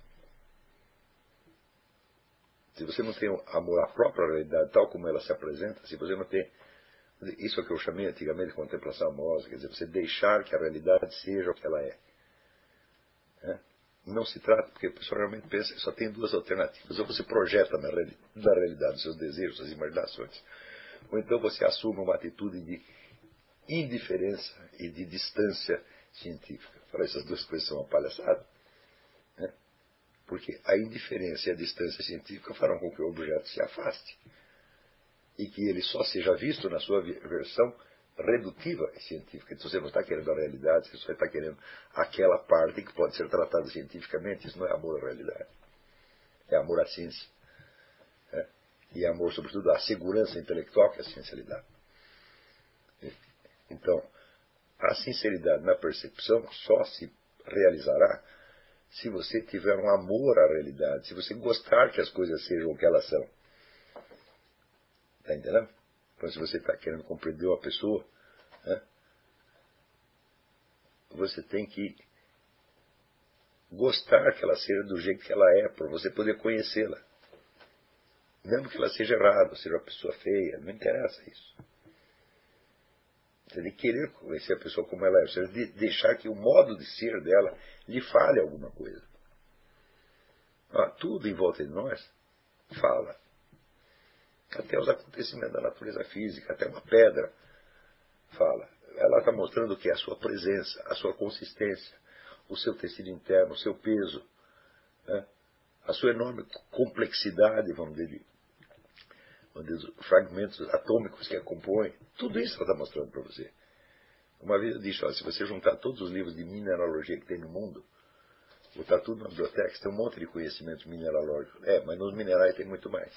Se você não tem amor à própria realidade, tal como ela se apresenta, se você não tem... Isso é o que eu chamei antigamente de contemplação amorosa, quer dizer, você deixar que a realidade seja o que ela é. É? Não se trata, porque a pessoa realmente pensa que só tem duas alternativas. Ou você projeta na, reali na realidade os seus desejos, suas imaginações, ou então você assume uma atitude de indiferença e de distância científica. Fala, essas duas coisas são uma palhaçada. Né? Porque a indiferença e a distância científica farão com que o objeto se afaste e que ele só seja visto na sua versão redutiva e científica. Então você não está querendo a realidade, você só está querendo aquela parte que pode ser tratada cientificamente. Isso não é amor à realidade. É amor à ciência. Né? E é amor, sobretudo, à segurança intelectual que a ciência lhe dá. Então, a sinceridade na percepção só se realizará se você tiver um amor à realidade, se você gostar que as coisas sejam o que elas são. Está entendendo? Então, se você está querendo compreender uma pessoa, né, você tem que gostar que ela seja do jeito que ela é, para você poder conhecê-la. Mesmo que ela seja errada, seja uma pessoa feia, não interessa isso. Você tem que querer conhecer a pessoa como ela é, você tem que deixar que o modo de ser dela lhe fale alguma coisa. Ah, tudo em volta de nós fala. Até os acontecimentos da natureza física, até uma pedra fala. Ela está mostrando o que é a sua presença, a sua consistência, o seu tecido interno, o seu peso, né? A sua enorme complexidade, vamos dizer, vamos dizer, os fragmentos atômicos que a compõem. Tudo isso ela está mostrando para você. Uma vez eu disse, ó, se você juntar todos os livros de mineralogia que tem no mundo, botar tudo na biblioteca, tem um monte de conhecimentos mineralógicos. É, mas nos minerais tem muito mais.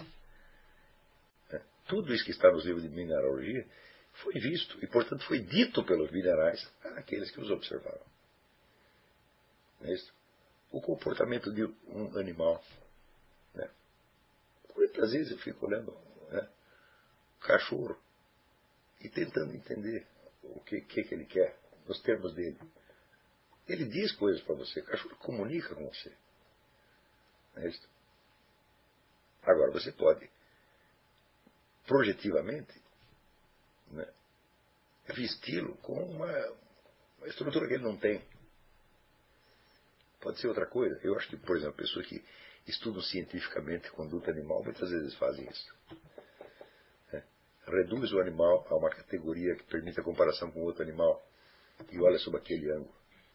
Tudo isso que está nos livros de mineralogia foi visto e, portanto, foi dito pelos minerais àqueles que os observaram. Não é isso? O comportamento de um animal. Né? Quantas vezes eu fico olhando, né, o cachorro e tentando entender o que, que, que ele quer, nos termos dele. Ele diz coisas para você, o cachorro comunica com você. Não é isso? Agora, você pode projetivamente, né, vesti-lo com uma, uma estrutura que ele não tem. Pode ser outra coisa. Eu acho que, por exemplo, pessoas que estudam cientificamente conduta animal, muitas vezes fazem isso. Né? Reduz o animal a uma categoria que permite a comparação com outro animal e olha sob aquele ângulo.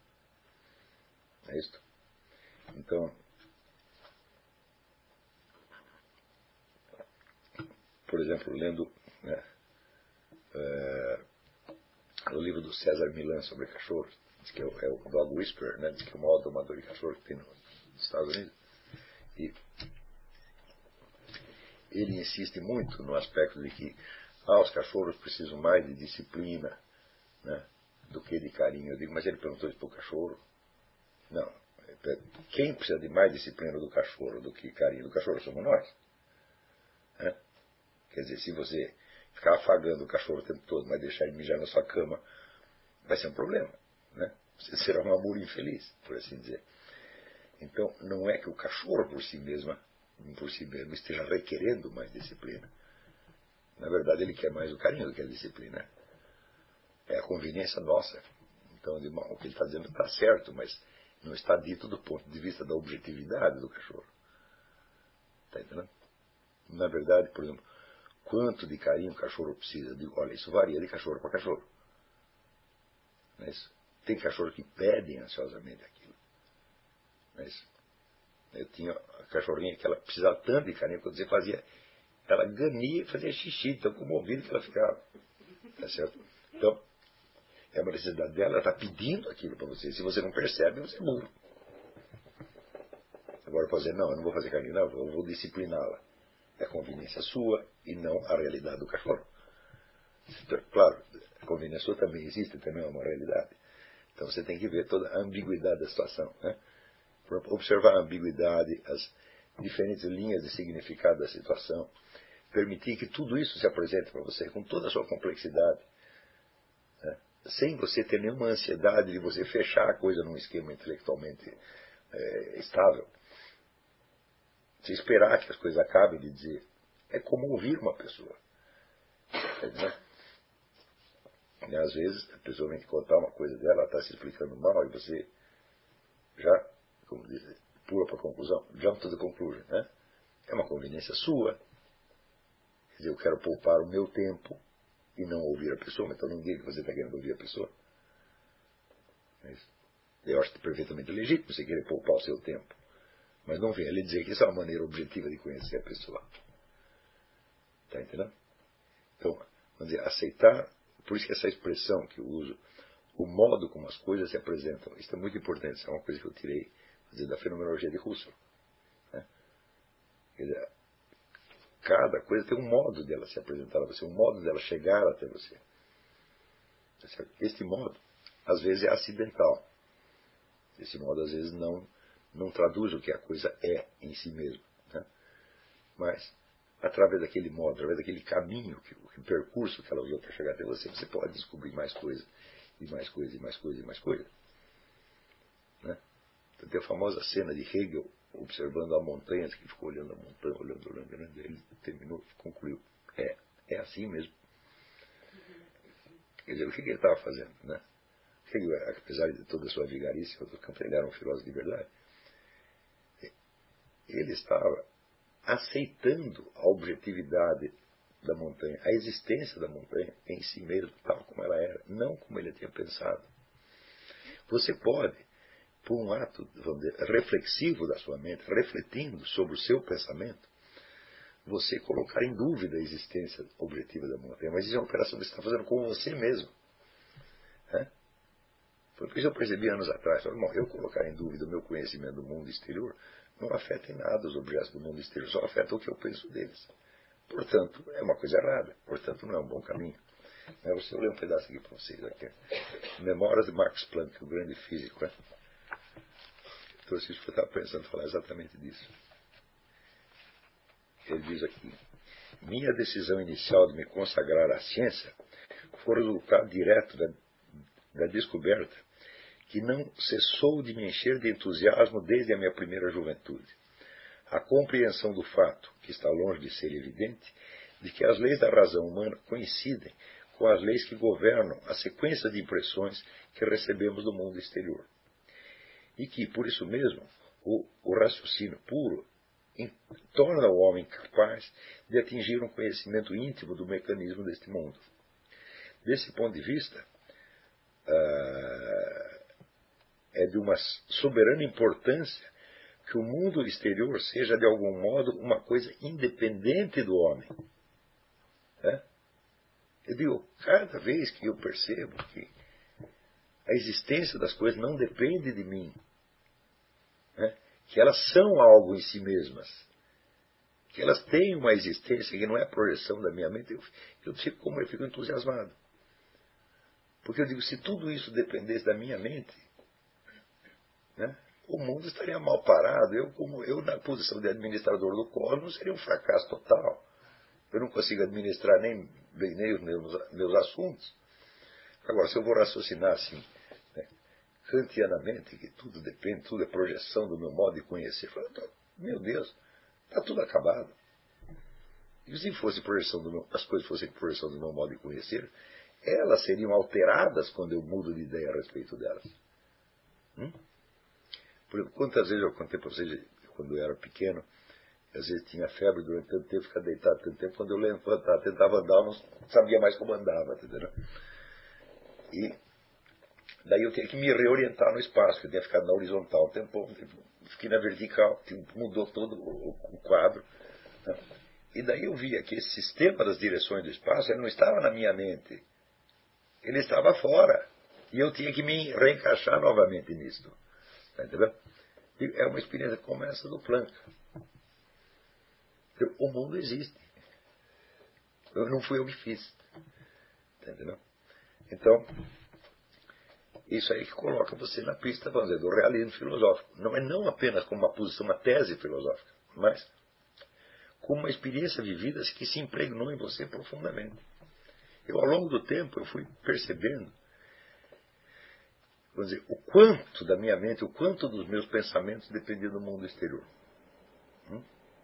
É isso? Então, por exemplo, lendo, né, é, o livro do César Millan sobre cachorros, diz que é o, é o Dog Whisperer, né, diz que é o maior domador de cachorro que tem nos Estados Unidos. E ele insiste muito no aspecto de que ah, os cachorros precisam mais de disciplina, né, do que de carinho. Eu digo, mas ele perguntou isso para o cachorro? Não. Quem precisa de mais disciplina do cachorro do que carinho do cachorro somos nós. Né? Quer dizer, se você ficar afagando o cachorro o tempo todo, mas deixar ele mijar na sua cama, vai ser um problema. Né? você será um amor infeliz, por assim dizer. Então, não é que o cachorro por si mesmo, por si mesmo esteja requerendo mais disciplina. Na verdade, ele quer mais o carinho do que a disciplina. É a conveniência nossa. Então, o que ele está dizendo está certo, mas não está dito do ponto de vista da objetividade do cachorro. Está entendendo? Na verdade, por exemplo, quanto de carinho o cachorro precisa? Digo, olha, isso varia de cachorro para cachorro. Não é isso? Tem cachorro que pedem ansiosamente aquilo. Não é isso? Eu tinha a cachorrinha que ela precisava tanto de carinho, quando você fazia, ela ganhia e fazia xixi, tão comovida que ela ficava. Tá certo? Então, é uma necessidade dela, ela está pedindo aquilo para você. Se você não percebe, você é burro. Agora, fazer, não, eu não vou fazer carinho, não, eu vou discipliná-la. É conveniência sua e não a realidade do cachorro. Então, claro, a conveniência sua também existe, também é uma realidade. Então você tem que ver toda a ambiguidade da situação, né? Observar a ambiguidade, as diferentes linhas de significado da situação, permitir que tudo isso se apresente para você com toda a sua complexidade, né? Sem você ter nenhuma ansiedade de você fechar a coisa num esquema intelectualmente é, estável. Se esperar que as coisas acabem de dizer, é como ouvir uma pessoa. Quer dizer, e às vezes a pessoa vem te contar uma coisa dela, ela está se explicando mal, e você já, como diz, pula para a conclusão, jump to the conclusion, né? É uma conveniência sua. Quer dizer, eu quero poupar o meu tempo e não ouvir a pessoa, mas então não diga que você está querendo ouvir a pessoa. É isso. Eu acho perfeitamente legítimo você querer poupar o seu tempo. Mas não venha lhe dizer que isso é uma maneira objetiva de conhecer a pessoa. Está entendendo? Então, vamos dizer, aceitar, por isso que essa expressão que eu uso, o modo como as coisas se apresentam, isso é muito importante, isso é uma coisa que eu tirei, vamos dizer, da fenomenologia de Husserl. Né? Quer dizer, cada coisa tem um modo dela se apresentar a você, um modo dela chegar até você. Este modo, às vezes, é acidental. Esse modo, às vezes, não, não traduz o que a coisa é em si mesmo. Né? Mas, através daquele modo, através daquele caminho, que, o percurso que ela usou para chegar até você, você pode descobrir mais coisas, e mais coisas, e mais coisas, e mais coisas. Né? Então, tem a famosa cena de Hegel observando a montanha, que ficou olhando a montanha, olhando, olhando, olhando, ele terminou, concluiu. É, é assim mesmo. Quer dizer, o que, que ele estava fazendo? Né? Hegel, apesar de toda a sua vigarice, ele era um filósofo de verdade, ele estava aceitando a objetividade da montanha, a existência da montanha em si mesmo, tal como ela era, não como ele tinha pensado. Você pode, por um ato, vamos dizer, reflexivo da sua mente, refletindo sobre o seu pensamento, você colocar em dúvida a existência objetiva da montanha. Mas isso é uma operação que você está fazendo com você mesmo. Né? Foi por isso que eu percebi anos atrás. Bom, eu colocar em dúvida o meu conhecimento do mundo exterior não afeta em nada os objetos do mundo exterior, só afeta o que eu penso deles. Portanto, é uma coisa errada. Portanto, não é um bom caminho. Eu vou ler um pedaço aqui para vocês. Aqui. Memórias de Max Planck, o grande físico. Né? Então, eu estava pensando em falar exatamente disso. Ele diz aqui: minha decisão inicial de me consagrar à ciência foi resultado direto da, da descoberta que não cessou de me encher de entusiasmo desde a minha primeira juventude. A compreensão do fato, que está longe de ser evidente, de que as leis da razão humana coincidem com as leis que governam a sequência de impressões que recebemos do mundo exterior. E que, por isso mesmo, o, o raciocínio puro em, torna o homem capaz de atingir um conhecimento íntimo do mecanismo deste mundo. Desse ponto de vista, ah, é de uma soberana importância que o mundo exterior seja, de algum modo, uma coisa independente do homem. É? Eu digo, cada vez que eu percebo que a existência das coisas não depende de mim, né? Que elas são algo em si mesmas, que elas têm uma existência que não é a projeção da minha mente, eu, eu fico como eu fico entusiasmado. Porque eu digo, se tudo isso dependesse da minha mente, né, o mundo estaria mal parado. Eu, como eu, na posição de administrador do cosmos, seria um fracasso total. Eu não consigo administrar nem, nem os meus, meus assuntos. Agora, se eu vou raciocinar assim, né, kantianamente, que tudo depende, tudo é projeção do meu modo de conhecer. Eu falei, meu Deus, está tudo acabado. E se fosse projeção do meu, as coisas fossem projeção do meu modo de conhecer, elas seriam alteradas quando eu mudo de ideia a respeito delas. Hum? Por exemplo, quantas vezes eu contei para vocês, quando eu era pequeno, às vezes tinha febre durante tanto tempo, ficava deitado tanto tempo, quando eu levantava, tentava andar, eu não sabia mais como andava, entendeu? E daí eu tinha que me reorientar no espaço, eu tinha ficado na horizontal um tempo, fiquei na vertical, mudou todo o quadro. Né? E daí eu via que esse sistema das direções do espaço, ele não estava na minha mente, ele estava fora. E eu tinha que me reencaixar novamente nisso. Tá entendendo? E é uma experiência como essa do Planck. O mundo existe. Eu, não fui eu que fiz. Tá entendendo? Então, isso aí que coloca você na pista, vamos dizer, do realismo filosófico. Não é não apenas como uma posição, uma tese filosófica, mas como uma experiência vivida que se impregnou em você profundamente. Eu, ao longo do tempo, eu fui percebendo, vamos dizer, o quanto da minha mente, o quanto dos meus pensamentos dependia do mundo exterior. Hum?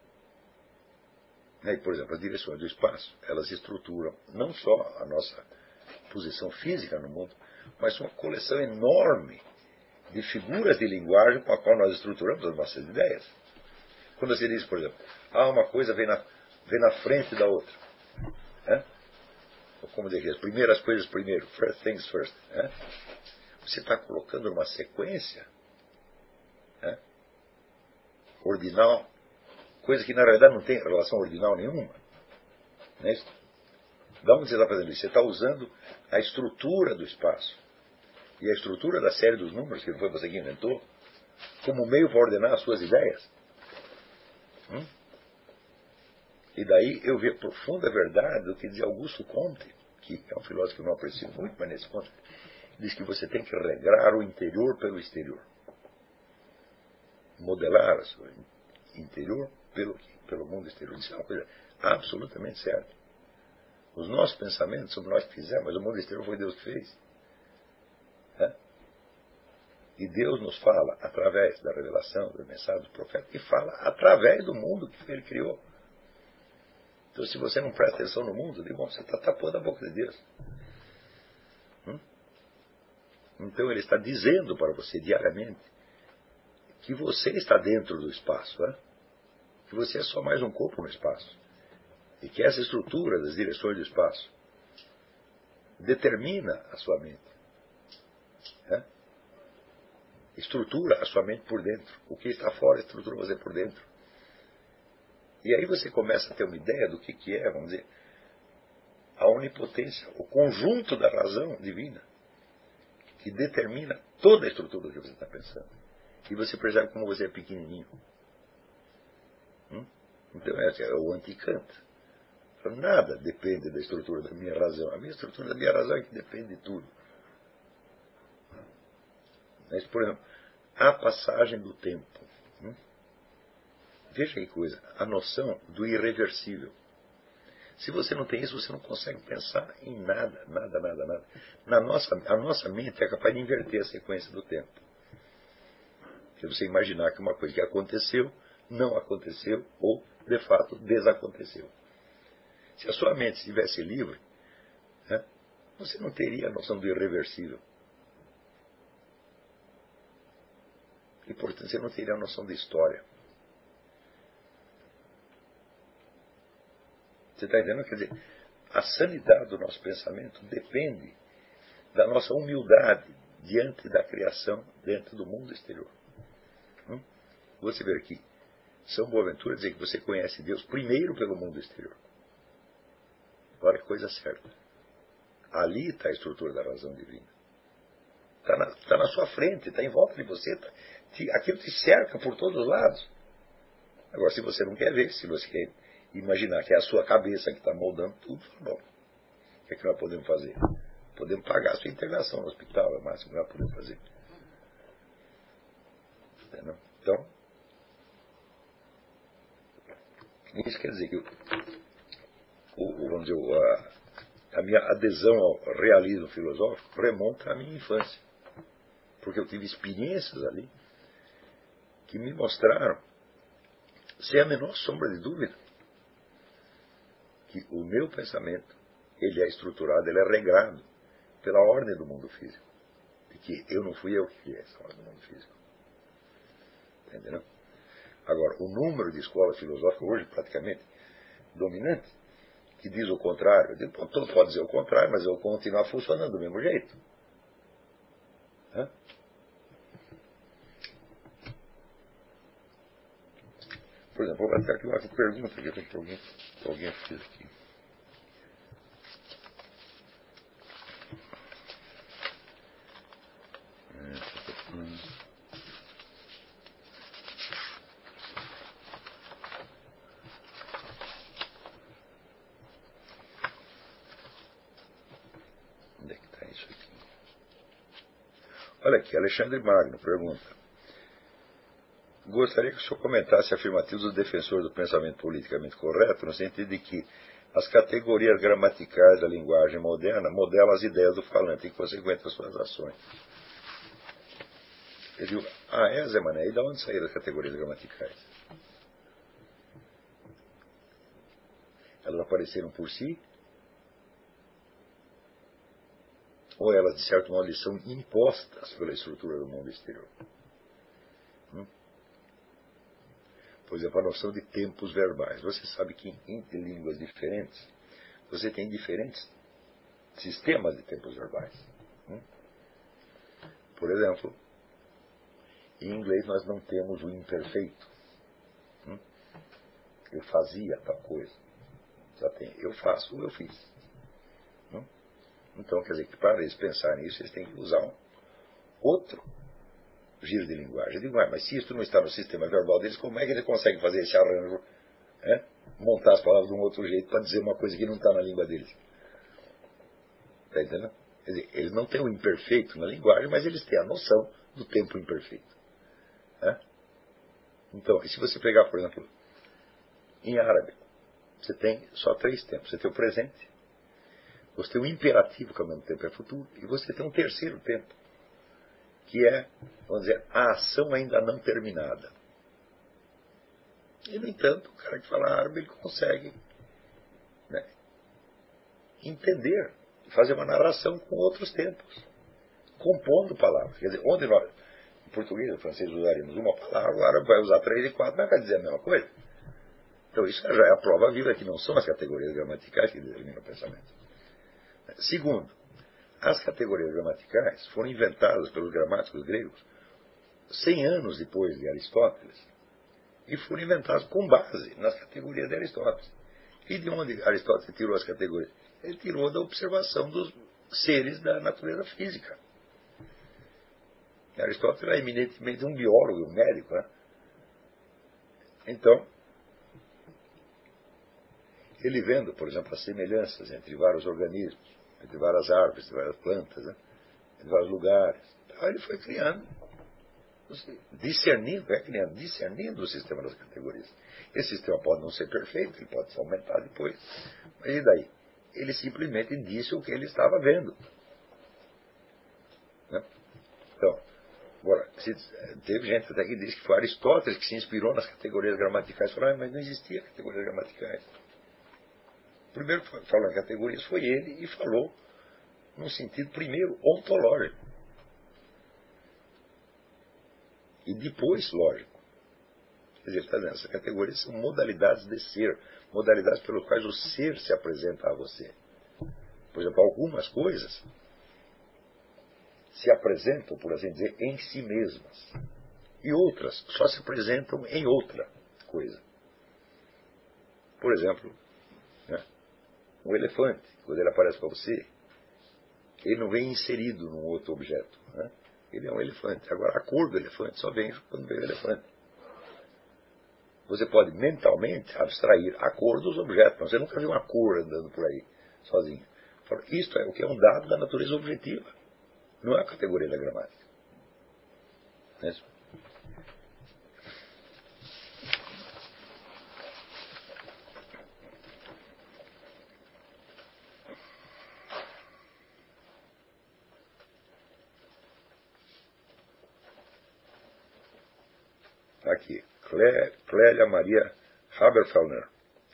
E, por exemplo, as direções do espaço, elas estruturam não só a nossa posição física no mundo, mas uma coleção enorme de figuras de linguagem com a qual nós estruturamos as nossas ideias. Quando você diz, por exemplo, ah, uma coisa vem na, vem na frente da outra. É? Ou como dizer, as primeiras coisas primeiro, first things first. É? Você está colocando uma sequência é? ordinal, coisa que na realidade não tem relação ordinal nenhuma. Não é isso? Da onde você está fazendo isso? Você está usando a estrutura do espaço e a estrutura da série dos números, que não foi você que inventou, como meio para ordenar as suas ideias. Hum? E daí eu vi a profunda verdade do que diz Augusto Comte, que é um filósofo que eu não aprecio muito, mas nesse ponto diz que você tem que regrar o interior pelo exterior. Modelar o seu interior pelo, pelo mundo exterior. Isso é uma coisa absolutamente certa. Os nossos pensamentos somos nós que fizemos, mas o mundo exterior foi Deus que fez. É? E Deus nos fala através da revelação, da mensagem do profeta, e fala através do mundo que Ele criou. Então, se você não presta atenção no mundo, bom, você está tapando a boca de Deus. Hum? Então, Ele está dizendo para você diariamente que você está dentro do espaço, é? Que você é só mais um corpo no espaço. E que essa estrutura das direções do espaço determina a sua mente. É? Estrutura a sua mente por dentro. O que está fora estrutura você por dentro. E aí você começa a ter uma ideia do que, que é, vamos dizer, a onipotência, o conjunto da razão divina, que determina toda a estrutura do que você está pensando. E você percebe como você é pequenininho. Hum? Então é, é o anti-Kant. Nada depende da estrutura da minha razão. A minha estrutura da minha razão é que depende de tudo. Mas, por exemplo, a passagem do tempo. Hum? Veja que coisa, a noção do irreversível. Se você não tem isso, você não consegue pensar em nada, nada, nada, nada. Na nossa, a nossa mente é capaz de inverter a sequência do tempo. Se você imaginar que uma coisa que aconteceu, não aconteceu, ou, de fato, desaconteceu. Se a sua mente estivesse livre, né, você não teria a noção do irreversível. E, portanto, você não teria a noção da história. Você está entendendo? Quer dizer, a sanidade do nosso pensamento depende da nossa humildade diante da criação dentro do mundo exterior. Hum? Você vê aqui, São Boaventura dizer que você conhece Deus primeiro pelo mundo exterior. Olha que coisa certa. Ali está a estrutura da razão divina. Está na, tá na sua frente, está em volta de você. Tá, te, aquilo te cerca por todos os lados. Agora, se você não quer ver, se você quer imaginar que é a sua cabeça que está moldando tudo, bom, o que é que nós podemos fazer? Podemos pagar a sua internação no hospital, é o máximo que nós podemos fazer. Entendeu? Então, isso quer dizer que o, o, vamos dizer, a, a minha adesão ao realismo filosófico remonta à minha infância. Porque eu tive experiências ali que me mostraram, sem a menor sombra de dúvida, que o meu pensamento, ele é estruturado, ele é regrado pela ordem do mundo físico. E que eu não fui eu que criei essa ordem do mundo físico. Entendeu? Agora, o número de escolas filosóficas hoje, praticamente, dominante, que diz o contrário. Eu digo, pô, todo pode dizer o contrário, mas eu vou continuar funcionando do mesmo jeito. Hã? Por exemplo, vou bater aqui uma pergunta que eu tenho que alguém, alguém fez aqui. Onde é que está isso aqui? Olha aqui, Alexandre Magno pergunta. Gostaria que o senhor comentasse afirmativos dos defensores do pensamento politicamente correto, no sentido de que as categorias gramaticais da linguagem moderna modelam as ideias do falante e, consequentemente, as suas ações. Ele diz, ah, é, Zé Mané, e de onde saíram as categorias gramaticais? Elas apareceram por si? Ou elas, de certo modo, são impostas pela estrutura do mundo exterior? Hum? Por exemplo, a noção de tempos verbais. Você sabe que entre línguas diferentes, você tem diferentes sistemas de tempos verbais. Hum? Por exemplo, em inglês nós não temos o imperfeito. Hum? Eu fazia tal coisa. Já tem eu faço, eu fiz. Hum? Então, quer dizer que para eles pensarem nisso, eles têm que usar um outro giro de linguagem. Eu digo, ah, mas se isso não está no sistema verbal deles, como é que eles conseguem fazer esse arranjo, é? Montar as palavras de um outro jeito para dizer uma coisa que não está na língua deles? Está entendendo? Quer dizer, eles não têm o imperfeito na linguagem, mas eles têm a noção do tempo imperfeito. É? Então, e se você pegar, por exemplo, em árabe, você tem só três tempos. Você tem o presente, você tem o imperativo, que ao mesmo tempo é futuro, e você tem um terceiro tempo, que é, vamos dizer, a ação ainda não terminada. E, no entanto, o cara que fala árabe, ele consegue, né, entender, fazer uma narração com outros tempos, compondo palavras. Quer dizer, onde nós, em português e francês, usaríamos uma palavra, o árabe vai usar três e quatro, mas vai dizer a mesma coisa. Então, isso já é a prova viva que não são as categorias gramaticais que determinam o pensamento. Segundo, as categorias gramaticais foram inventadas pelos gramáticos gregos cem anos depois de Aristóteles e foram inventadas com base nas categorias de Aristóteles. E de onde Aristóteles tirou as categorias? Ele tirou da observação dos seres da natureza física. Aristóteles era eminentemente um biólogo, um médico, né? Então, ele vendo, por exemplo, as semelhanças entre vários organismos, entre várias árvores, entre várias plantas, né? Entre vários lugares, aí ele foi criando, discernindo, é criando, discernindo o sistema das categorias. Esse sistema pode não ser perfeito, ele pode ser aumentado depois, mas e daí? Ele simplesmente disse o que ele estava vendo. Né? Então, agora, se, teve gente até que disse que foi Aristóteles que se inspirou nas categorias gramaticais. Falou, ah, mas não existia categorias gramaticais. O primeiro que falou em categorias foi ele e falou num sentido, primeiro, ontológico. E depois, lógico. Quer dizer, ele está dizendo, essas categorias são modalidades de ser, modalidades pelas quais o ser se apresenta a você. Por exemplo, algumas coisas se apresentam, por assim dizer, em si mesmas. E outras só se apresentam em outra coisa. Por exemplo, né, um elefante, quando ele aparece para você, ele não vem inserido num outro objeto. Né? Ele é um elefante. Agora, a cor do elefante só vem quando vem o elefante. Você pode mentalmente abstrair a cor dos objetos. Mas você nunca viu uma cor andando por aí, sozinho. Isto é o que é um dado da natureza objetiva. Não é a categoria da gramática. Não é isso? Aqui, Clé, Clélia Maria Haberfellner.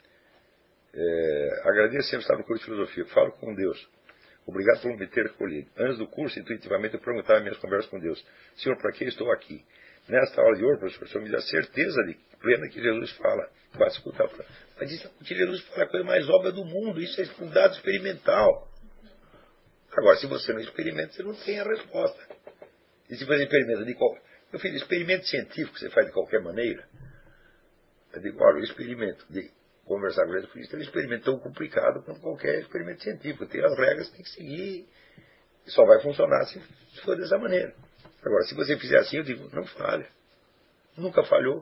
É, agradeço sempre estar no curso de filosofia. Falo com Deus. Obrigado por me ter escolhido. Antes do curso, intuitivamente, eu perguntava em minhas conversas com Deus: Senhor, para que estou aqui? Nesta aula de hoje, professor, o senhor me dá certeza de plena que Jesus fala. Vai escutar. Mas isso que Jesus fala é a coisa mais óbvia do mundo. Isso é um dado experimental. Agora, se você não experimenta, você não tem a resposta. E se você experimenta de qual... Meu filho, experimento científico que você faz de qualquer maneira. Eu digo, olha, o experimento de conversar com Jesus Cristo é um experimento tão complicado quanto qualquer experimento científico. Tem as regras, tem que seguir. E só vai funcionar se for dessa maneira. Agora, se você fizer assim, eu digo, não falha. Nunca falhou.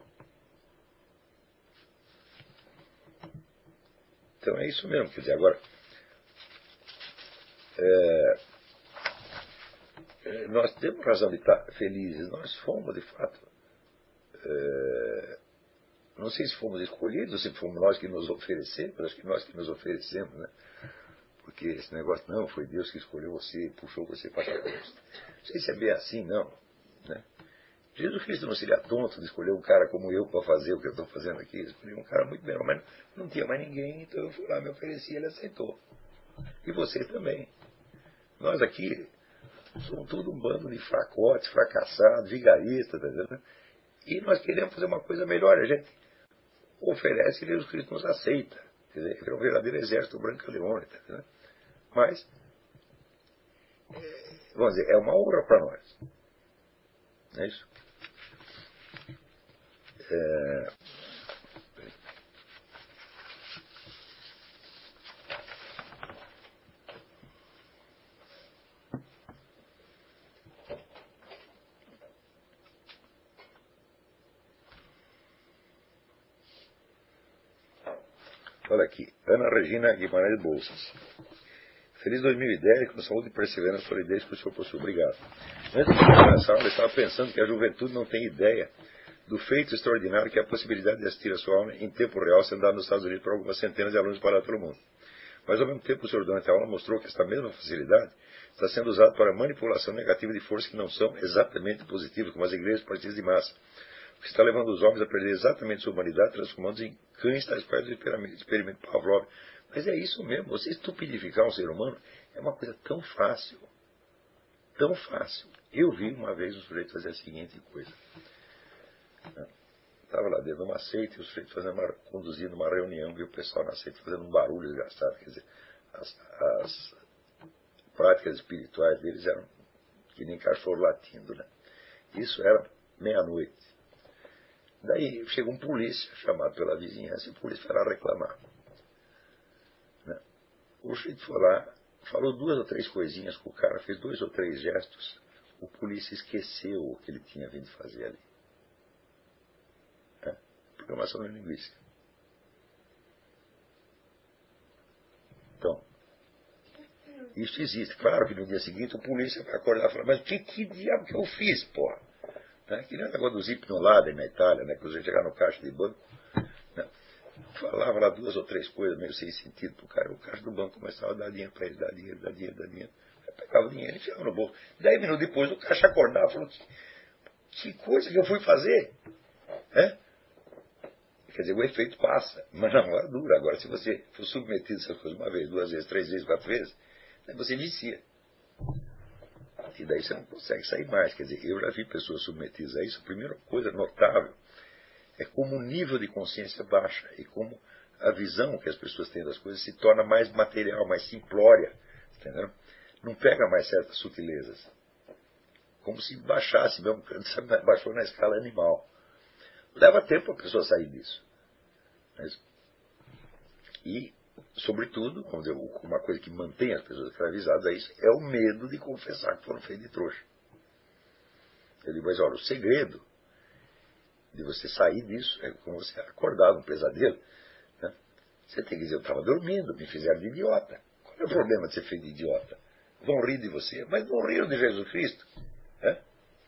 Então é isso mesmo. Quer dizer, agora... É, é, nós temos razão de estar felizes. Nós fomos, de fato... É, não sei se fomos escolhidos, se fomos nós que nos oferecemos. Acho que nós que nos oferecemos, né? Porque esse negócio, não, foi Deus que escolheu você, puxou você para cá. Não sei se é bem assim, não. Né? Jesus Cristo não seria tonto de escolher um cara como eu para fazer o que eu estou fazendo aqui. Escolheu um cara muito bem, mas não tinha mais ninguém, então eu fui lá, me ofereci, ele aceitou. E você também. Nós aqui somos tudo um bando de fracotes, fracassados, vigaristas, tá vendo? E nós queremos fazer uma coisa melhor. A gente oferece e Jesus Cristo nos aceita. Quer dizer, ele é um verdadeiro exército branco-leone, tá vendo? Mas, vamos dizer, é uma honra para nós. Não é isso? É... Olha aqui, Ana Regina Guimarães Bolsas. Feliz dois mil e dez, com saúde, perseverança e solidez que o senhor possui. Obrigado. Antes de começar a aula, eu estava pensando que a juventude não tem ideia do feito extraordinário que é a possibilidade de assistir a sua aula em tempo real sendo dado nos Estados Unidos para algumas centenas de alunos para todo mundo. Mas, ao mesmo tempo, o senhor, durante a aula, mostrou que esta mesma facilidade está sendo usada para manipulação negativa de forças que não são exatamente positivas, como as igrejas e partidos de massa, o que está levando os homens a perder exatamente sua humanidade, transformando-os em cães tais quais do experimento Pavlov. Mas é isso mesmo, você estupidificar um ser humano é uma coisa tão fácil, tão fácil. Eu vi uma vez o sujeito fazer a seguinte coisa. Estava lá dentro de uma seita e o sujeito fazendo uma, conduzindo uma reunião, viu o pessoal na seita fazendo um barulho desgastado. Quer dizer, as, as práticas espirituais deles eram que nem cachorro latindo, né? Isso era meia-noite. Daí chegou um polícia chamado pela vizinhança e o polícia foi lá reclamar. Né? O sujeito foi lá, falou duas ou três coisinhas com o cara, fez dois ou três gestos, o polícia esqueceu o que ele tinha vindo fazer ali. Né? Programação linguística. Então, isso existe. Claro que no dia seguinte o polícia vai acordar e falar, mas que, que diabo que eu fiz, porra? Né? Que nem o negócio dos hipnoladen na Itália, né? Que você chegar no caixa de banco, né? Falava lá duas ou três coisas meio sem sentido pro cara, o caixa do banco começava a dar dinheiro para ele, dar dinheiro, dar dinheiro, dar dinheiro. Aí pegava o dinheiro e enfiava no bolso. Dez minutos depois o caixa acordava e falou, que, que coisa que eu fui fazer? É? Quer dizer, o efeito passa, mas na hora dura. Agora, se você for submetido a essas coisas uma vez, duas vezes, três vezes, quatro vezes, você vicia. E daí você não consegue sair mais. Quer dizer, eu já vi pessoas submetidas a isso. A primeira coisa notável é como o nível de consciência baixa e como a visão que as pessoas têm das coisas se torna mais material, mais simplória. Entendeu? Não pega mais certas sutilezas. Como se baixasse mesmo, baixou na escala animal. Leva tempo a pessoa sair disso. Mas, e, sobretudo, vamos dizer, uma coisa que mantém as pessoas escravizadas a isso é o medo de confessar que foram feitos de trouxa. Eu digo, mas olha, o segredo de você sair disso é como você acordar num pesadelo. Né? Você tem que dizer, eu estava dormindo, me fizeram de idiota. Qual é o problema de ser feito de idiota? Vão rir de você, mas não riram de Jesus Cristo. Né?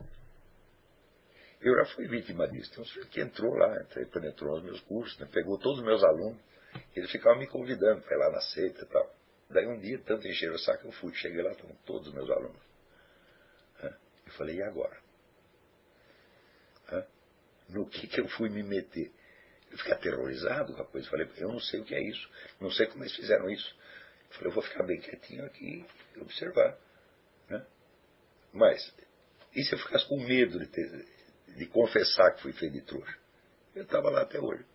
Eu já fui vítima disso. Tem um sujeito que entrou lá, penetrou nos meus cursos, né? Pegou todos os meus alunos. Ele ficava me convidando para ir lá na seita e tal. Daí um dia, tanto encheram o saco, eu fui. Cheguei lá, estavam todos os meus alunos. Eu falei, e agora? no que, que eu fui me meter. Eu fiquei aterrorizado com a coisa. Falei, eu não sei o que é isso. Não sei como eles fizeram isso. Eu falei, eu vou ficar bem quietinho aqui e observar. Né? Mas, e se eu ficasse com medo de, ter, de confessar que fui feito de trouxa? Eu estava lá até hoje.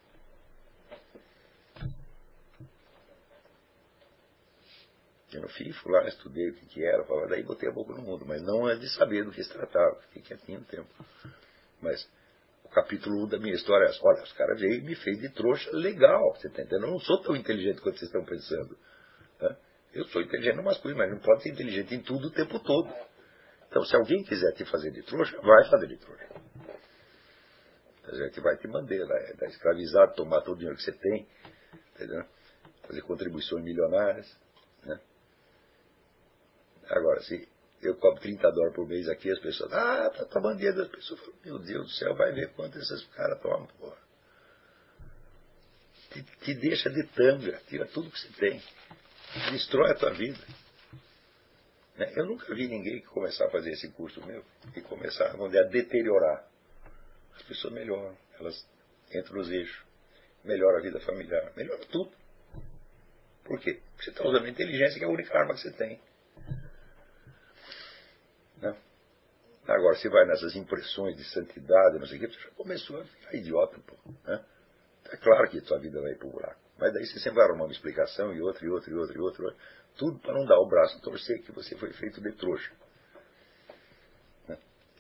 Eu no fim fui lá, estudei o que, que era, falava, daí botei a boca no mundo, mas não é de saber do que se tratava, fiquei quietinho um tempo. Mas o capítulo um da minha história é, olha, os caras veio e me fez de trouxa legal, você está entendendo? Eu não sou tão inteligente quanto vocês estão pensando. Tá? Eu sou inteligente em umas coisas, mas não pode ser inteligente em tudo o tempo todo. Então, se alguém quiser te fazer de trouxa, vai fazer de trouxa. A gente vai te mandar, né? Da escravizar, tomar todo o dinheiro que você tem, entendeu? Fazer contribuições milionárias. Né? Agora, se eu cobro trinta dólares por mês aqui, as pessoas, ah, tá tomando dinheiro das pessoas. Falam, meu Deus do céu, vai ver quanto esses caras tomam, porra. Te, te deixa de tanga, tira tudo que você tem. Destrói a tua vida. Né? Eu nunca vi ninguém que começar a fazer esse curso meu e começar, vamos dizer, a deteriorar. As pessoas melhoram, elas entram nos eixos, melhora a vida familiar, melhora tudo. Por quê? Porque você está usando a inteligência, que é a única arma que você tem. Né? Agora, você vai nessas impressões de santidade, não sei o quê, você já começou a ficar idiota, pô. Né? É claro que a tua vida vai ir pro buraco. Mas daí você sempre vai arrumar uma explicação, e outra, e outra, e outra, e outra. Tudo para não dar o braço a torcer que você foi feito de trouxa. Né?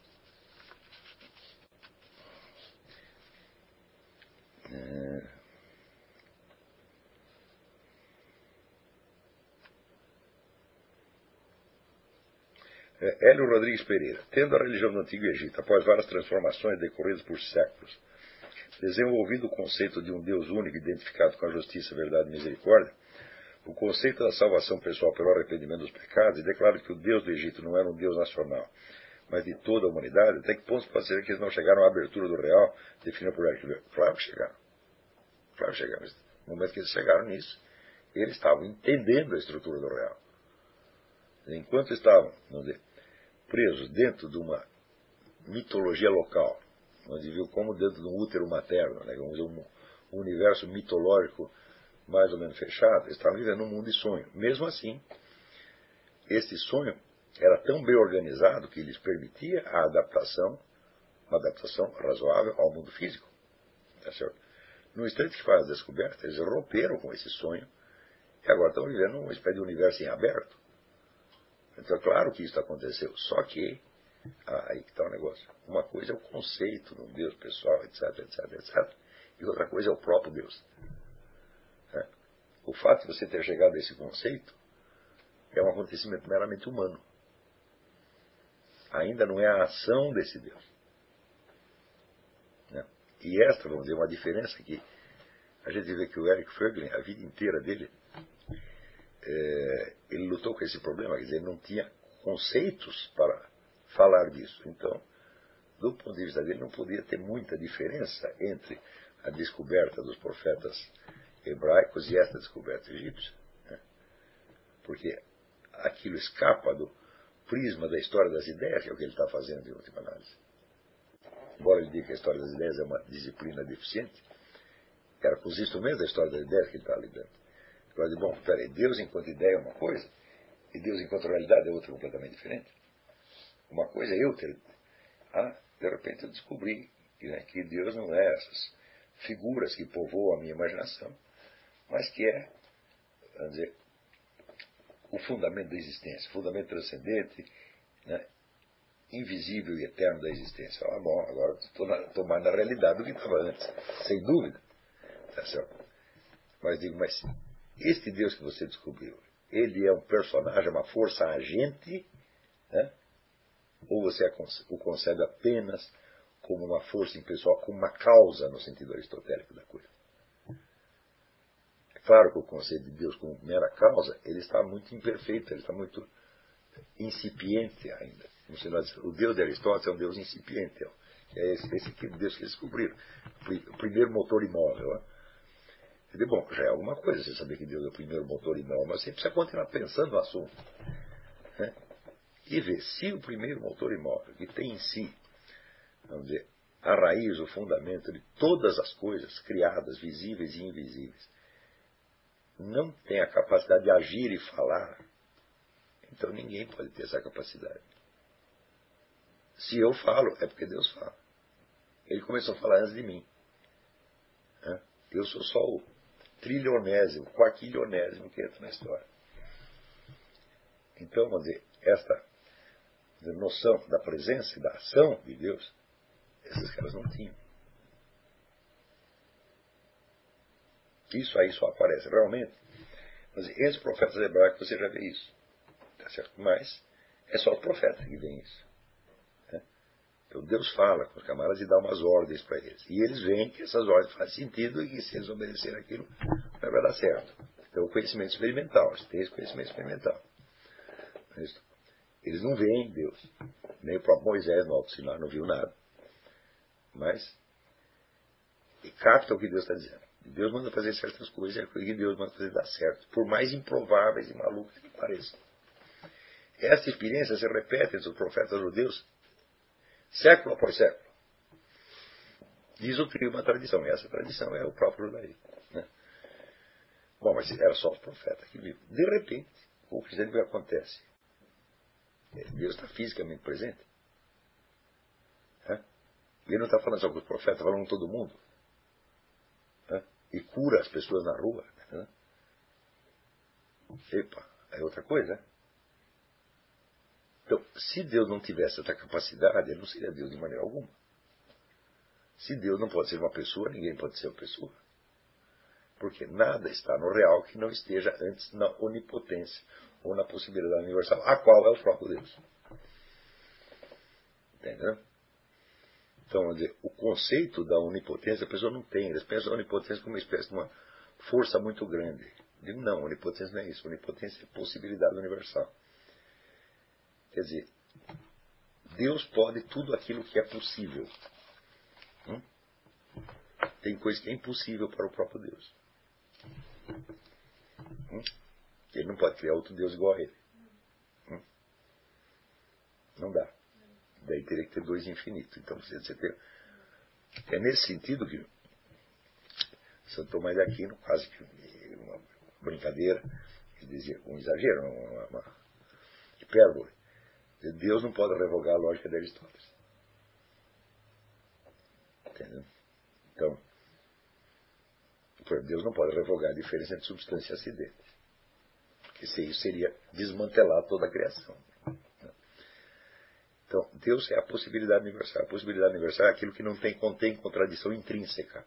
É... É, Hélio Rodrigues Pereira. Tendo a religião do Antigo Egito, após várias transformações decorridas por séculos, desenvolvido o conceito de um Deus único identificado com a justiça, verdade e misericórdia, o conceito da salvação pessoal pelo arrependimento dos pecados, e declara que o Deus do Egito não era um Deus nacional, mas de toda a humanidade, até que ponto pode ser que eles não chegaram à abertura do real, definido por Hélio? Claro que chegaram. Claro que chegaram. No momento que eles chegaram nisso, eles estavam entendendo a estrutura do real. Enquanto estavam, vamos dizer, presos dentro de uma mitologia local, onde viu como dentro de um útero materno, né, vamos dizer, um, um universo mitológico mais ou menos fechado, eles estavam vivendo um mundo de sonho. Mesmo assim, esse sonho era tão bem organizado que lhes permitia a adaptação, uma adaptação razoável ao mundo físico. Tá certo? No instante que faz a descoberta, eles romperam com esse sonho e agora estão vivendo uma espécie de universo em aberto. Então, é claro que isso aconteceu, só que, ah, aí que está o negócio. Uma coisa é o conceito de um Deus pessoal, etc, etc, etcétera. E outra coisa é o próprio Deus. É. O fato de você ter chegado a esse conceito é um acontecimento meramente humano. Ainda não é a ação desse Deus. Né? E esta, vamos dizer, uma diferença que a gente vê que o Eric Fögling, a vida inteira dele, É, ele lutou com esse problema, quer dizer, ele não tinha conceitos para falar disso. Então, do ponto de vista dele, não podia ter muita diferença entre a descoberta dos profetas hebraicos e esta descoberta egípcia. Né? Porque aquilo escapa do prisma da história das ideias, que é o que ele está fazendo em última análise. Embora ele diga que a história das ideias é uma disciplina deficiente, era com os instrumentos da história das ideias que ele está lidando. Agora, bom, peraí, Deus enquanto ideia é uma coisa, e Deus enquanto realidade é outra completamente diferente. Uma coisa é eu ter... Ah, de repente eu descobri que, né, que Deus não é essas figuras que povoam a minha imaginação, mas que é, vamos dizer, o fundamento da existência, o fundamento transcendente, né, invisível e eterno da existência. Ah, bom, agora estou mais na realidade do que estava antes, sem dúvida. Tá certo? Mas digo, mas... este Deus que você descobriu, ele é um personagem, uma força agente, né? Ou você o concebe apenas como uma força impessoal, como uma causa no sentido aristotélico da coisa? É claro que o conceito de Deus como mera causa, ele está muito imperfeito, ele está muito incipiente ainda. O Deus de Aristóteles é um Deus incipiente. É esse, esse Deus que eles descobriram. O primeiro motor imóvel, né? Bom, já é alguma coisa você saber que Deus é o primeiro motor imóvel, mas você precisa continuar pensando no assunto. Né? E ver se o primeiro motor imóvel, que tem em si, vamos dizer, a raiz, o fundamento de todas as coisas criadas, visíveis e invisíveis, não tem a capacidade de agir e falar, então ninguém pode ter essa capacidade. Se eu falo, é porque Deus fala. Ele começou a falar antes de mim. Eu sou só o trilionésimo, quarquilionésimo que entra na história. Então, vamos dizer, esta noção da presença e da ação de Deus, esses caras não tinham. Isso aí só aparece realmente. Mas entre os profetas hebraicos você já vê isso. Tá certo? Mas é só os profetas que veem isso. Né? Então Deus fala com os camaradas e dá umas ordens para eles. E eles veem que essas ordens fazem sentido e que se eles obedecerem aquilo, vai dar certo. Então o conhecimento experimental, eles têm esse conhecimento experimental. Eles não veem Deus. Nem o próprio Moisés no Alto Sinai não viu nada. Mas e capta o que Deus está dizendo. Deus manda fazer certas coisas e é que Deus manda fazer dar certo. Por mais improváveis e malucas que pareçam. Essa experiência se repete entre os profetas judeus século após século. Diz o trio uma tradição. E essa tradição é o próprio judaísmo. Né? Bom, mas era só os profetas que viram. De repente, o que acontece? Deus está fisicamente presente. Né? E ele não está falando só com os profetas, está falando com todo mundo. Né? E cura as pessoas na rua. Né? Epa, é outra coisa. Né? Então, se Deus não tivesse essa capacidade, ele não seria Deus de maneira alguma. Se Deus não pode ser uma pessoa, ninguém pode ser uma pessoa. Porque nada está no real que não esteja antes na onipotência, ou na possibilidade universal, a qual é o próprio Deus. Entendeu? Então, vamos dizer, o conceito da onipotência a pessoa não tem. Eles pensam a onipotência como uma espécie de uma força muito grande. Digo, não, onipotência não é isso. Onipotência é possibilidade universal. Quer dizer, Deus pode tudo aquilo que é possível. Hum? Tem coisa que é impossível para o próprio Deus. Hum? Ele não pode criar outro Deus igual a ele. Hum? Não dá. Daí teria que ter dois infinitos. Então você tem... É nesse sentido que Santo Tomás de Aquino, quase que uma brincadeira, ele dizia, um exagero, uma, uma hipérbole. Deus não pode revogar a lógica de Aristóteles. Entendeu? Então, Deus não pode revogar a diferença entre substância e acidente. Porque isso seria desmantelar toda a criação. Então, Deus é a possibilidade universal. A possibilidade universal é aquilo que não tem, contém contradição intrínseca.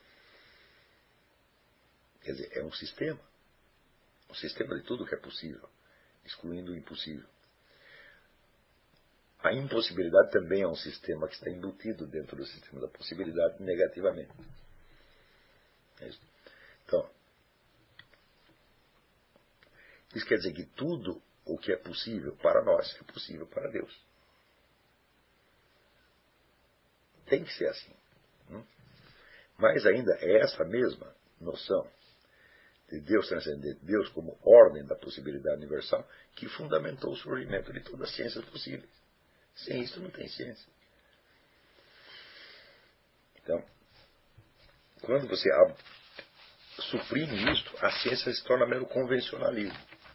Quer dizer, é um sistema. Um sistema de tudo que é possível, excluindo o impossível. A impossibilidade também é um sistema que está embutido dentro do sistema da possibilidade negativamente. É isso. Então, isso quer dizer que tudo o que é possível para nós é possível para Deus. Tem que ser assim. Hum? Mas ainda é essa mesma noção de Deus transcendente, Deus como ordem da possibilidade universal, que fundamentou o surgimento de todas as ciências possíveis. Sem isso não tem ciência. Então, quando você suprime isto, a ciência se torna mero convencionalismo.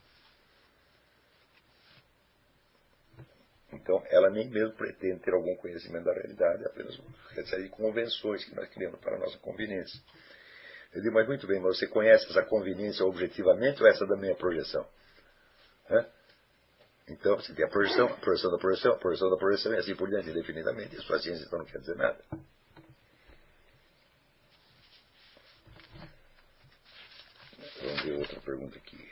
Então, ela nem mesmo pretende ter algum conhecimento da realidade, apenas recebe convenções que nós criamos para a nossa conveniência. Eu digo, mas muito bem, mas você conhece essa conveniência objetivamente ou essa da minha projeção? Hã? Então, você tem a projeção, a projeção da projeção, a projeção da projeção e assim por diante, indefinidamente. E a sua ciência então não quer dizer nada. Vamos ver outra pergunta aqui.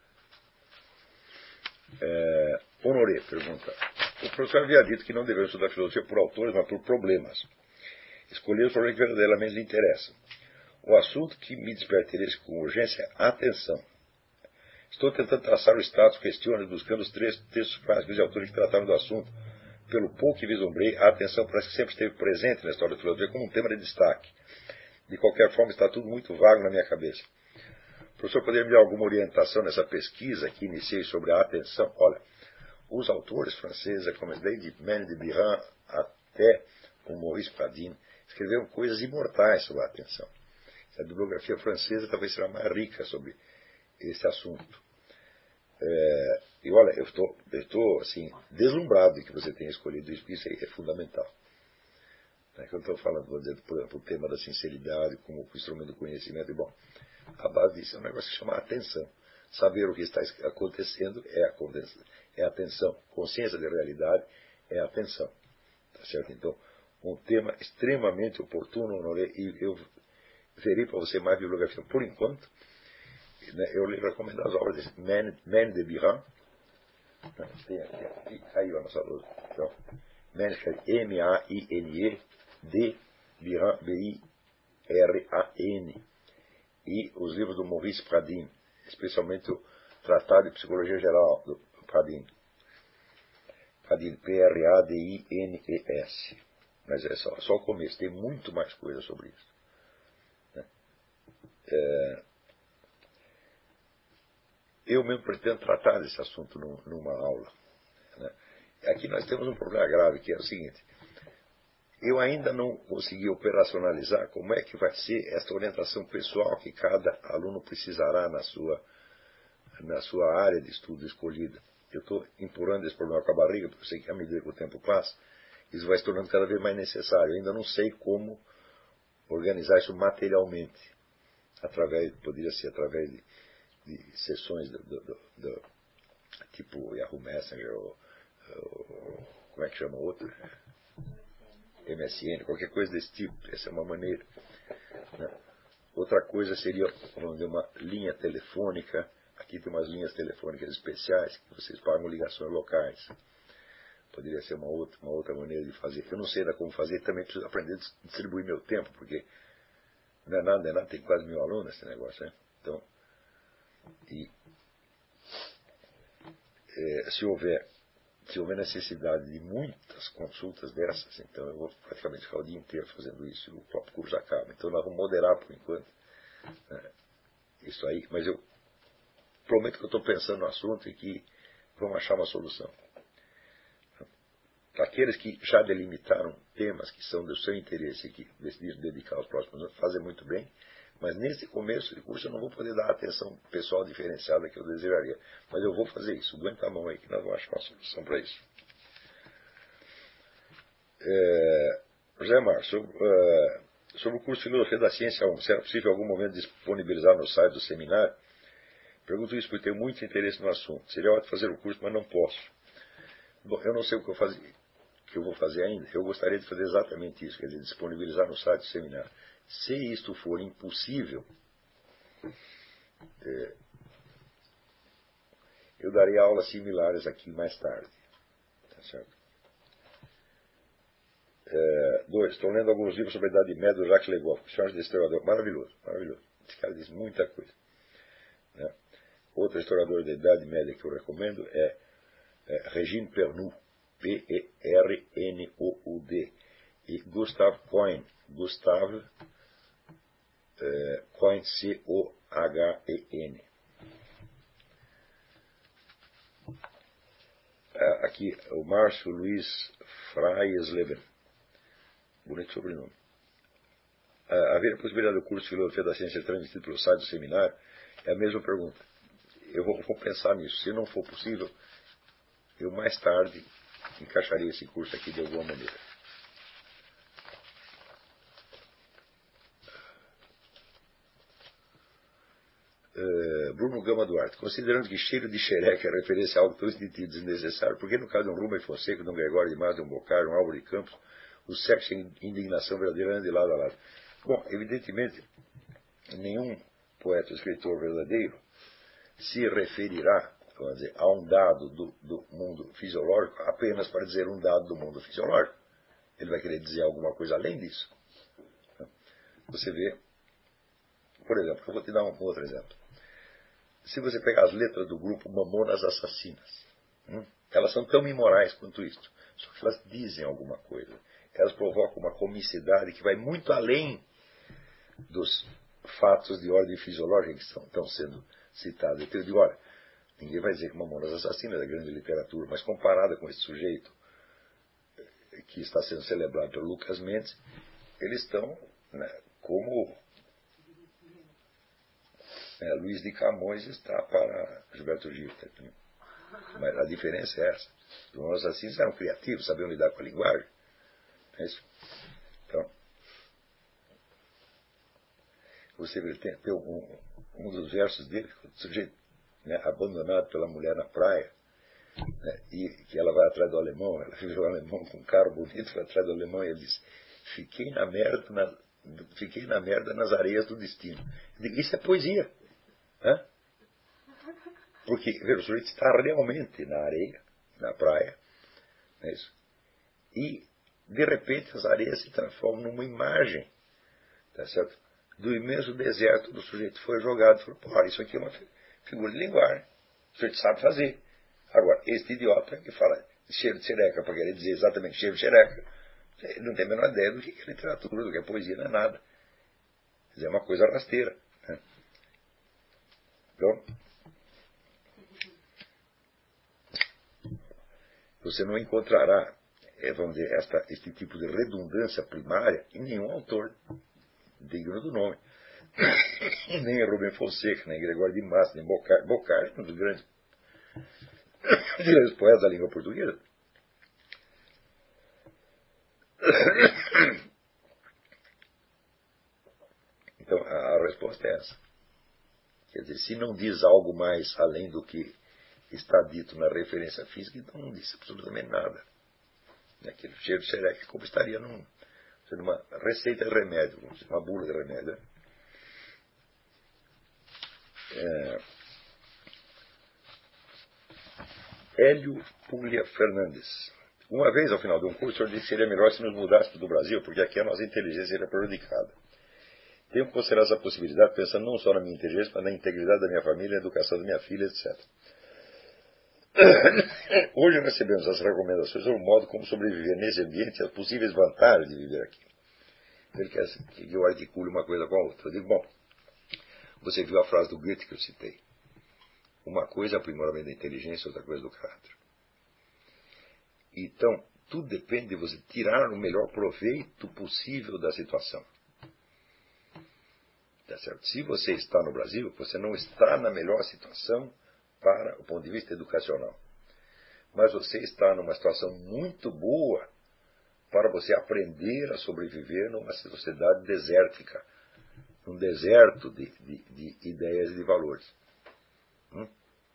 É, Honoré pergunta. O professor havia dito que não devemos estudar filosofia por autores, mas por problemas. Escolher os problemas que verdadeiramente lhe interessam. O assunto que me desperta interesse com urgência é a atenção. Estou tentando traçar o status, questionando e buscando os três textos clássicos de autores que trataram do assunto. Pelo pouco que vislumbrei, a atenção parece que sempre esteve presente na história da filosofia como um tema de destaque. De qualquer forma, está tudo muito vago na minha cabeça. O professor poderia me dar alguma orientação nessa pesquisa que iniciei sobre a atenção? Olha, os autores franceses, como desde Maine de Biran até como Maurice Pradine, escreveram coisas imortais sobre a atenção. A bibliografia francesa talvez será mais rica sobre esse assunto. É, e olha, eu estou, eu estou assim, deslumbrado de que você tenha escolhido isso, porque isso é, é fundamental. É que eu estou falando, vou dizer, por exemplo, o tema da sinceridade como instrumento do conhecimento. E, bom, a base disso é um negócio que se chama atenção. Saber o que está acontecendo é a, é a atenção. Consciência da realidade é a atenção. Tá certo? Então, um tema extremamente oportuno, e eu verei para você mais bibliografia. Por enquanto, né, eu lhe recomendo as obras de Maine de Biran. Tem aqui, aqui, caiu a nossa luz. Então, M A I N E de Biran, B I R A N. E os livros do Maurice Pradine, especialmente o Tratado de Psicologia Geral do Pradine. Pradine, P R A D I N E S. Mas é só, só o começo, tem muito mais coisa sobre isso. É, eu mesmo pretendo tratar desse assunto num, numa aula. Né? Aqui nós temos um problema grave, que é o seguinte: eu ainda não consegui operacionalizar como é que vai ser essa orientação pessoal que cada aluno precisará na sua, na sua área de estudo escolhida. Eu estou empurrando esse problema com a barriga, porque eu sei que à medida que o tempo passa, isso vai se tornando cada vez mais necessário. Eu ainda não sei como organizar isso materialmente. Através, poderia ser através de, de sessões do, do, do, do tipo Yahoo Messenger, ou, ou como é que chama outro? M S N, qualquer coisa desse tipo. Essa é uma maneira. Né? Outra coisa seria, vamos dizer, uma linha telefônica. Aqui tem umas linhas telefônicas especiais que vocês pagam ligações locais. Poderia ser uma outra, uma outra maneira de fazer. Eu não sei ainda como fazer, também preciso aprender a distribuir meu tempo, porque não é nada, não é nada, tem quase mil alunos esse negócio, né? Então, e, é, se houver se houver necessidade de muitas consultas dessas, então eu vou praticamente ficar o dia inteiro fazendo isso, e o próprio curso acaba. Então nós vamos moderar por enquanto, né, isso aí, mas eu prometo que eu estou pensando no assunto e que vamos achar uma solução. Aqueles que já delimitaram temas que são do seu interesse e que decidiram dedicar os próximos anos, fazem muito bem, mas nesse começo de curso eu não vou poder dar a atenção pessoal diferenciada que eu desejaria. Mas eu vou fazer isso, aguenta a mão aí que nós vamos achar uma solução para isso. É, José Mar, sobre, uh, sobre o curso de Filosofia da Ciência um, será possível em algum momento disponibilizar no site do seminário? Pergunto isso porque tenho muito interesse no assunto. Seria ótimo fazer o curso, mas não posso. Bom, eu não sei o que eu, faz, que eu vou fazer ainda. Eu gostaria de fazer exatamente isso, quer dizer, disponibilizar no site do seminário. Se isto for impossível, é, eu darei aulas similares aqui mais tarde. Tá certo? É, dois, estou lendo alguns livros sobre a Idade Média do Jacques Le Goff, História do Historiador. Maravilhoso, maravilhoso. Esse cara diz muita coisa. Né? Outro historiador da Idade Média que eu recomendo é, é Regine Pernoud, P E R N O U D, e Gustav Coin, Gustav é, Coin, C O H E N. É, aqui, o Márcio Luiz Freiesleben. Bonito sobrenome. Uh, haver a possibilidade do curso de Filosofia da Ciência transmitido pelo site do seminário? É a mesma pergunta. Eu vou, vou pensar nisso. Se não for possível, eu mais tarde encaixaria esse curso aqui de alguma maneira. Uh, Bruno Gama Duarte. Considerando que cheiro de xereca é referência a algo tão instintivo e desnecessário, por que no caso de um Rubem Fonseca, de um Gregório de Mas, de um Boccaccio, de um Álvaro de Campos, o sexo e a indignação verdadeira andam de lado a lado? Bom, evidentemente, nenhum poeta ou escritor verdadeiro se referirá, vamos dizer, a um dado do, do mundo fisiológico apenas para dizer um dado do mundo fisiológico. Ele vai querer dizer alguma coisa além disso. Você vê, por exemplo, eu vou te dar um outro exemplo. Se você pegar as letras do grupo Mamonas Assassinas, hum, elas são tão imorais quanto isto, só que elas dizem alguma coisa. Elas provocam uma comicidade que vai muito além dos fatos de ordem fisiológica que estão, estão sendo citados. Então eu digo, olha, ninguém vai dizer que Mamonas Assassinas é grande literatura, mas comparada com esse sujeito que está sendo celebrado pelo Lucas Mendes, eles estão, né, como é, Luiz de Camões está para Gilberto Gil. Tá? Mas a diferença é essa. Os assassinos eram criativos, sabiam lidar com a linguagem. É isso. Então, você vê, tem, tem um, um dos versos dele, o sujeito, né, abandonado pela mulher na praia, né, e que ela vai atrás do alemão, ela vive o alemão com um carro bonito, vai atrás do alemão e ele diz: fiquei na merda, na, fiquei na merda nas areias do destino. Eu digo, isso é poesia. Hã? Porque veja, o sujeito está realmente na areia, na praia, não é isso? E de repente as areias se transformam numa imagem, tá certo? Do imenso deserto do sujeito foi jogado. Falou, pô, isso aqui é uma figura de linguagem. O sujeito sabe fazer. Agora, este idiota que fala cheiro de xereca para querer dizer exatamente cheiro de xereca, ele não tem a menor ideia do que é literatura, do que é poesia, não é nada. Quer dizer, é uma coisa rasteira. Né? Então, você não encontrará, vamos dizer, esta, este tipo de redundância primária em nenhum autor digno do nome. Nem Rubem Fonseca, nem Gregório de Massa, nem Bocage. Bocage é um dos grandes, grandes poetas da língua portuguesa. Então, a, a resposta é essa. Quer dizer, se não diz algo mais além do que está dito na referência física, então não disse absolutamente nada. Aquele cheiro de xereca, como estaria num, numa receita de remédio, uma bula de remédio. É, Hélio Puglia Fernandes. Uma vez, ao final de um curso, o senhor disse que seria melhor se nos mudássemos do Brasil, porque aqui a nossa inteligência seria prejudicada. Tenho considerado essa possibilidade, pensando não só na minha inteligência, mas na integridade da minha família, na educação da minha filha, etcétera. Hoje recebemos as recomendações sobre o modo como sobreviver nesse ambiente e as possíveis vantagens de viver aqui. Ele quer que eu articule uma coisa com a outra. Eu digo, bom, você viu a frase do Goethe que eu citei. Uma coisa é o aprimoramento da inteligência, outra coisa do caráter. Então, tudo depende de você tirar o melhor proveito possível da situação. Tá certo? Se você está no Brasil, você não está na melhor situação para o ponto de vista educacional. Mas você está numa situação muito boa para você aprender a sobreviver numa sociedade desértica, num deserto de, de, de ideias e de valores. Hum?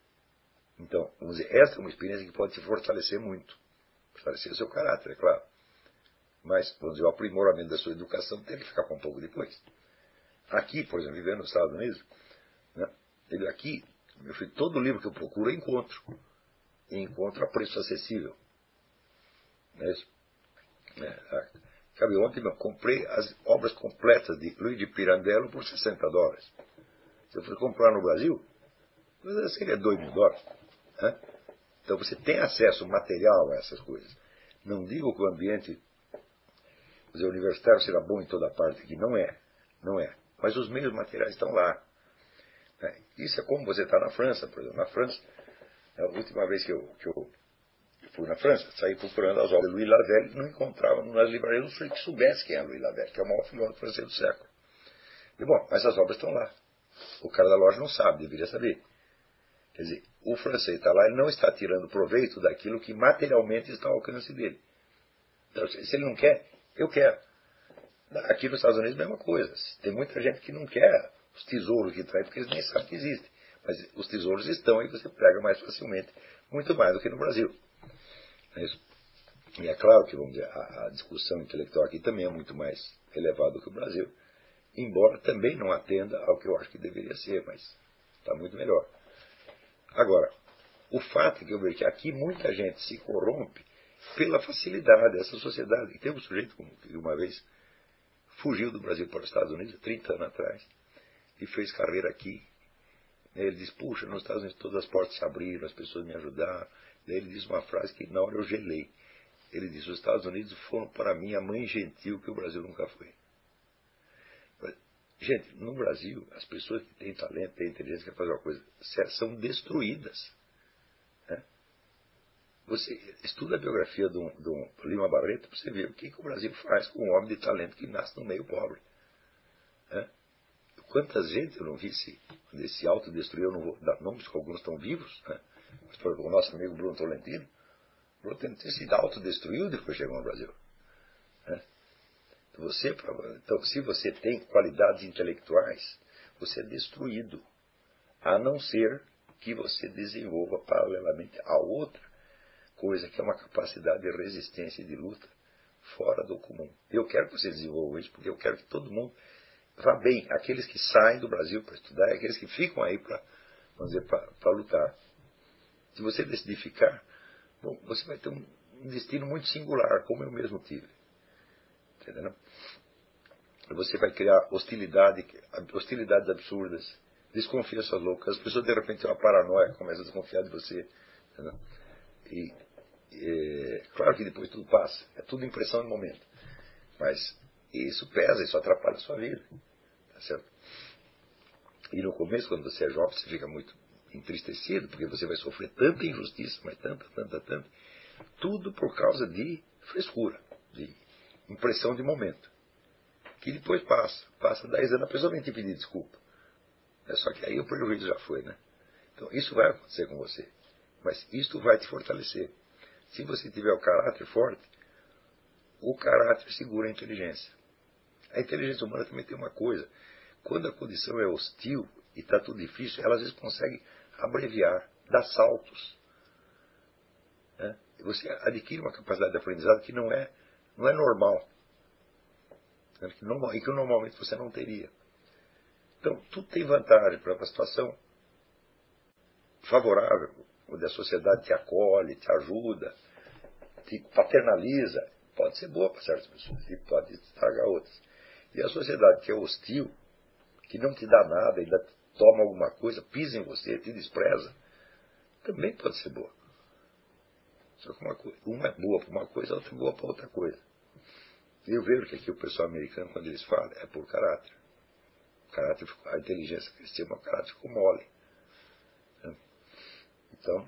Então, vamos dizer, essa é uma experiência que pode te fortalecer muito. Fortalecer o seu caráter, é claro. Mas, vamos dizer, o aprimoramento da sua educação tem que ficar para um pouco depois. Aqui, por exemplo, vivendo nos Estados Unidos, né, ele aqui, meu filho, todo livro que eu procuro eu encontro. E encontro a preço acessível. Não é isso? É, sabe, ontem eu comprei as obras completas de Luiz de Pirandello por sessenta dólares. Se eu for comprar no Brasil, seria dois mil dólares. Né? Então você tem acesso material a essas coisas. Não digo que o ambiente dizer, universitário será bom em toda parte, que não é. Não é. Mas os meios materiais estão lá. Né? Isso é como você está na França, por exemplo. Na França, a última vez que eu, que eu fui na França, saí procurando as obras de Louis Lavelle, não encontrava nas livrarias, não sei que soubesse quem é Louis Lavelle, que é o maior filósofo francês do século. E bom, mas as obras estão lá. O cara da loja não sabe, deveria saber. Quer dizer, o francês está lá, ele não está tirando proveito daquilo que materialmente está ao alcance dele. Então, se ele não quer, eu quero. Aqui nos Estados Unidos é a mesma coisa. Tem muita gente que não quer os tesouros que traz, porque eles nem sabem que existem. Mas os tesouros estão e você pega mais facilmente, muito mais do que no Brasil. É isso. E é claro que, vamos dizer, a, a discussão intelectual aqui também é muito mais elevada do que o Brasil, embora também não atenda ao que eu acho que deveria ser, mas está muito melhor. Agora, o fato é que eu vejo que aqui muita gente se corrompe pela facilidade dessa sociedade. E tem um sujeito que uma vez fugiu do Brasil para os Estados Unidos, trinta anos atrás, e fez carreira aqui. Ele disse, puxa, nos Estados Unidos todas as portas se abriram, as pessoas me ajudaram. Daí ele disse uma frase que na hora eu gelei. Ele disse, os Estados Unidos foram para mim a mãe gentil que o Brasil nunca foi. Gente, no Brasil, as pessoas que têm talento, têm inteligência, querem fazer uma coisa, são destruídas. Né? Você estuda a biografia do, do Lima Barreto para você ver o que, que o Brasil faz com um homem de talento que nasce no meio pobre. É? Quantas gente eu não vi se, se autodestruiu, eu não vou dar nomes, porque alguns estão vivos, né? Mas, por exemplo, o nosso amigo Bruno Tolentino, Bruno Tolentino se autodestruiu depois chegou no Brasil. Né? Você, então, se você tem qualidades intelectuais, você é destruído, a não ser que você desenvolva paralelamente a outra coisa, que é uma capacidade de resistência e de luta fora do comum. Eu quero que você desenvolva isso, porque eu quero que todo mundo vá bem. Aqueles que saem do Brasil para estudar, e aqueles que ficam aí para, vamos dizer, para, para lutar. Se você decidir ficar, bom, você vai ter um, um destino muito singular, como eu mesmo tive. Entendeu? Você vai criar hostilidade, hostilidades absurdas, desconfianças loucas. As pessoas de repente têm uma paranoia, começam a desconfiar de você. Entendeu? E, e claro que depois tudo passa, é tudo impressão de momento. Mas isso pesa, isso atrapalha a sua vida. Tá certo? E no começo, quando você é jovem, você fica muito entristecido, porque você vai sofrer tanta injustiça, mas tanta, tanta, tanta. Tudo por causa de frescura, de impressão de momento. Que depois passa. Passa dez anos, a pessoa vem te pedir desculpa. É só que aí o prejuízo já foi, né? Então isso vai acontecer com você. Mas isso vai te fortalecer. Se você tiver o caráter forte, o caráter segura a inteligência. A inteligência humana também tem uma coisa. Quando a condição é hostil e está tudo difícil, ela às vezes consegue abreviar, dar saltos. Né? Você adquire uma capacidade de aprendizado que não é, não é normal. Que normal, e que normalmente você não teria. Então, tudo tem vantagem para uma situação favorável, onde a sociedade te acolhe, te ajuda, te paternaliza. Pode ser boa para certas pessoas e pode estragar outras. E a sociedade que é hostil, que não te dá nada, ainda toma alguma coisa, pisa em você, te despreza, também pode ser boa. Só que uma, coisa, uma é boa para uma coisa, a outra é boa para outra coisa. E eu vejo que aqui o pessoal americano, quando eles falam, é por caráter. O caráter, a inteligência cresceu, mas o caráter ficou mole. Então,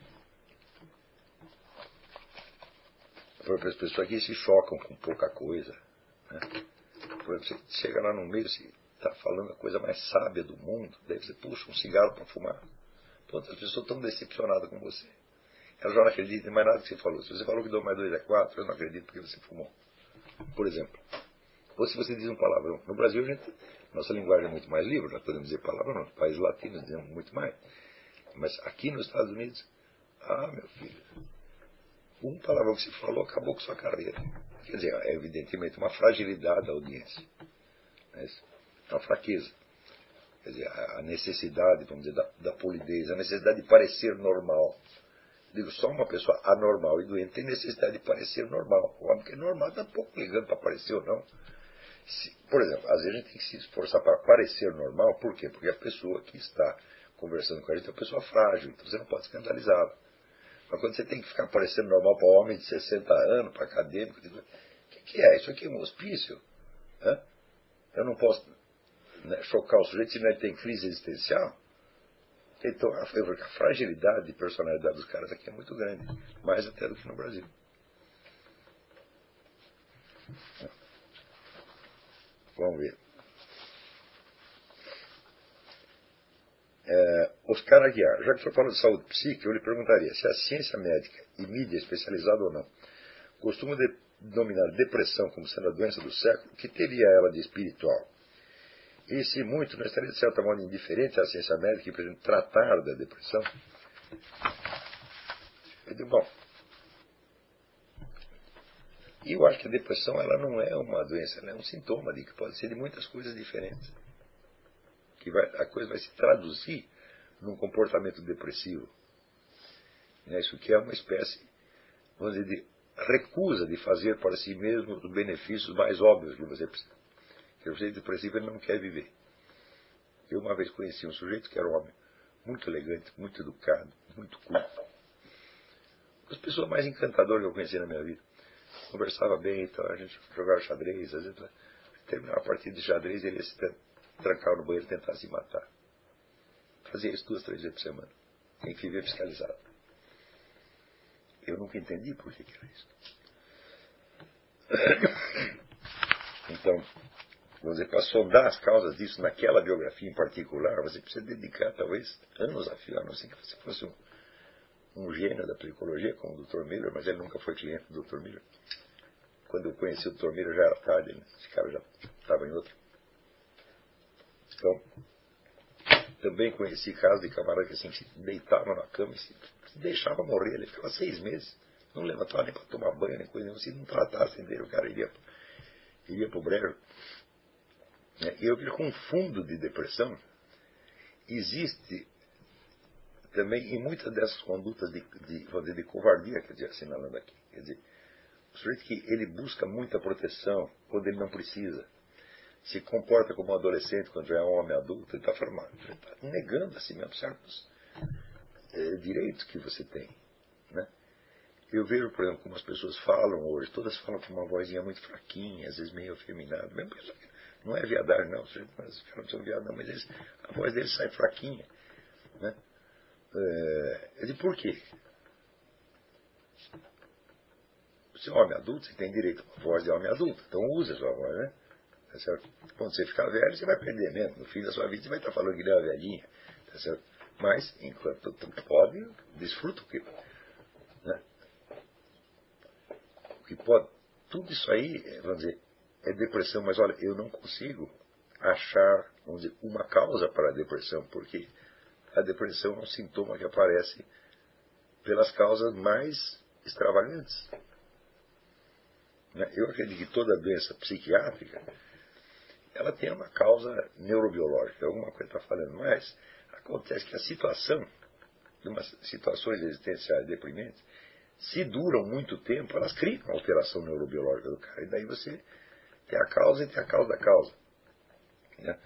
as pessoas aqui se chocam com pouca coisa. Né? Por exemplo, você chega lá no meio, você está falando a coisa mais sábia do mundo, daí você puxa um cigarro para fumar. Pô, as pessoas estão decepcionadas com você. Elas já não acreditam em mais nada que você falou. Se você falou que dois mais dois é quatro, eu não acredito porque você fumou. Por exemplo. Ou se você diz um palavrão. No Brasil, a gente, nossa linguagem é muito mais livre, nós podemos dizer palavrão. Nos países latinos dizemos muito mais. Mas aqui nos Estados Unidos, ah, meu filho, um palavrão que você falou acabou com sua carreira. Quer dizer, é evidentemente uma fragilidade da audiência. É uma fraqueza. Quer dizer, a necessidade, vamos dizer, da, da polidez, a necessidade de parecer normal. Digo, só uma pessoa anormal e doente tem necessidade de parecer normal. O homem que é normal está pouco ligando para parecer ou não. Se, por exemplo, às vezes a gente tem que se esforçar para parecer normal. Por quê? Porque a pessoa que está conversando com a gente é uma pessoa frágil, então você não pode escandalizá-la. Mas quando você tem que ficar parecendo normal para um homem de sessenta anos, para acadêmico, o que, que é? Isso aqui é um hospício? Hã? Eu não posso, né, chocar o sujeito se ele tem crise existencial? Então, a, a fragilidade de personalidade dos caras aqui é muito grande, mais até do que no Brasil. Vamos ver. É, Oscar Aguiar, já que estou falando de saúde psíquica, eu lhe perguntaria se a ciência médica e mídia especializada ou não costuma de, denominar depressão como sendo a doença do século, o que teria ela de espiritual? E se muito, não estaria de certa maneira indiferente à ciência médica que pretende tratar da depressão? Eu digo, bom, eu acho que a depressão ela não é uma doença, ela é um sintoma de que pode ser de muitas coisas diferentes. Que vai, a coisa vai se traduzir num comportamento depressivo. Né? Isso que é uma espécie, vamos dizer, de recusa de fazer para si mesmo os benefícios mais óbvios que você precisa. Porque o sujeito depressivo ele não quer viver. Eu uma vez conheci um sujeito que era um homem muito elegante, muito educado, muito culto. Uma das pessoas mais encantadoras que eu conheci na minha vida. Conversava bem, então a gente jogava xadrez, às vezes terminava a partida de xadrez e ele ia se trancar no banheiro e tentar se matar. Fazia isso duas, três vezes por semana. Tem que viver fiscalizado. Eu nunca entendi por que, que era isso. Então, vamos dizer, para sondar as causas disso naquela biografia em particular, você precisa dedicar talvez anos a fio, a não ser que você fosse um, um gênio da psicologia, como o doutor Miller, mas ele nunca foi cliente do doutor Miller. Quando eu conheci o doutor Miller já era tarde, né? Esse cara já estava em outro. Então, também conheci casos de camaradas que assim, se deitavam na cama e se, se deixavam morrer. Ele ficava seis meses, não levantava nem para tomar banho, nem coisa nenhuma. Se não tratassem dele, o cara iria, iria para o brejo. E eu vi com um fundo de depressão existe também em muitas dessas condutas de, de, de, de covardia, quer dizer, assinalando aqui. Quer dizer, o sujeito que ele busca muita proteção quando ele não precisa. Se comporta como um adolescente quando já é um homem adulto, ele está formado. Ele está negando a si mesmo certos é, direitos que você tem. Né? Eu vejo, por exemplo, como as pessoas falam hoje, todas falam com uma vozinha muito fraquinha, às vezes meio afeminada. Mesmo não é viadagem, não, os caras não são viados, não, mas eles, a voz deles sai fraquinha. Né? É, eu digo, por quê? Você é homem adulto, você tem direito a uma voz de homem adulto, então use a sua voz, né? Tá certo? Quando você ficar velho, você vai perder mesmo. No fim da sua vida, você vai estar falando que ele é uma velhinha. Tá certo? Mas, enquanto pode, desfruta o que. Né? O que pode. Tudo isso aí, vamos dizer, é depressão, mas olha, eu não consigo achar, vamos dizer, uma causa para a depressão, porque a depressão é um sintoma que aparece pelas causas mais extravagantes. Né? Eu acredito que toda doença psiquiátrica ela tem uma causa neurobiológica, alguma coisa está falando, mas acontece que a situação, de umas situações existenciais deprimentes, se duram muito tempo, elas criam uma alteração neurobiológica do cara, e daí você tem a causa e tem a causa da causa. Né?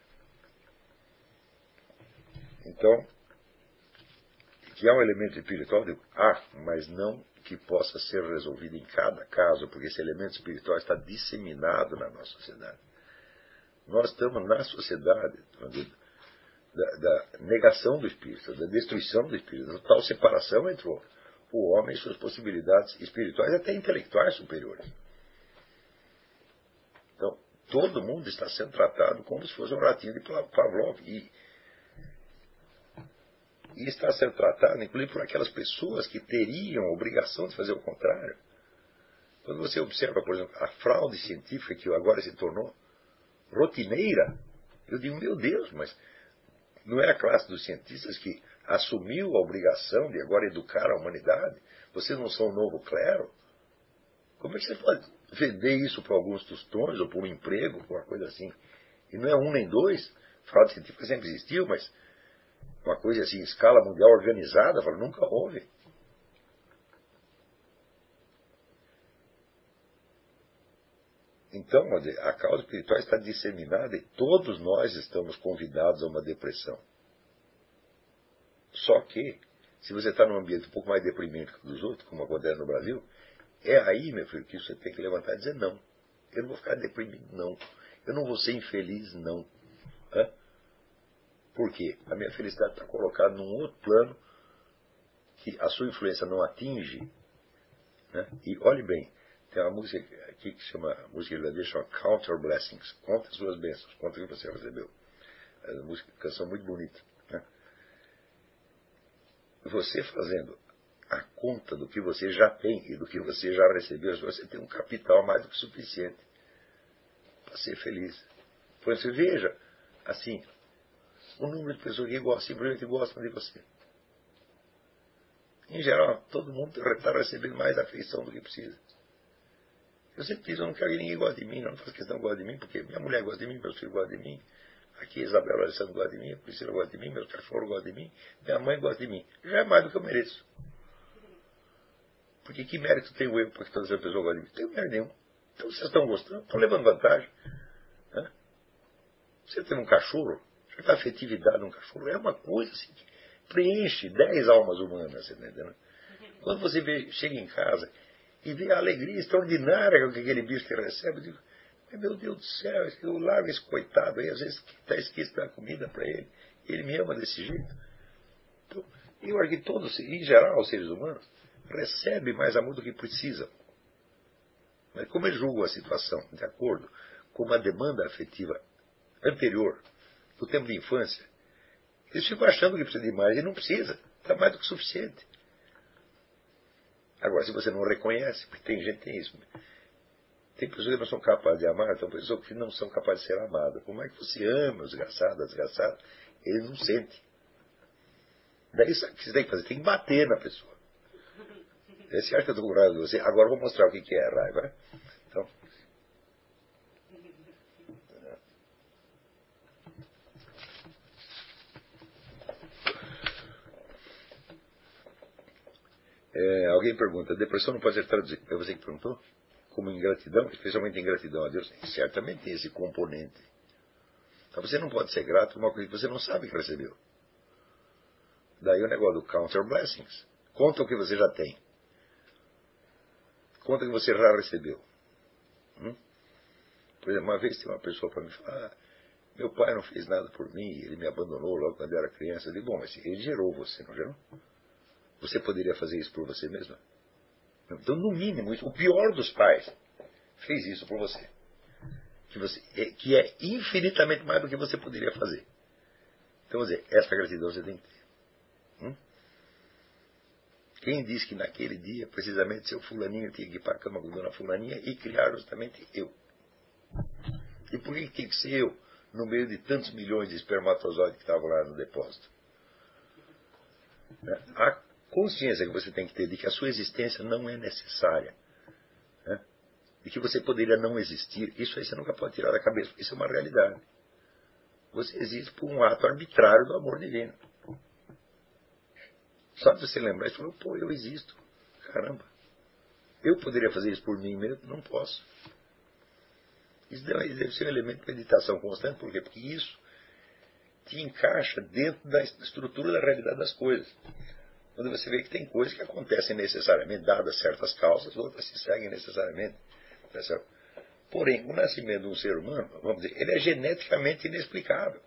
Então, que há um elemento espiritual, eu digo, ah, mas não que possa ser resolvido em cada caso, porque esse elemento espiritual está disseminado na nossa sociedade. Nós estamos na sociedade da, da negação do espírito, da destruição do espírito, da total separação entre o, o homem e suas possibilidades espirituais e até intelectuais superiores. Então, todo mundo está sendo tratado como se fosse um ratinho de Pavlov. E, e está sendo tratado, inclusive, por aquelas pessoas que teriam a obrigação de fazer o contrário. Quando você observa, por exemplo, a fraude científica que agora se tornou rotineira, eu digo, meu Deus, mas não é a classe dos cientistas que assumiu a obrigação de agora educar a humanidade? Vocês não são um novo clero? Como é que você pode vender isso para alguns tostões, ou por um emprego, por uma coisa assim? E não é um nem dois, fraude científica sempre existiu, mas uma coisa assim, em escala mundial organizada, falo, nunca houve. Então, a causa espiritual está disseminada e todos nós estamos convidados a uma depressão. Só que, se você está num ambiente um pouco mais deprimente que o dos outros, como acontece no Brasil, é aí, meu filho, que você tem que levantar e dizer não. Eu não vou ficar deprimido, não. Eu não vou ser infeliz, não. Hã? Por quê? A minha felicidade está colocada num outro plano que a sua influência não atinge. Né? E olhe bem, tem uma música aqui que se chama, a música irlandesa chama Count Your Blessings. Conta as suas bênçãos, conta o que você recebeu. É uma música, canção muito bonita. Né? Você fazendo a conta do que você já tem e do que você já recebeu, você tem um capital mais do que suficiente para ser feliz. Pois você veja, assim, o número de pessoas que gostam, simplesmente gostam de você. Em geral, todo mundo está recebendo mais afeição do que precisa. Eu sempre digo, eu não quero que ninguém goste de mim, eu não faço questão de gostar de mim, porque minha mulher gosta de mim, meus filhos gostam de mim, aqui Isabela Alessandro gosta de mim, a Priscila gosta de mim, meus cachorros gostam de mim, minha mãe gosta de mim. Já é mais do que eu mereço. Porque que mérito tenho eu para que todas as pessoas gostem de mim? Não tenho mérito nenhum. Então vocês estão gostando, estão levando vantagem. Né? Você tem um cachorro, você tem afetividade num cachorro, é uma coisa assim que preenche dez almas humanas, você está entendendo? Quando você vê, chega em casa e vê a alegria extraordinária que aquele bicho que recebe, eu digo, meu Deus do céu, eu largo esse coitado aí, às vezes está esquecido de dar comida para ele, ele me ama desse jeito. Então, eu acho que todos, em geral, os seres humanos, recebe mais amor do que precisa. Mas como eles julgam a situação de acordo com uma demanda afetiva anterior, do tempo de infância, eles ficam achando que precisa de mais e não precisa. Está mais do que suficiente. Agora, se você não reconhece, porque tem gente que tem isso. Tem pessoas que não são capazes de amar, tem pessoas que não são capazes de ser amadas. Como é que você ama o desgraçado, a desgraçada? Ele não sente. Daí sabe o que você tem que fazer? Tem que bater na pessoa. Você acha que eu estou com raiva de você? Agora eu vou mostrar o que é a raiva. Então, é, alguém pergunta, depressão não pode ser traduzida, é você que perguntou? Como ingratidão, especialmente ingratidão a Deus? Certamente tem esse componente. Então você não pode ser grato por uma coisa que você não sabe que recebeu. Daí o negócio do counter blessings. Conta o que você já tem. Conta o que você já recebeu. Hum? Por exemplo, uma vez tem uma pessoa para me falar, ah, meu pai não fez nada por mim, ele me abandonou logo quando eu era criança. Eu digo, bom, mas ele gerou você, não gerou? Você poderia fazer isso por você mesma? Então, no mínimo, isso, o pior dos pais fez isso por você. Que, você, é, que é infinitamente mais do que você poderia fazer. Então, vou dizer, essa gratidão você tem que ter. Hum? Quem diz que naquele dia, precisamente, seu fulaninho tinha que ir para a cama com dona fulaninha e criar justamente eu? E por que tinha que ser eu, no meio de tantos milhões de espermatozoides que estavam lá no depósito? Né? A consciência que você tem que ter de que a sua existência não é necessária, né? De que você poderia não existir, isso aí você nunca pode tirar da cabeça, porque isso é uma realidade. Você existe por um ato arbitrário do amor divino. Só de você lembrar isso, pô, eu existo. Caramba. Eu poderia fazer isso por mim mesmo? Não posso. Isso deve ser um elemento de meditação constante, por quê? Porque isso te encaixa dentro da estrutura da realidade das coisas. Quando você vê que tem coisas que acontecem necessariamente, dadas certas causas, outras se seguem necessariamente. Tá certo? Porém, o nascimento de um ser humano, vamos dizer, ele é geneticamente inexplicável.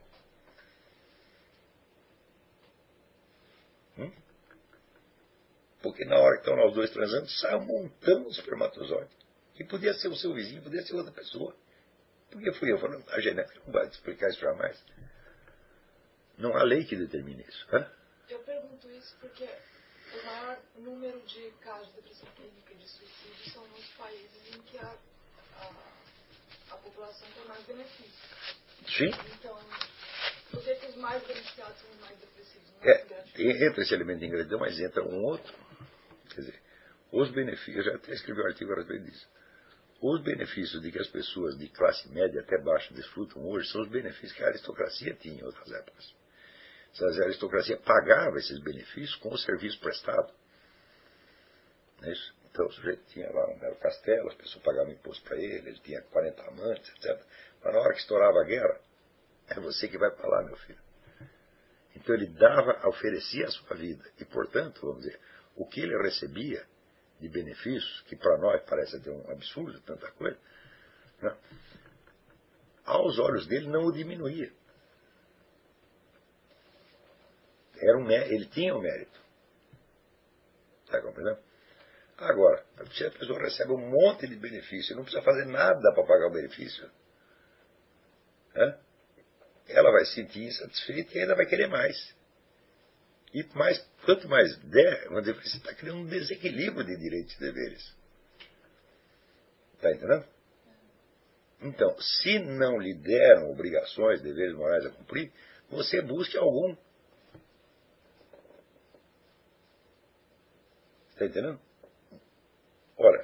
Hum? Porque na hora que estão nós dois transando, sai um montão de espermatozoide. Que podia ser o seu vizinho, podia ser outra pessoa. Porque fui eu falando, a genética não vai te explicar isso jamais. Não há lei que determine isso. Hã? Eu pergunto isso porque o maior número de casos de depressão clínica e de suicídio são nos países em que a, a, a população tem mais benefícios. Sim. Então, por que os mais beneficiados são os mais depressivos? Não é, entra esse elemento de ingratidão, mas entra um outro. Quer dizer, os benefícios, eu já até escrevi um artigo a respeito disso. Os benefícios de que as pessoas de classe média até baixa desfrutam hoje são os benefícios que a aristocracia tinha em outras épocas. A aristocracia pagava esses benefícios com o serviço prestado. Não é isso? Então o sujeito tinha lá um belo castelo, as pessoas pagavam imposto para ele, ele tinha quarenta amantes, etcétera. Mas na hora que estourava a guerra, é você que vai para lá, meu filho. Então ele dava, oferecia a sua vida. E, portanto, vamos dizer, o que ele recebia de benefícios, que para nós parece ter um absurdo, tanta coisa, né? Aos olhos dele não o diminuía. Era um, ele tinha um mérito. Está compreendendo? Agora, se a pessoa recebe um monte de benefício, não precisa fazer nada para pagar o benefício, né? Ela vai se sentir insatisfeita e ainda vai querer mais. E mais, quanto mais der, você está criando um desequilíbrio de direitos e deveres. Está entendendo? Então, se não lhe deram obrigações, deveres morais a cumprir, você busque algum. Está entendendo? Ora,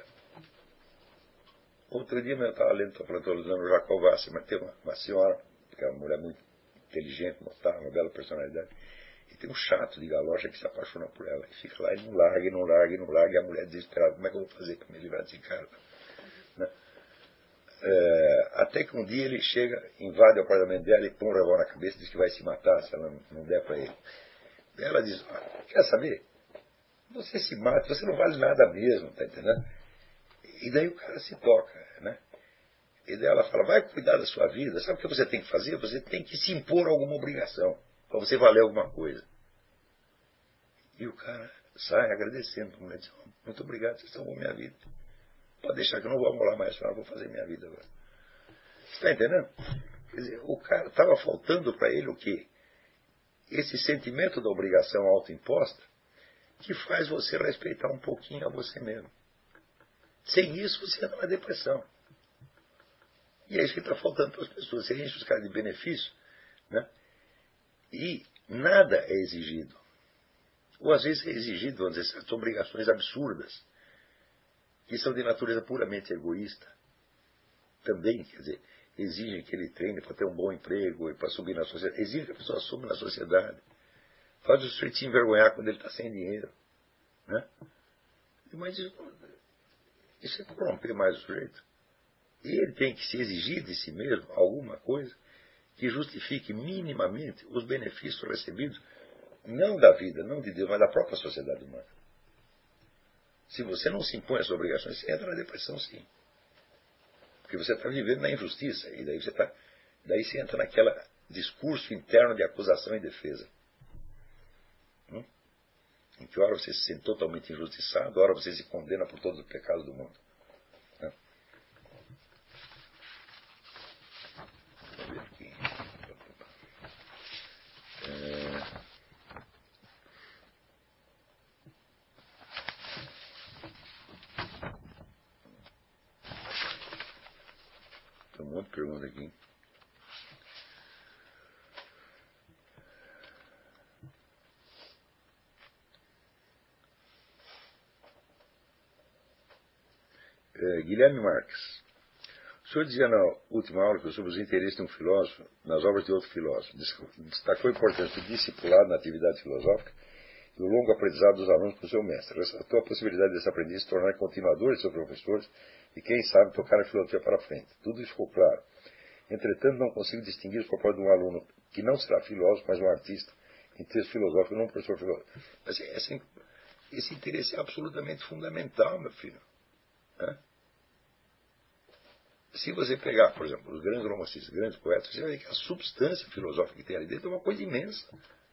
outro dia eu estava lendo, estou falando do Jacob Vassi, mas tem uma, uma senhora, que é uma mulher muito inteligente, notável, uma bela personalidade, e tem um chato de galocha que se apaixona por ela, e fica lá e não larga, e não larga, e não larga, e a mulher desesperada, como é que eu vou fazer para me livrar desse cara? Né? É, até que um dia ele chega, invade o apartamento dela e põe um revólver na cabeça e diz que vai se matar se ela não, não der para ele. E ela diz, ah, quer saber? Você se mata, você não vale nada mesmo, tá entendendo? E daí o cara se toca, né? E daí ela fala, vai cuidar da sua vida, sabe o que você tem que fazer? Você tem que se impor alguma obrigação, para você valer alguma coisa. E o cara sai agradecendo. A mulher diz, muito obrigado, vocês salvou minha vida. Pode deixar que eu não vou amolar mais, eu vou fazer minha vida agora. Você está entendendo? Quer dizer, o cara estava faltando para ele o quê? Esse sentimento da obrigação autoimposta que faz você respeitar um pouquinho a você mesmo. Sem isso, você entra na depressão. E é isso que está faltando para as pessoas. Você enche os caras de benefício, né? E nada é exigido. Ou às vezes é exigido, vamos dizer, certas obrigações absurdas, que são de natureza puramente egoísta. Também, quer dizer, exigem que ele treine para ter um bom emprego e para subir na sociedade. Exigem que a pessoa suba na sociedade. Faz o sujeito se envergonhar quando ele está sem dinheiro. Né? Mas isso, isso é corromper mais o sujeito. E ele tem que se exigir de si mesmo alguma coisa que justifique minimamente os benefícios recebidos, não da vida, não de Deus, mas da própria sociedade humana. Se você não se impõe as obrigações, você entra na depressão, sim. Porque você está vivendo na injustiça, e daí você, tá, daí você entra naquele discurso interno de acusação e defesa. Hum? Em que hora você se sente totalmente injustiçado, hora você se condena por todos os pecados do mundo. Né? Vamos ver aqui. É... Tem um monte de pergunta aqui. É, Guilherme Marques. O senhor dizia na última aula que sobre os interesses de um filósofo nas obras de outro filósofo. Destacou a importância do discipulado na atividade filosófica e o longo aprendizado dos alunos com o seu mestre. Ressaltou a possibilidade desse aprendiz se tornar continuador de seus professores e, quem sabe, tocar a filosofia para frente. Tudo isso ficou claro. Entretanto, não consigo distinguir o papel de um aluno que não será filósofo, mas um artista em texto filosófico, não um professor filosófico. Mas esse, esse interesse é absolutamente fundamental, meu filho. Hã? Se você pegar, por exemplo, os grandes romancistas, grandes poetas, você vai ver que a substância filosófica que tem ali dentro é uma coisa imensa.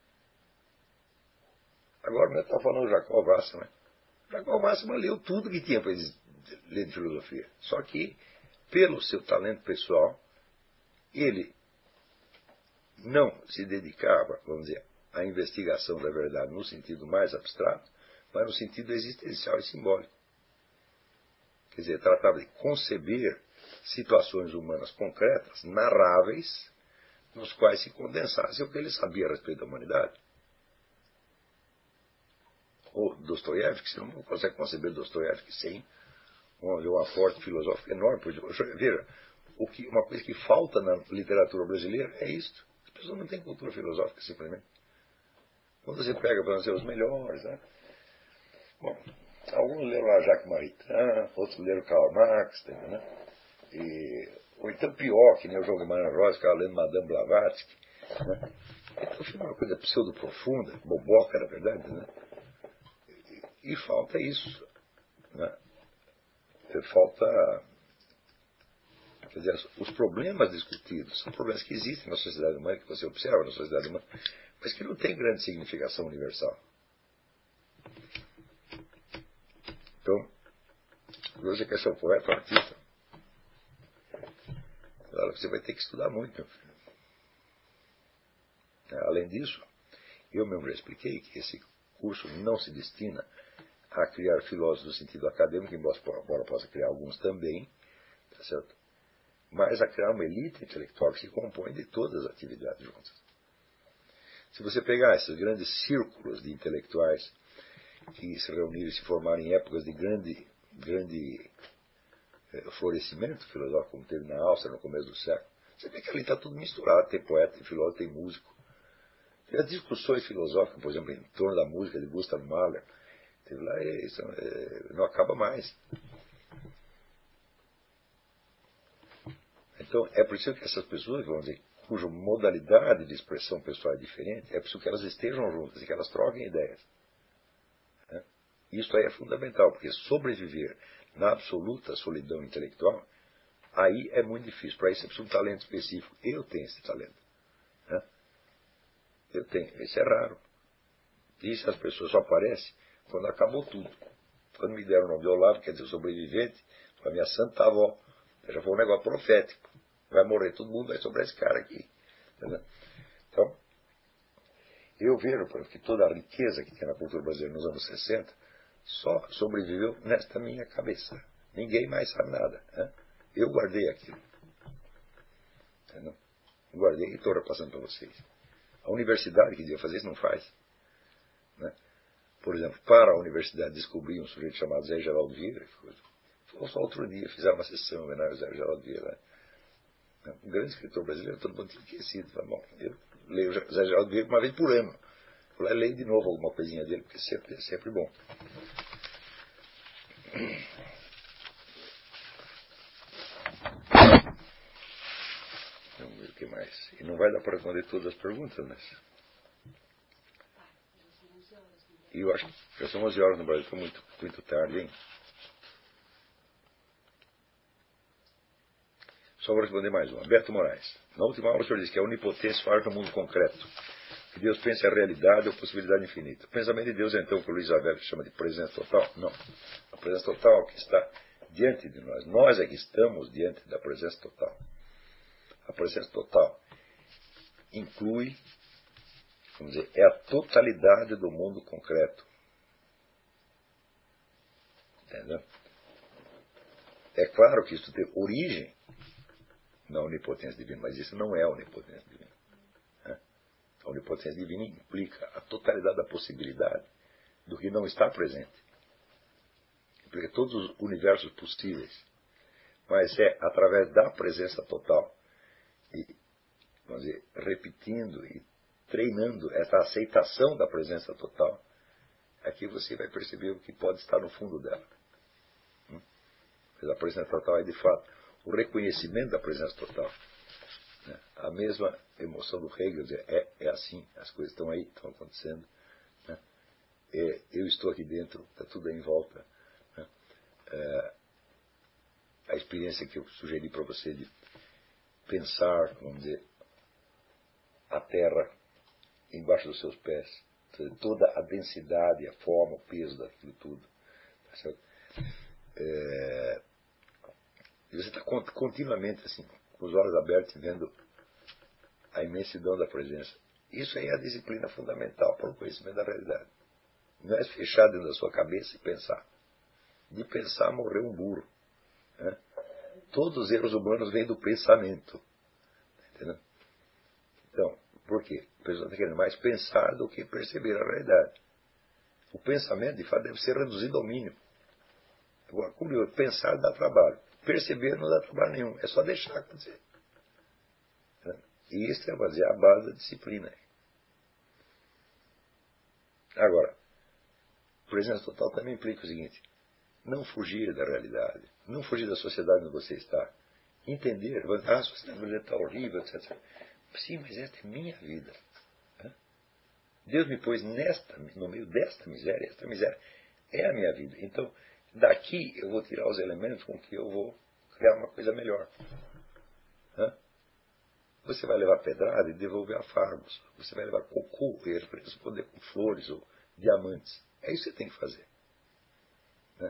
Agora, eu estava falando do Jacob Wasserman. Jacob Wasserman leu tudo que tinha para ler de filosofia. Só que, pelo seu talento pessoal, ele não se dedicava, vamos dizer, à investigação da verdade no sentido mais abstrato, mas no sentido existencial e simbólico. Quer dizer, tratava de conceber situações humanas concretas, narráveis, nos quais se condensasse o que ele sabia a respeito da humanidade. O Dostoiévski, você não consegue conceber Dostoiévski sem um aporte filosófico enorme. Veja, o que, uma coisa que falta na literatura brasileira é isto. As pessoas não têm cultura filosófica, simplesmente. Quando você pega, para ser os melhores, né? Bom, alguns leram lá Jacques Maritain, outros leram Karl Marx, né? E, ou então pior, que nem o João Guimarães Rosa, ficava lendo Madame Blavatsky. Né? Então fica uma coisa pseudo-profunda, boboca, na verdade, né? E, e falta isso. Né? Falta... Quer dizer, os problemas discutidos são problemas que existem na sociedade humana, que você observa na sociedade humana, mas que não têm grande significação universal. Então, você quer ser um poeta, um artista, você vai ter que estudar muito, meu filho. Além disso, eu mesmo já expliquei que esse curso não se destina a criar filósofos no sentido acadêmico, embora possa criar alguns também, tá certo? Mas a criar uma elite intelectual que se compõe de todas as atividades juntas. Se você pegar esses grandes círculos de intelectuais que se reuniram e se formaram em épocas de grande, grande florescimento filosófico, como teve na Áustria no começo do século, você vê que ali está tudo misturado, tem poeta, tem filósofo, tem músico. Tem as discussões filosóficas, por exemplo, em torno da música de Gustav Mahler, teve lá, é, isso, é, não acaba mais. Então, é preciso que essas pessoas, vamos dizer, cuja modalidade de expressão pessoal é diferente, é preciso que elas estejam juntas e que elas troquem ideias. Né? Isso aí é fundamental, porque sobreviver na absoluta solidão intelectual, aí é muito difícil. Para isso é preciso um talento específico. Eu tenho esse talento. Né? Eu tenho. Isso é raro. E essas pessoas só aparecem quando acabou tudo. Quando me deram o nome de Olavo, quer dizer, sobrevivente, com a minha santa avó, já foi um negócio profético. Vai morrer todo mundo, vai sobrar esse cara aqui. Entendeu? Então, eu vejo que toda a riqueza que tem na cultura brasileira nos anos sessenta só sobreviveu nesta minha cabeça. Ninguém mais sabe nada. Né? Eu guardei aquilo. Entendeu? Eu guardei e estou repassando para vocês. A universidade que devia fazer isso não faz. Né? Por exemplo, para a universidade descobrir um sujeito chamado Zé Geraldo Vieira, foi só outro dia, fizeram uma sessão em homenagem ao Zé Geraldo Vieira. Né? Um grande escritor brasileiro, todo mundo tinha esquecido. Bom, eu leio o Zé Geraldo Vieira uma vez por ano. Vou lá e leio de novo alguma coisinha dele, porque sempre, é sempre bom. Vamos ver o que mais. E não vai dar para responder todas as perguntas, mas... E eu acho que já são onze horas no Brasil, está muito, muito tarde, hein? Só vou responder mais uma. Beto Moraes. Na última aula o senhor disse que a onipotência faz no mundo concreto. Que Deus pensa a realidade ou possibilidade infinita. O pensamento de Deus é então o que o Luiz Avello chama de presença total? Não. A presença total é o que está diante de nós. Nós é que estamos diante da presença total. A presença total inclui, vamos dizer, é a totalidade do mundo concreto. Entendeu? É claro que isso tem origem na onipotência divina, mas isso não é a onipotência divina. Né? A onipotência divina implica a totalidade da possibilidade do que não está presente. Implica todos os universos possíveis. Mas é através da presença total e, vamos dizer, repetindo e treinando essa aceitação da presença total, aqui você vai perceber o que pode estar no fundo dela. Hum? A presença total é, de fato, o reconhecimento da presença total. Né? A mesma emoção do Hegel, é, é assim, as coisas estão aí, estão acontecendo. Né? É, eu estou aqui dentro, está tudo aí em volta. Né? É, a experiência que eu sugeri para você de pensar, vamos dizer, a terra embaixo dos seus pés, toda a densidade, a forma, o peso daquilo tudo. Tá certo? É, e você está continuamente assim, com os olhos abertos, vendo a imensidão da presença. Isso aí é a disciplina fundamental para o conhecimento da realidade. Não é fechar dentro da sua cabeça e pensar. De pensar morreu um burro. Né? Todos os erros humanos vêm do pensamento. Entendeu? Então, por quê? A pessoa está querendo mais pensar do que perceber a realidade. O pensamento, de fato, deve ser reduzido ao mínimo. Agora, curioso, pensar dá trabalho. Perceber não dá trabalho nenhum. É só deixar acontecer. E isso é fazer a base da disciplina. Agora, presença total também implica o seguinte: não fugir da realidade, não fugir da sociedade onde você está. Entender, ah, a sociedade brasileira está horrível, etcétera. Sim, mas esta é minha vida. Deus me pôs nesta, no meio desta miséria, esta miséria é a minha vida. Então, daqui eu vou tirar os elementos com que eu vou criar uma coisa melhor. Hã? Você vai levar pedrada e devolver afagos. Você vai levar cocô e responder com flores ou diamantes. É isso que você tem que fazer. Né?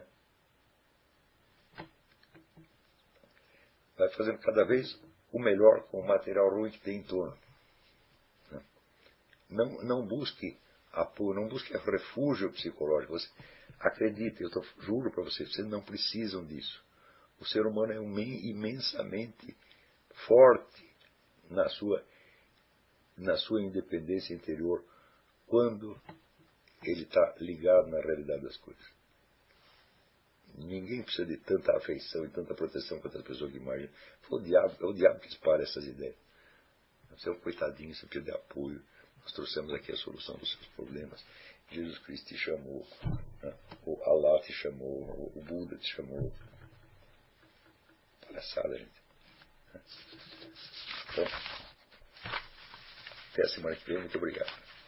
Vai fazendo cada vez o melhor com o material ruim que tem em torno. Né? Não, não busque apoio, não busque refúgio psicológico. Você acredite, eu tô, juro para vocês, vocês não precisam disso. O ser humano é um, imensamente forte na sua, na sua independência interior quando ele está ligado na realidade das coisas. Ninguém precisa de tanta afeição e tanta proteção quanto as pessoas que imaginam. Foi o diabo, é o diabo que espalha essas ideias. Você é um coitadinho, você precisa de apoio. Nós trouxemos aqui a solução dos seus problemas. Jesus Cristo te chamou, né? O Allah te chamou, o Buda te chamou. Palhaçada, gente. Então, até a semana que vem. Muito obrigado.